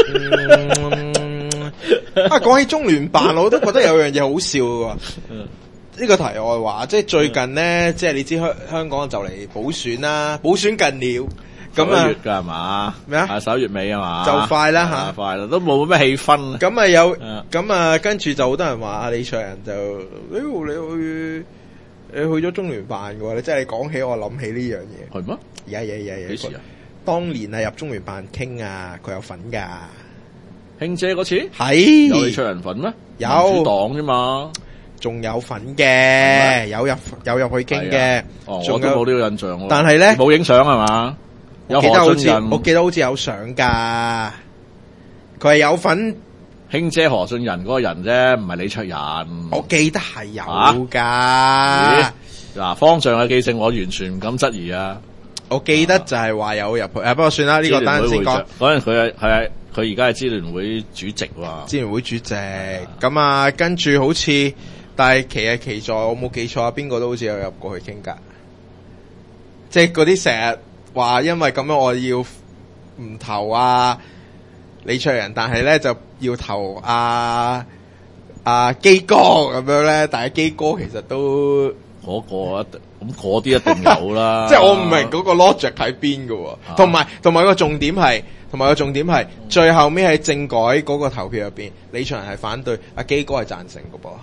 啊，講起中聯辦，我都覺得有樣嘢好笑喎。呢個題外話，即係最近咧，即係你知香香港就嚟補選啦，補選近了，咁啊，十一月㗎係嘛？咩啊？十一月尾啊嘛？就快啦嚇，快啦，都冇咩氣氛。咁啊有，咁啊跟住就好多人話阿李卓人就，你你去你去咗中聯辦嘅喎，你真係講起我諗起呢樣嘢。係咩？有有有有。幾時啊？當年係入中聯辦傾啊，佢有份㗎。慶姐嗰次係有李卓人份咩？有民主黨啫嘛。仲有份嘅，有入有入去傾嘅，哦，我都冇呢個印象。但係咧冇影相係嘛？我記得好似我記得好似有相噶，佢係有份卿姐何俊仁嗰個人啫，唔係李卓人。我記得係有噶。嗱，方丈嘅記性我完全唔敢質疑啊！我記得就係話有入去，誒，不過算啦，呢個單先講。嗰陣佢係係佢而家係支聯會主席喎。支聯會主席咁啊，跟住好似。但係其實其在，我冇記錯啊，邊個都好似有入過去傾㗎，即係嗰啲成日話因為咁樣我要唔投啊李卓人，但係咧就要投啊阿基哥咁樣咧，但係基哥其實都嗰個一定咁嗰啲一定有啦。 即係我唔明嗰個 logic 喺邊㗎喎，同埋同埋個重點係，同埋個重點係最後尾喺政改嗰個投票入邊，李卓人係反對，阿基哥係贊成㗎噃。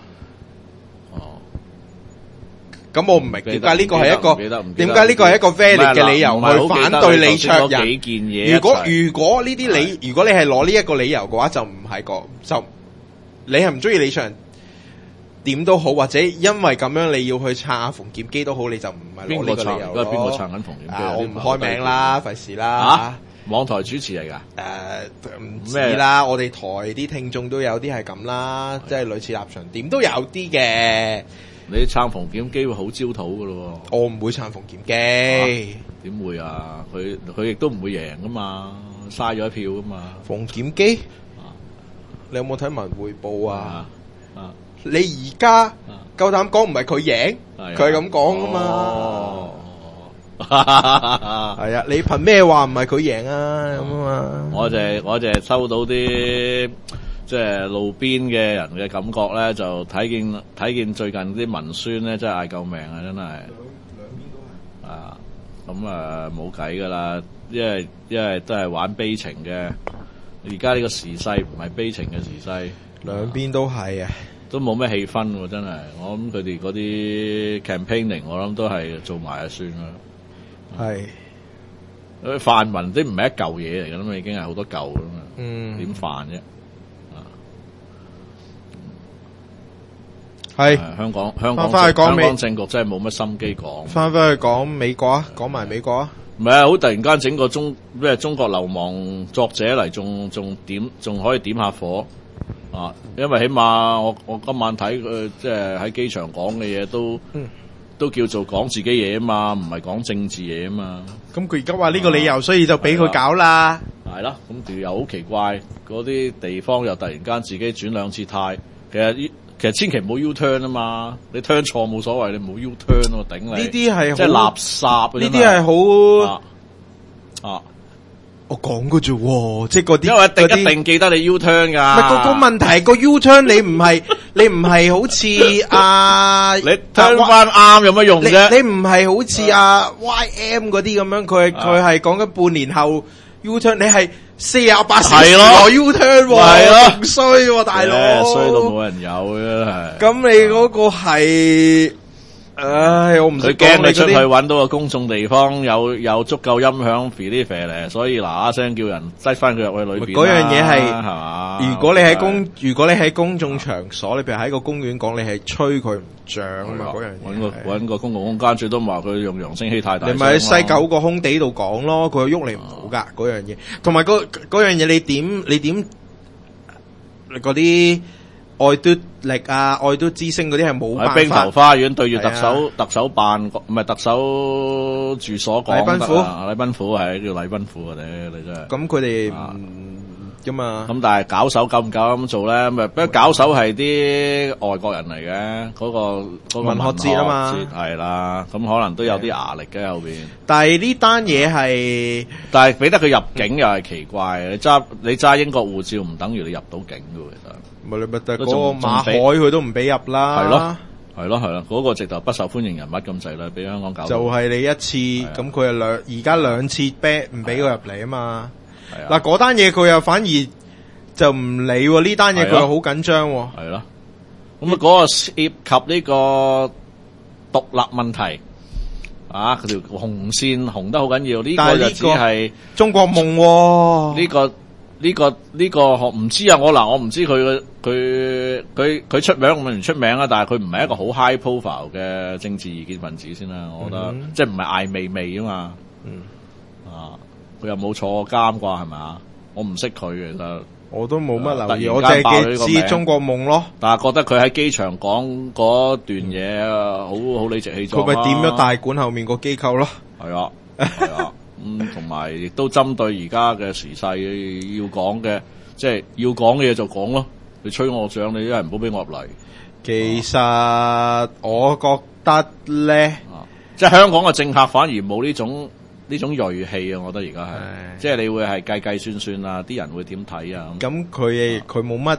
咁我唔明點解呢個係一個點解呢個係一個 valid 嘅理由去反對李卓人？如果如果呢啲理，如果你係攞呢一個理由嘅話，就唔係個就你係唔中意李卓人點都好，或者因為咁樣你要去撐阿馮檢基都好，你就唔係攞呢個理由咯。 邊個撐緊馮檢基？ 我唔開名啦，費事啦。 嚇，網台主持嚟㗎？ 誒唔知啦，我哋台啲聽眾都有啲係咁啦，即係類似立場點都有啲嘅。 你撐馮檢基會好焦土噶咯喎！ 我唔會撐馮檢基， 點、啊、會啊？佢佢亦都唔會贏噶嘛，嘥咗一票噶嘛。 馮檢基， 啊、 你有冇睇文匯報啊？ 啊啊你而家夠膽講唔係佢贏，佢係咁講噶嘛？ 哦， 係啊！你憑咩話唔係佢贏啊？咁啊嘛！ 我就係我就係收到啲。即係路邊嘅人嘅感覺咧，就睇見睇見最近啲文宣咧，真係嗌救命啊！真係兩邊都係啊，咁啊冇計噶啦，因為因為都係玩悲情嘅。而家呢個時勢唔係悲情嘅時勢， 兩邊都係啊， 都冇咩氣氛喎，真係。我諗佢哋嗰啲 campaigning，我諗都係做埋就算啦。 係， 因為泛民啲唔係一嚿嘢嚟㗎啦嘛，已經係好多嚿㗎嘛。 嗯， 點泛啫？ 係香港香港翻去講香港政局真係冇乜心機講。 翻返去講美國啊，講埋美國啊。 唔係啊，好突然間整個中咩中國流亡作者嚟，仲仲點仲可以點下火啊！因為起碼我我今晚睇佢即係喺機場講嘅嘢都、嗯、都叫做講自己嘢啊嘛，唔係講政治嘢啊嘛。 咁佢而家話呢個理由，啊、所以就俾佢搞啦。 係啦，咁條又好奇怪，嗰啲地方又突然間自己轉兩次態，其實其實千祈唔好 U turn 啊嘛，你 turn 錯冇所謂，你唔好 U turn 喎，頂你。呢啲係即係垃圾。 呢啲係好啊， 我講嘅啫，即係嗰啲。 因為一定一定記得你 U turn 噶。 唔係個個問題，個 U turn 你唔係你唔係好似阿你 turn 翻啱有乜用啫？ 你唔係好似阿 Y M 嗰啲咁樣，佢佢係講緊半年後 U turn，你係。四廿八小時內 U turn 喎，係咯，衰喎大佬， 衰到冇人有嘅係。 咁你嗰個係，唉，我唔佢驚你出去揾到個公眾地方有有足夠音響 feel 肥咧，所以嗱嗱聲叫人擠翻佢入去裏邊。 嗰樣嘢係係嘛？ 如果你喺公如果你喺公眾場所，你譬如喺個公園講，你係吹佢唔漲啊嘛，嗰樣嘢。 揾個揾個公共空間，最多話佢用揚聲器太大聲。 你咪喺西九個空地度講咯，佢喐你唔到噶嗰樣嘢。同埋嗰嗰樣嘢，你點你點嗰啲愛嘟力啊、愛嘟之星嗰啲係冇辦法。 喺冰球花園對住特首特首辦，唔係特首住所講。 禮賓府， 禮賓府係叫禮賓府啊！你你真係。 咁佢哋咁嘛？ 咁但係搞手夠唔夠咁做咧？咪不過搞手係啲外國人嚟嘅，嗰個嗰個文學節啊嘛， 係啦，咁可能都有啲壓力嘅後邊。 但係呢單嘢係， 但係俾得佢入境又係奇怪。你揸你揸英國護照唔等於你入到境嘅喎，其實。咪你咪得嗰個馬海佢都唔俾入啦。 係咯，係咯，係咯，嗰個直頭不受歡迎人物咁滯啦，俾香港搞。就係你一次，咁佢係兩而家兩次 ban 唔俾佢入嚟啊嘛。嗱，嗰單嘢佢又反而就唔理喎，呢單嘢佢又好緊張喎。 係咯，咁啊嗰個涉及呢個獨立問題啊，佢條紅線紅得好緊要。呢個就只係中國夢喎。 呢個呢個呢個學唔知啊，我嗱我唔知佢佢佢佢出名唔出名啊，但係佢唔係一個好 high profile 嘅政治意見分子先啦，我覺得即係唔係艾未未啊嘛。嗯啊。佢又冇坐監啩，係咪啊？我唔識佢嘅，其實我都冇乜留意，我淨係知中國夢咯。但係覺得佢喺機場講嗰段嘢，好好理直氣壯。佢咪點咗大館後面個機構咯？係啊，係啊，咁同埋亦都針對而家嘅時勢要講嘅，即係要講嘅嘢就講咯。你吹我獎，你一係唔好俾我入嚟。其實我覺得咧，啊、即係香港嘅政客反而冇呢種。呢種銳氣啊，我覺得而家係，即係你會係計計算算啊，啲人會點睇啊？咁佢佢冇乜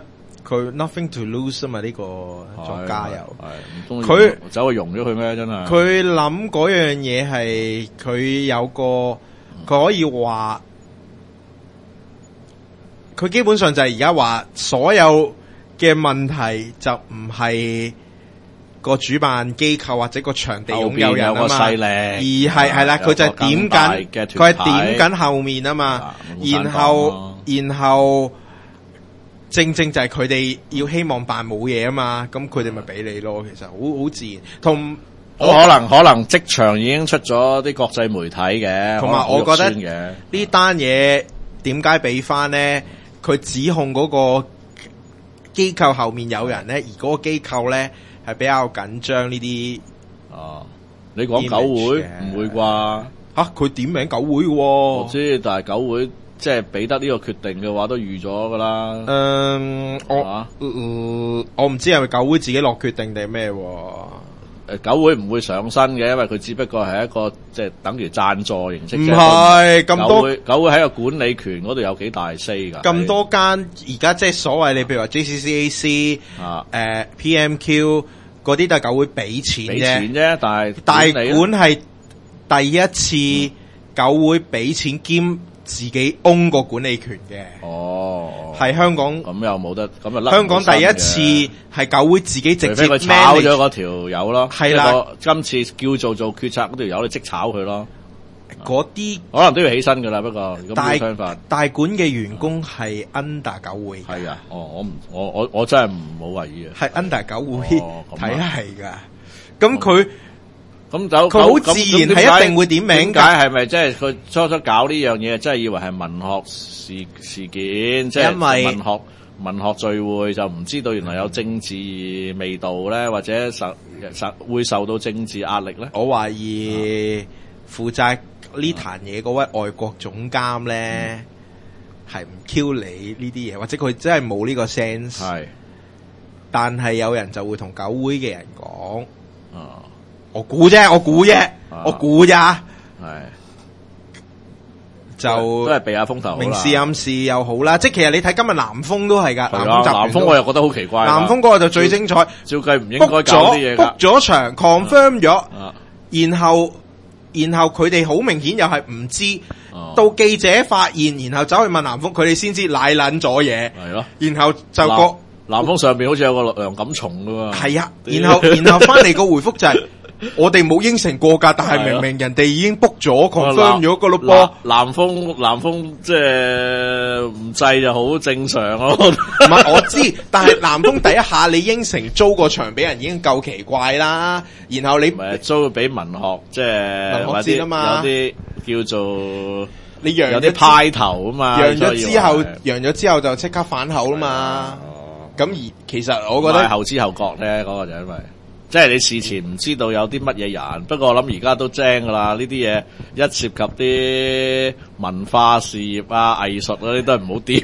佢 nothing to lose 啊嘛，呢個作家又佢走去容咗佢咩？真係佢諗嗰樣嘢係佢有個佢可以話，佢基本上就係而家話所有嘅問題就唔係個主辦機構或者個場地擁有人啊嘛，而係係啦，佢就係點緊，佢係點緊後面啊嘛，然後然後正正就係佢哋要希望辦冇嘢啊嘛，咁佢哋咪俾你咯，其實好好自然。同可能可能職場已經出咗啲國際媒體嘅， 同埋我覺得呢單嘢點解俾翻咧？佢指控嗰個機構後面有人咧，而嗰個機構咧。係比較緊張呢啲哦，你講九會唔會啩？ 吓，佢點名九會嘅， 我知，但係九會即係俾得呢個決定嘅話，都預咗噶啦。 嗯，我、啊嗯、我唔知係咪九會自己落決定定係咩？ 誒，九會唔會上身嘅，因為佢只不過係一個即係等於贊助形式。 唔係咁多， 九會喺個管理權嗰度有幾大 say 噶？ 咁多間而家即係所謂你譬如話 J C C A C 啊，誒、呃、P M Q 嗰啲都係九會俾錢啫，俾錢啫，但係大管係第一次九會俾錢兼自己 own 個管理權嘅。哦，係香港咁又冇得咁啊！ 香港第一次係九會自己直接佢炒咗嗰條友咯， 係啦。 今次叫做做決策嗰條友，你即炒佢咯。 嗰啲可能都要起身噶啦，不過大方法大管嘅員工係 under 九會。 係啊，哦，我唔我我我真係唔好懷疑啊。 係 under 九會體系噶，咁佢。 咁就佢好自然係一定會點名㗎， 係咪即係佢初初搞呢樣嘢，真係以為係文學事事件，即係文學文學聚會，就唔知道原來有政治味道咧，或者受受會受到政治壓力咧？ 我懷疑負責呢壇嘢嗰位外國總監咧係唔 Q 你呢啲嘢，或者佢真係冇呢個 sense。係，但係有人就會同九會嘅人講，啊。我估啫，我估啫，啊、我估咋？係就都係避下風頭， 明示暗示又好啦。即係其實你睇今日南豐都係噶，南豐集團南豐我又覺得好奇怪。 南豐嗰個就最精彩， 照計唔應該搞啲嘢噶。 book 咗場 confirm 咗，然後然後佢哋好明顯又係唔知，啊、到記者發現，然後走去問南豐，佢哋先知奶捻咗嘢。係咯，然後就個南豐上邊好似有個梁錦松噶嘛。係啊， 然後然後翻嚟個回覆就係、是。我哋冇應承過噶，但係明明人哋已經 book 咗 confirm 咗個咯噃。 南豐南豐即係唔制就好正常咯。 唔係我知，但係南豐第一下你應承租個場俾人已經夠奇怪啦。然後你唔係租俾文學，即係文學節啊嘛， 有啲叫做你揚有啲派頭啊嘛。 揚咗之後，揚咗之後就即刻反口啦嘛。咁而其實我覺得後知後覺咧，嗰個就因為。即係你事前唔知道有啲乜嘢人，不過我諗而家都精噶啦。呢啲嘢一涉及啲文化事業啊、藝術嗰啲都係唔好掂。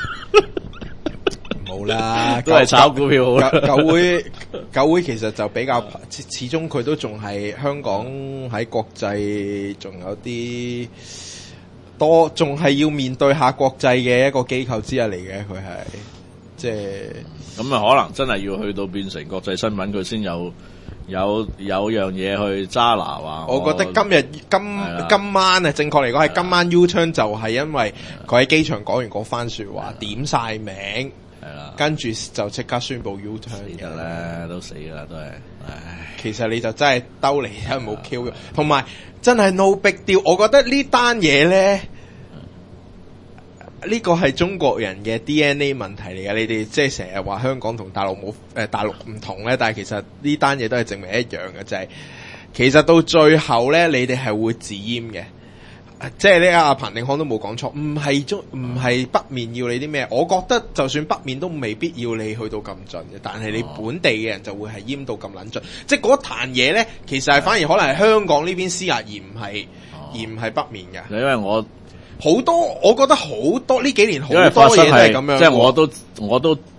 冇啦， 都係炒股票好啦。 九會九會其實就比較始始終佢都仲係香港喺國際仲有啲多，仲係要面對下國際嘅一個機構之一嚟嘅。佢係即係。 咁啊，可能真係要去到變成國際新聞，佢先有有有樣嘢去揸拿話。 我覺得今日今今晚啊，正確嚟講係今晚 U-turn 就係因為佢喺機場講完嗰番說話，點晒名，係啦，跟住就即刻宣布 U-turn 嘅咧，都死噶啦，都係。唉， 其實你就真係兜嚟都冇 Q 嘅，同埋真係 no big deal。我覺得呢單嘢咧。呢個係中國人嘅 D N A 問題嚟嘅，你哋即係成日話香港同大陸冇誒大陸唔同咧，但係其實呢單嘢都係證明一樣嘅，就係、是、其實到最後咧，你哋係會自閹嘅，即係呢阿彭定康都冇講錯，唔係中唔係北面要你啲咩？我覺得就算北面都未必要你去到咁盡嘅，但係你本地嘅人就會係閹到咁撚盡，即係嗰壇嘢咧，其實係反而可能係香港呢邊施壓，而唔係而唔係北面嘅。 因為我。 好多，我覺得好多呢幾年好多嘢都係咁樣。 即係我都我都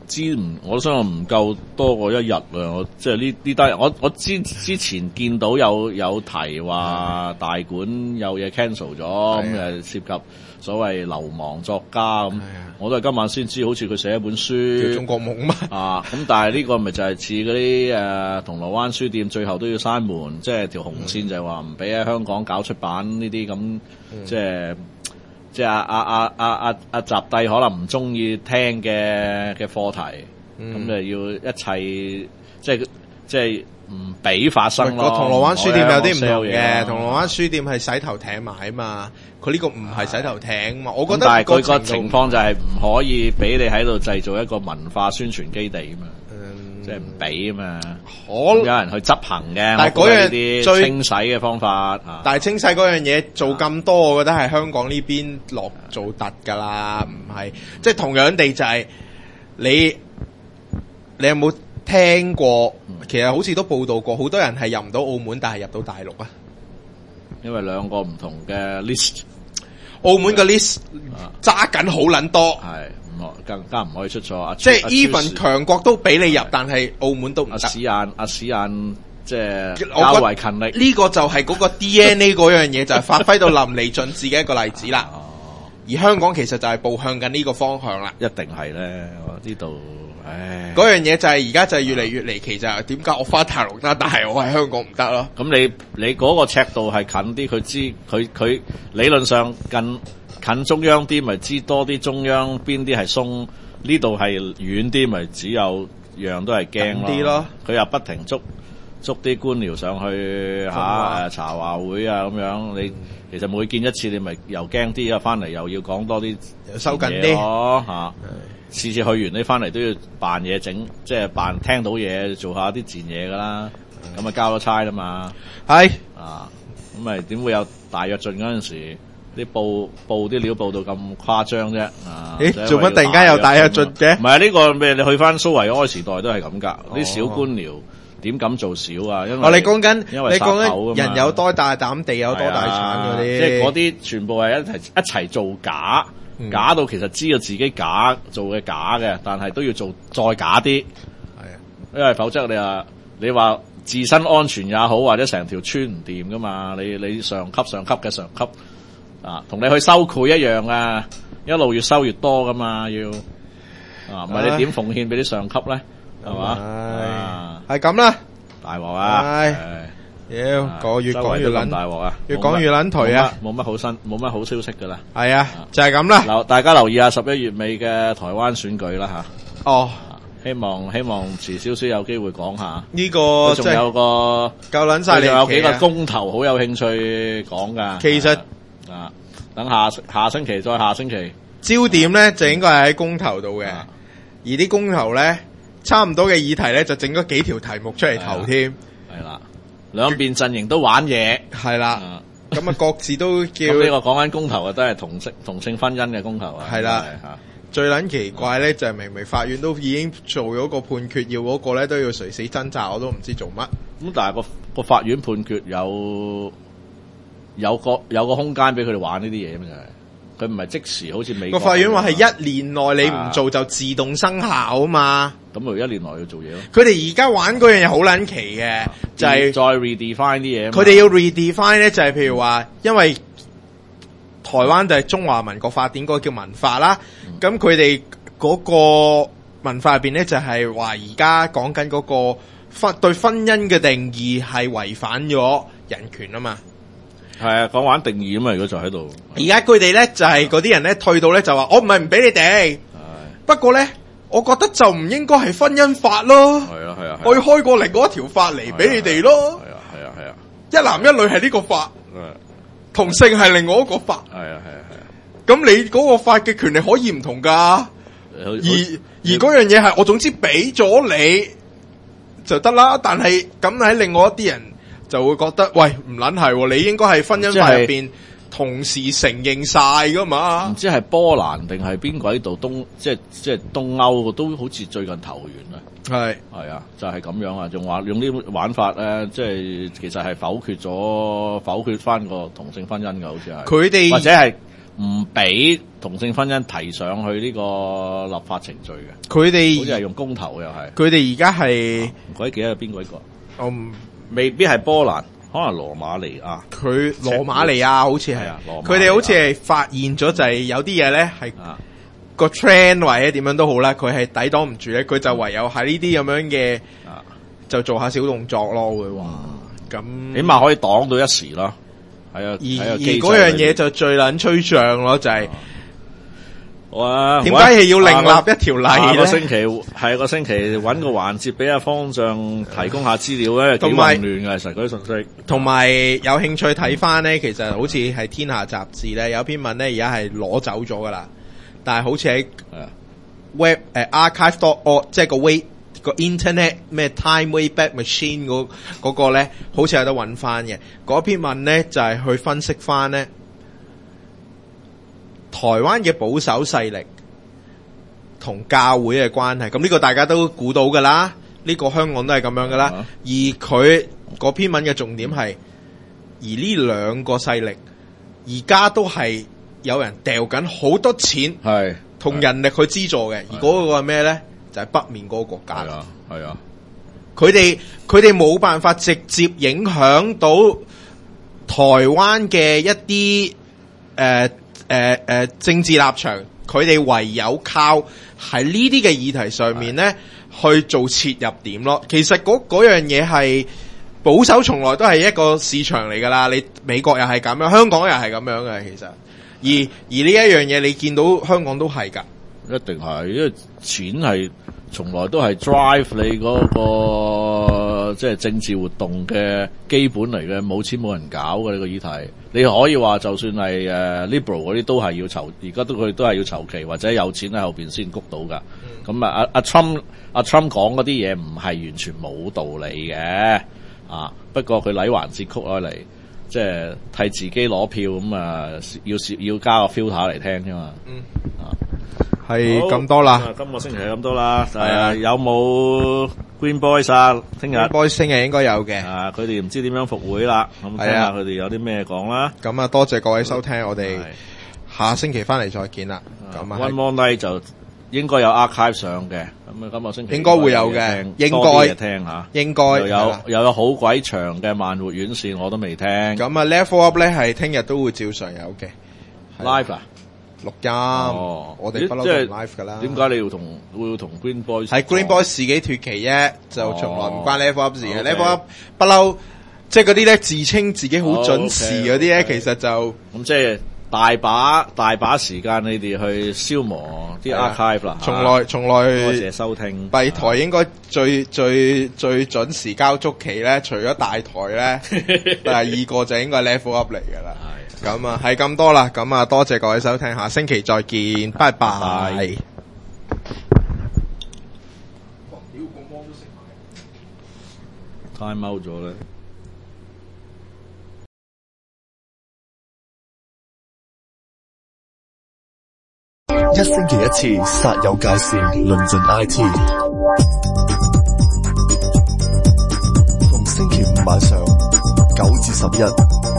知唔，我相信唔夠多過一日啊！我即係呢呢單，我我之之前見到有有提話大館有嘢 cancel 咗，咁誒涉及所謂流亡作家咁，我都係今晚先知，好似佢寫一本書叫《中國夢》嘛啊！咁但係呢個咪就係似嗰啲誒銅鑼灣書店最後都要閂門，即係條紅線就係話唔俾喺香港搞出版呢啲咁，即係。即係阿阿阿阿阿阿習帝可能唔中意聽嘅嘅課題，咁、嗯、就要一切即係即係唔俾發生咯。個銅鑼灣書店有啲唔同嘅，銅鑼灣書店係洗頭艇買啊嘛，佢呢個唔係洗頭艇嘛。我覺得但係佢個情況就係唔可以俾你喺度製造一個文化宣傳基地啊嘛。即係唔俾啊嘛，可有人去執行嘅。 但係嗰樣啲最清洗嘅方法， 但係清洗嗰樣嘢做咁多，我覺得係香港呢邊落做突㗎啦，唔係即係同樣地就係、是、你你有冇聽過？其實好似都報道過，好多人係入唔到澳門，但係入到大陸啊。 因為兩個唔同嘅 list， 澳門嘅 list 揸緊好撚多。 係。更加唔可以出錯啊！ 即係 even 強國都俾你入，但係澳門都唔得。 阿史晏阿史晏即係較為勤力。 呢個就係嗰個 D N A 嗰樣嘢，就係發揮到淋漓盡致嘅一個例子啦。而香港其實就係步向緊呢個方向啦。 一定係咧，我呢度，唉， 嗰樣嘢就係而家就係越嚟越離奇，就係點解我返大陸得，但係我喺香港唔得咯？ 咁你你嗰個尺度係近啲，佢知佢佢理論上近。近中央啲咪知多啲中央邊啲係鬆，呢度係遠啲咪只有樣都係驚啲咯。 佢又不停捉捉啲官僚上去嚇誒、啊、茶話會啊咁樣，你其實每見一次你咪又驚啲啊，翻嚟又要講多啲收緊啲咯嚇。次次去完你翻嚟都要扮嘢整，即係扮聽到嘢做下啲賤嘢噶啦，咁咪交咗差啦嘛。 係啊，咁咪點會有大躍進嗰陣時？啲報報啲料報到咁誇張啫，啊！ 誒，做乜突然間又大躍進嘅？ 唔係啊，呢個咩？你去翻蘇維埃時代都係咁噶，啲、哦、小官僚點敢做少啊？因為哦，你講緊， 因為你講緊人有多大膽，地有多大產嗰啲， 即係嗰啲全部係一齊一齊做假，嗯、假到其實知道自己假做嘅假嘅，但係都要做再假啲。係啊，因為否則你話你話自身安全也好，或者成條村唔掂噶嘛？你你上級上級嘅上級。啊，同你去收賄一樣啊，一路越收越多噶嘛，要啊，唔係你點奉獻俾啲上級咧，係嘛？ 係咁啦， 大鑊啊！ 係，妖個越講越撚大鑊啊， 越講越撚頹啊， 冇乜好新，冇乜好消息噶啦。 係啊，就係咁啦。 留大家留意下十一月尾嘅台灣選舉啦吓。 哦， 希望希望遲少少有機會講下呢個， 仲有個夠撚晒， 仲有幾個公投好有興趣講噶。 其實。 啊！等下下星期再下星期， 焦點咧就應該係喺公投度嘅，啊、而啲公投咧差唔多嘅議題咧就整咗幾條題目出嚟投添， 係啦，兩邊陣營都玩嘢， 係啦，咁啊各自都叫呢個講緊公投啊，都係同性同性婚姻嘅公投啊， 係啦，最撚奇怪咧就係明明法院都已經做咗個判決，要嗰個咧都要垂死掙扎，我都唔知做乜。咁但係個個法院判決有。有個有個空間俾佢哋玩呢啲嘢咁就係，佢唔係即時好似美國個法院話係一年內你唔做就自動生效啊嘛， 咁咪、啊、一年內要做嘢咯。 佢哋而家玩嗰樣嘢好撚奇嘅，就係、是、 再 redefine 啲嘢。 佢哋要 redefine 咧，就係譬如話，因為台灣就係中華民國法典嗰個叫民法啦，咁佢哋嗰個民法入邊咧就係話而家講緊嗰個婚對婚姻嘅定義係違反咗人權啊嘛。 係啊，講玩定義啊嘛，如果就喺度。 而家佢哋咧就係嗰啲人咧退到咧就話，我唔係唔俾你哋，不過咧，我覺得就唔應該係婚姻法咯。係啊係啊，我要開過另外一條法嚟俾你哋咯。 係啊係啊係啊， 一男一女係呢個法，同性係另外一個法。係啊係啊係啊，咁你嗰個法嘅權利可以唔同噶，而而嗰樣嘢係我總之俾咗你就得啦。但係咁喺另外一啲人。就會覺得喂唔撚係，你應該係婚姻法入邊同時承認晒噶嘛？唔知係波蘭定係邊鬼度東，即係即係東歐都好似最近投完啦。係係啊，就係、是、咁樣啊，仲話用啲玩法咧，即係其實係否決咗否決翻個同性婚姻嘅，好似係佢哋或者係唔俾同性婚姻提上去呢個立法程序嘅。 佢哋好似係用公投又係。 佢哋而家係唔鬼記得邊個一個， 我唔未必係波蘭，可能羅馬尼亞。 佢羅馬尼亞好似係係啊羅馬尼亞佢哋好似係發現咗就係有啲嘢咧係啊個 trend 或者點樣都好啦，佢係抵擋唔住咧，佢就唯有喺呢啲咁樣嘅啊， 就做下小動作咯，會話咁。 起碼可以擋到一時咯。係啊， 而而而嗰樣嘢就最撚吹脹咯，就係好啊， 點解係要另立一條例下個咧？ 星期係個星期揾個環節俾阿方丈提供下資料咧，幾混同埋亂嘅，其實嗰啲信息。 同埋有興趣睇翻咧，其實好似係天下雜誌咧有篇文咧，而家係攞走咗噶啦，但係好似喺 web 誒 archive dot org 即係個 way 個 internet 咩 time way back machine 嗰嗰個咧，好似有得揾翻嘅。嗰篇文咧就係去分析翻咧台灣嘅保守勢力同教會嘅關係。咁呢個大家都估到噶啦，呢個香港都係咁樣噶啦。 啊而佢嗰篇文嘅重點係，而呢兩個勢力而家都係有人掉緊好多錢係同人力去資助嘅，而嗰個係咩咧？就係北面嗰個國家。 係啊，係啊， 佢哋佢哋冇辦法直接影響到台灣嘅一啲誒誒誒政治立場，佢哋唯有靠喺呢啲嘅議題上面咧去做切入點咯。其實嗰嗰樣嘢係保守，從來都係一個市場嚟㗎啦。你美國又係咁樣，香港又係咁樣嘅，其實。而而呢一樣嘢，你見到香港都係㗎。 一定係，因為錢係從來都係 drive 你嗰、個即係政治活動嘅基本嚟嘅，冇錢冇人搞嘅呢、個議題。你可以話就算係誒、uh, liberal 嗰啲都係要籌，而家都佢都係要籌期或者有錢喺後邊先谷到㗎。咁、嗯、啊，阿阿 Trump 阿 Trump 講嗰啲嘢唔係完全冇道理嘅啊，不過佢禮環節曲開嚟，即係替自己攞票咁啊，要要加個 filter 嚟聽啫嘛。 嗯啊。 係咁多啦， 今個星期係咁多啦。 係啊， 有冇 Green Boys 啊？聽日 Green Boys 聽日應該有嘅。 啊，佢哋唔知點樣復會啦。咁睇下佢哋有啲咩講啦。 咁啊，多謝各位收聽，我哋下星期翻嚟再見啦。咁啊 One More Night 就應該有 archive 上嘅。咁啊，今個星期應該會有嘅，應該聽下。 應該又有又有好鬼長嘅慢活院線，我都未聽。 咁啊 ，Level Up 咧係聽日都會照常有嘅 live 啊。 錄音， 哦、 我哋不嬲都 live 噶啦。 點解你要同會同 Green Boys？ 係 Green Boys 自己脱期啫，就從來唔關 Level Up 事嘅。 哦、 Level Up 不嬲，即係嗰啲咧自稱自己好準時嗰啲咧，其實就咁即係大把大把時間你哋去消磨啲 archive 啦。 從來從來多謝收聽。 閉台應該最最最準時交足期咧，除咗大台咧，第二個就應該 Level Up 嚟噶啦。咁啊，係咁多啦，咁啊，多謝各位收聽，下星期再見，拜拜。 time out 咗咧。 一星期一次，煞有介事，論盡 I T。逢星期五晚上九至十一。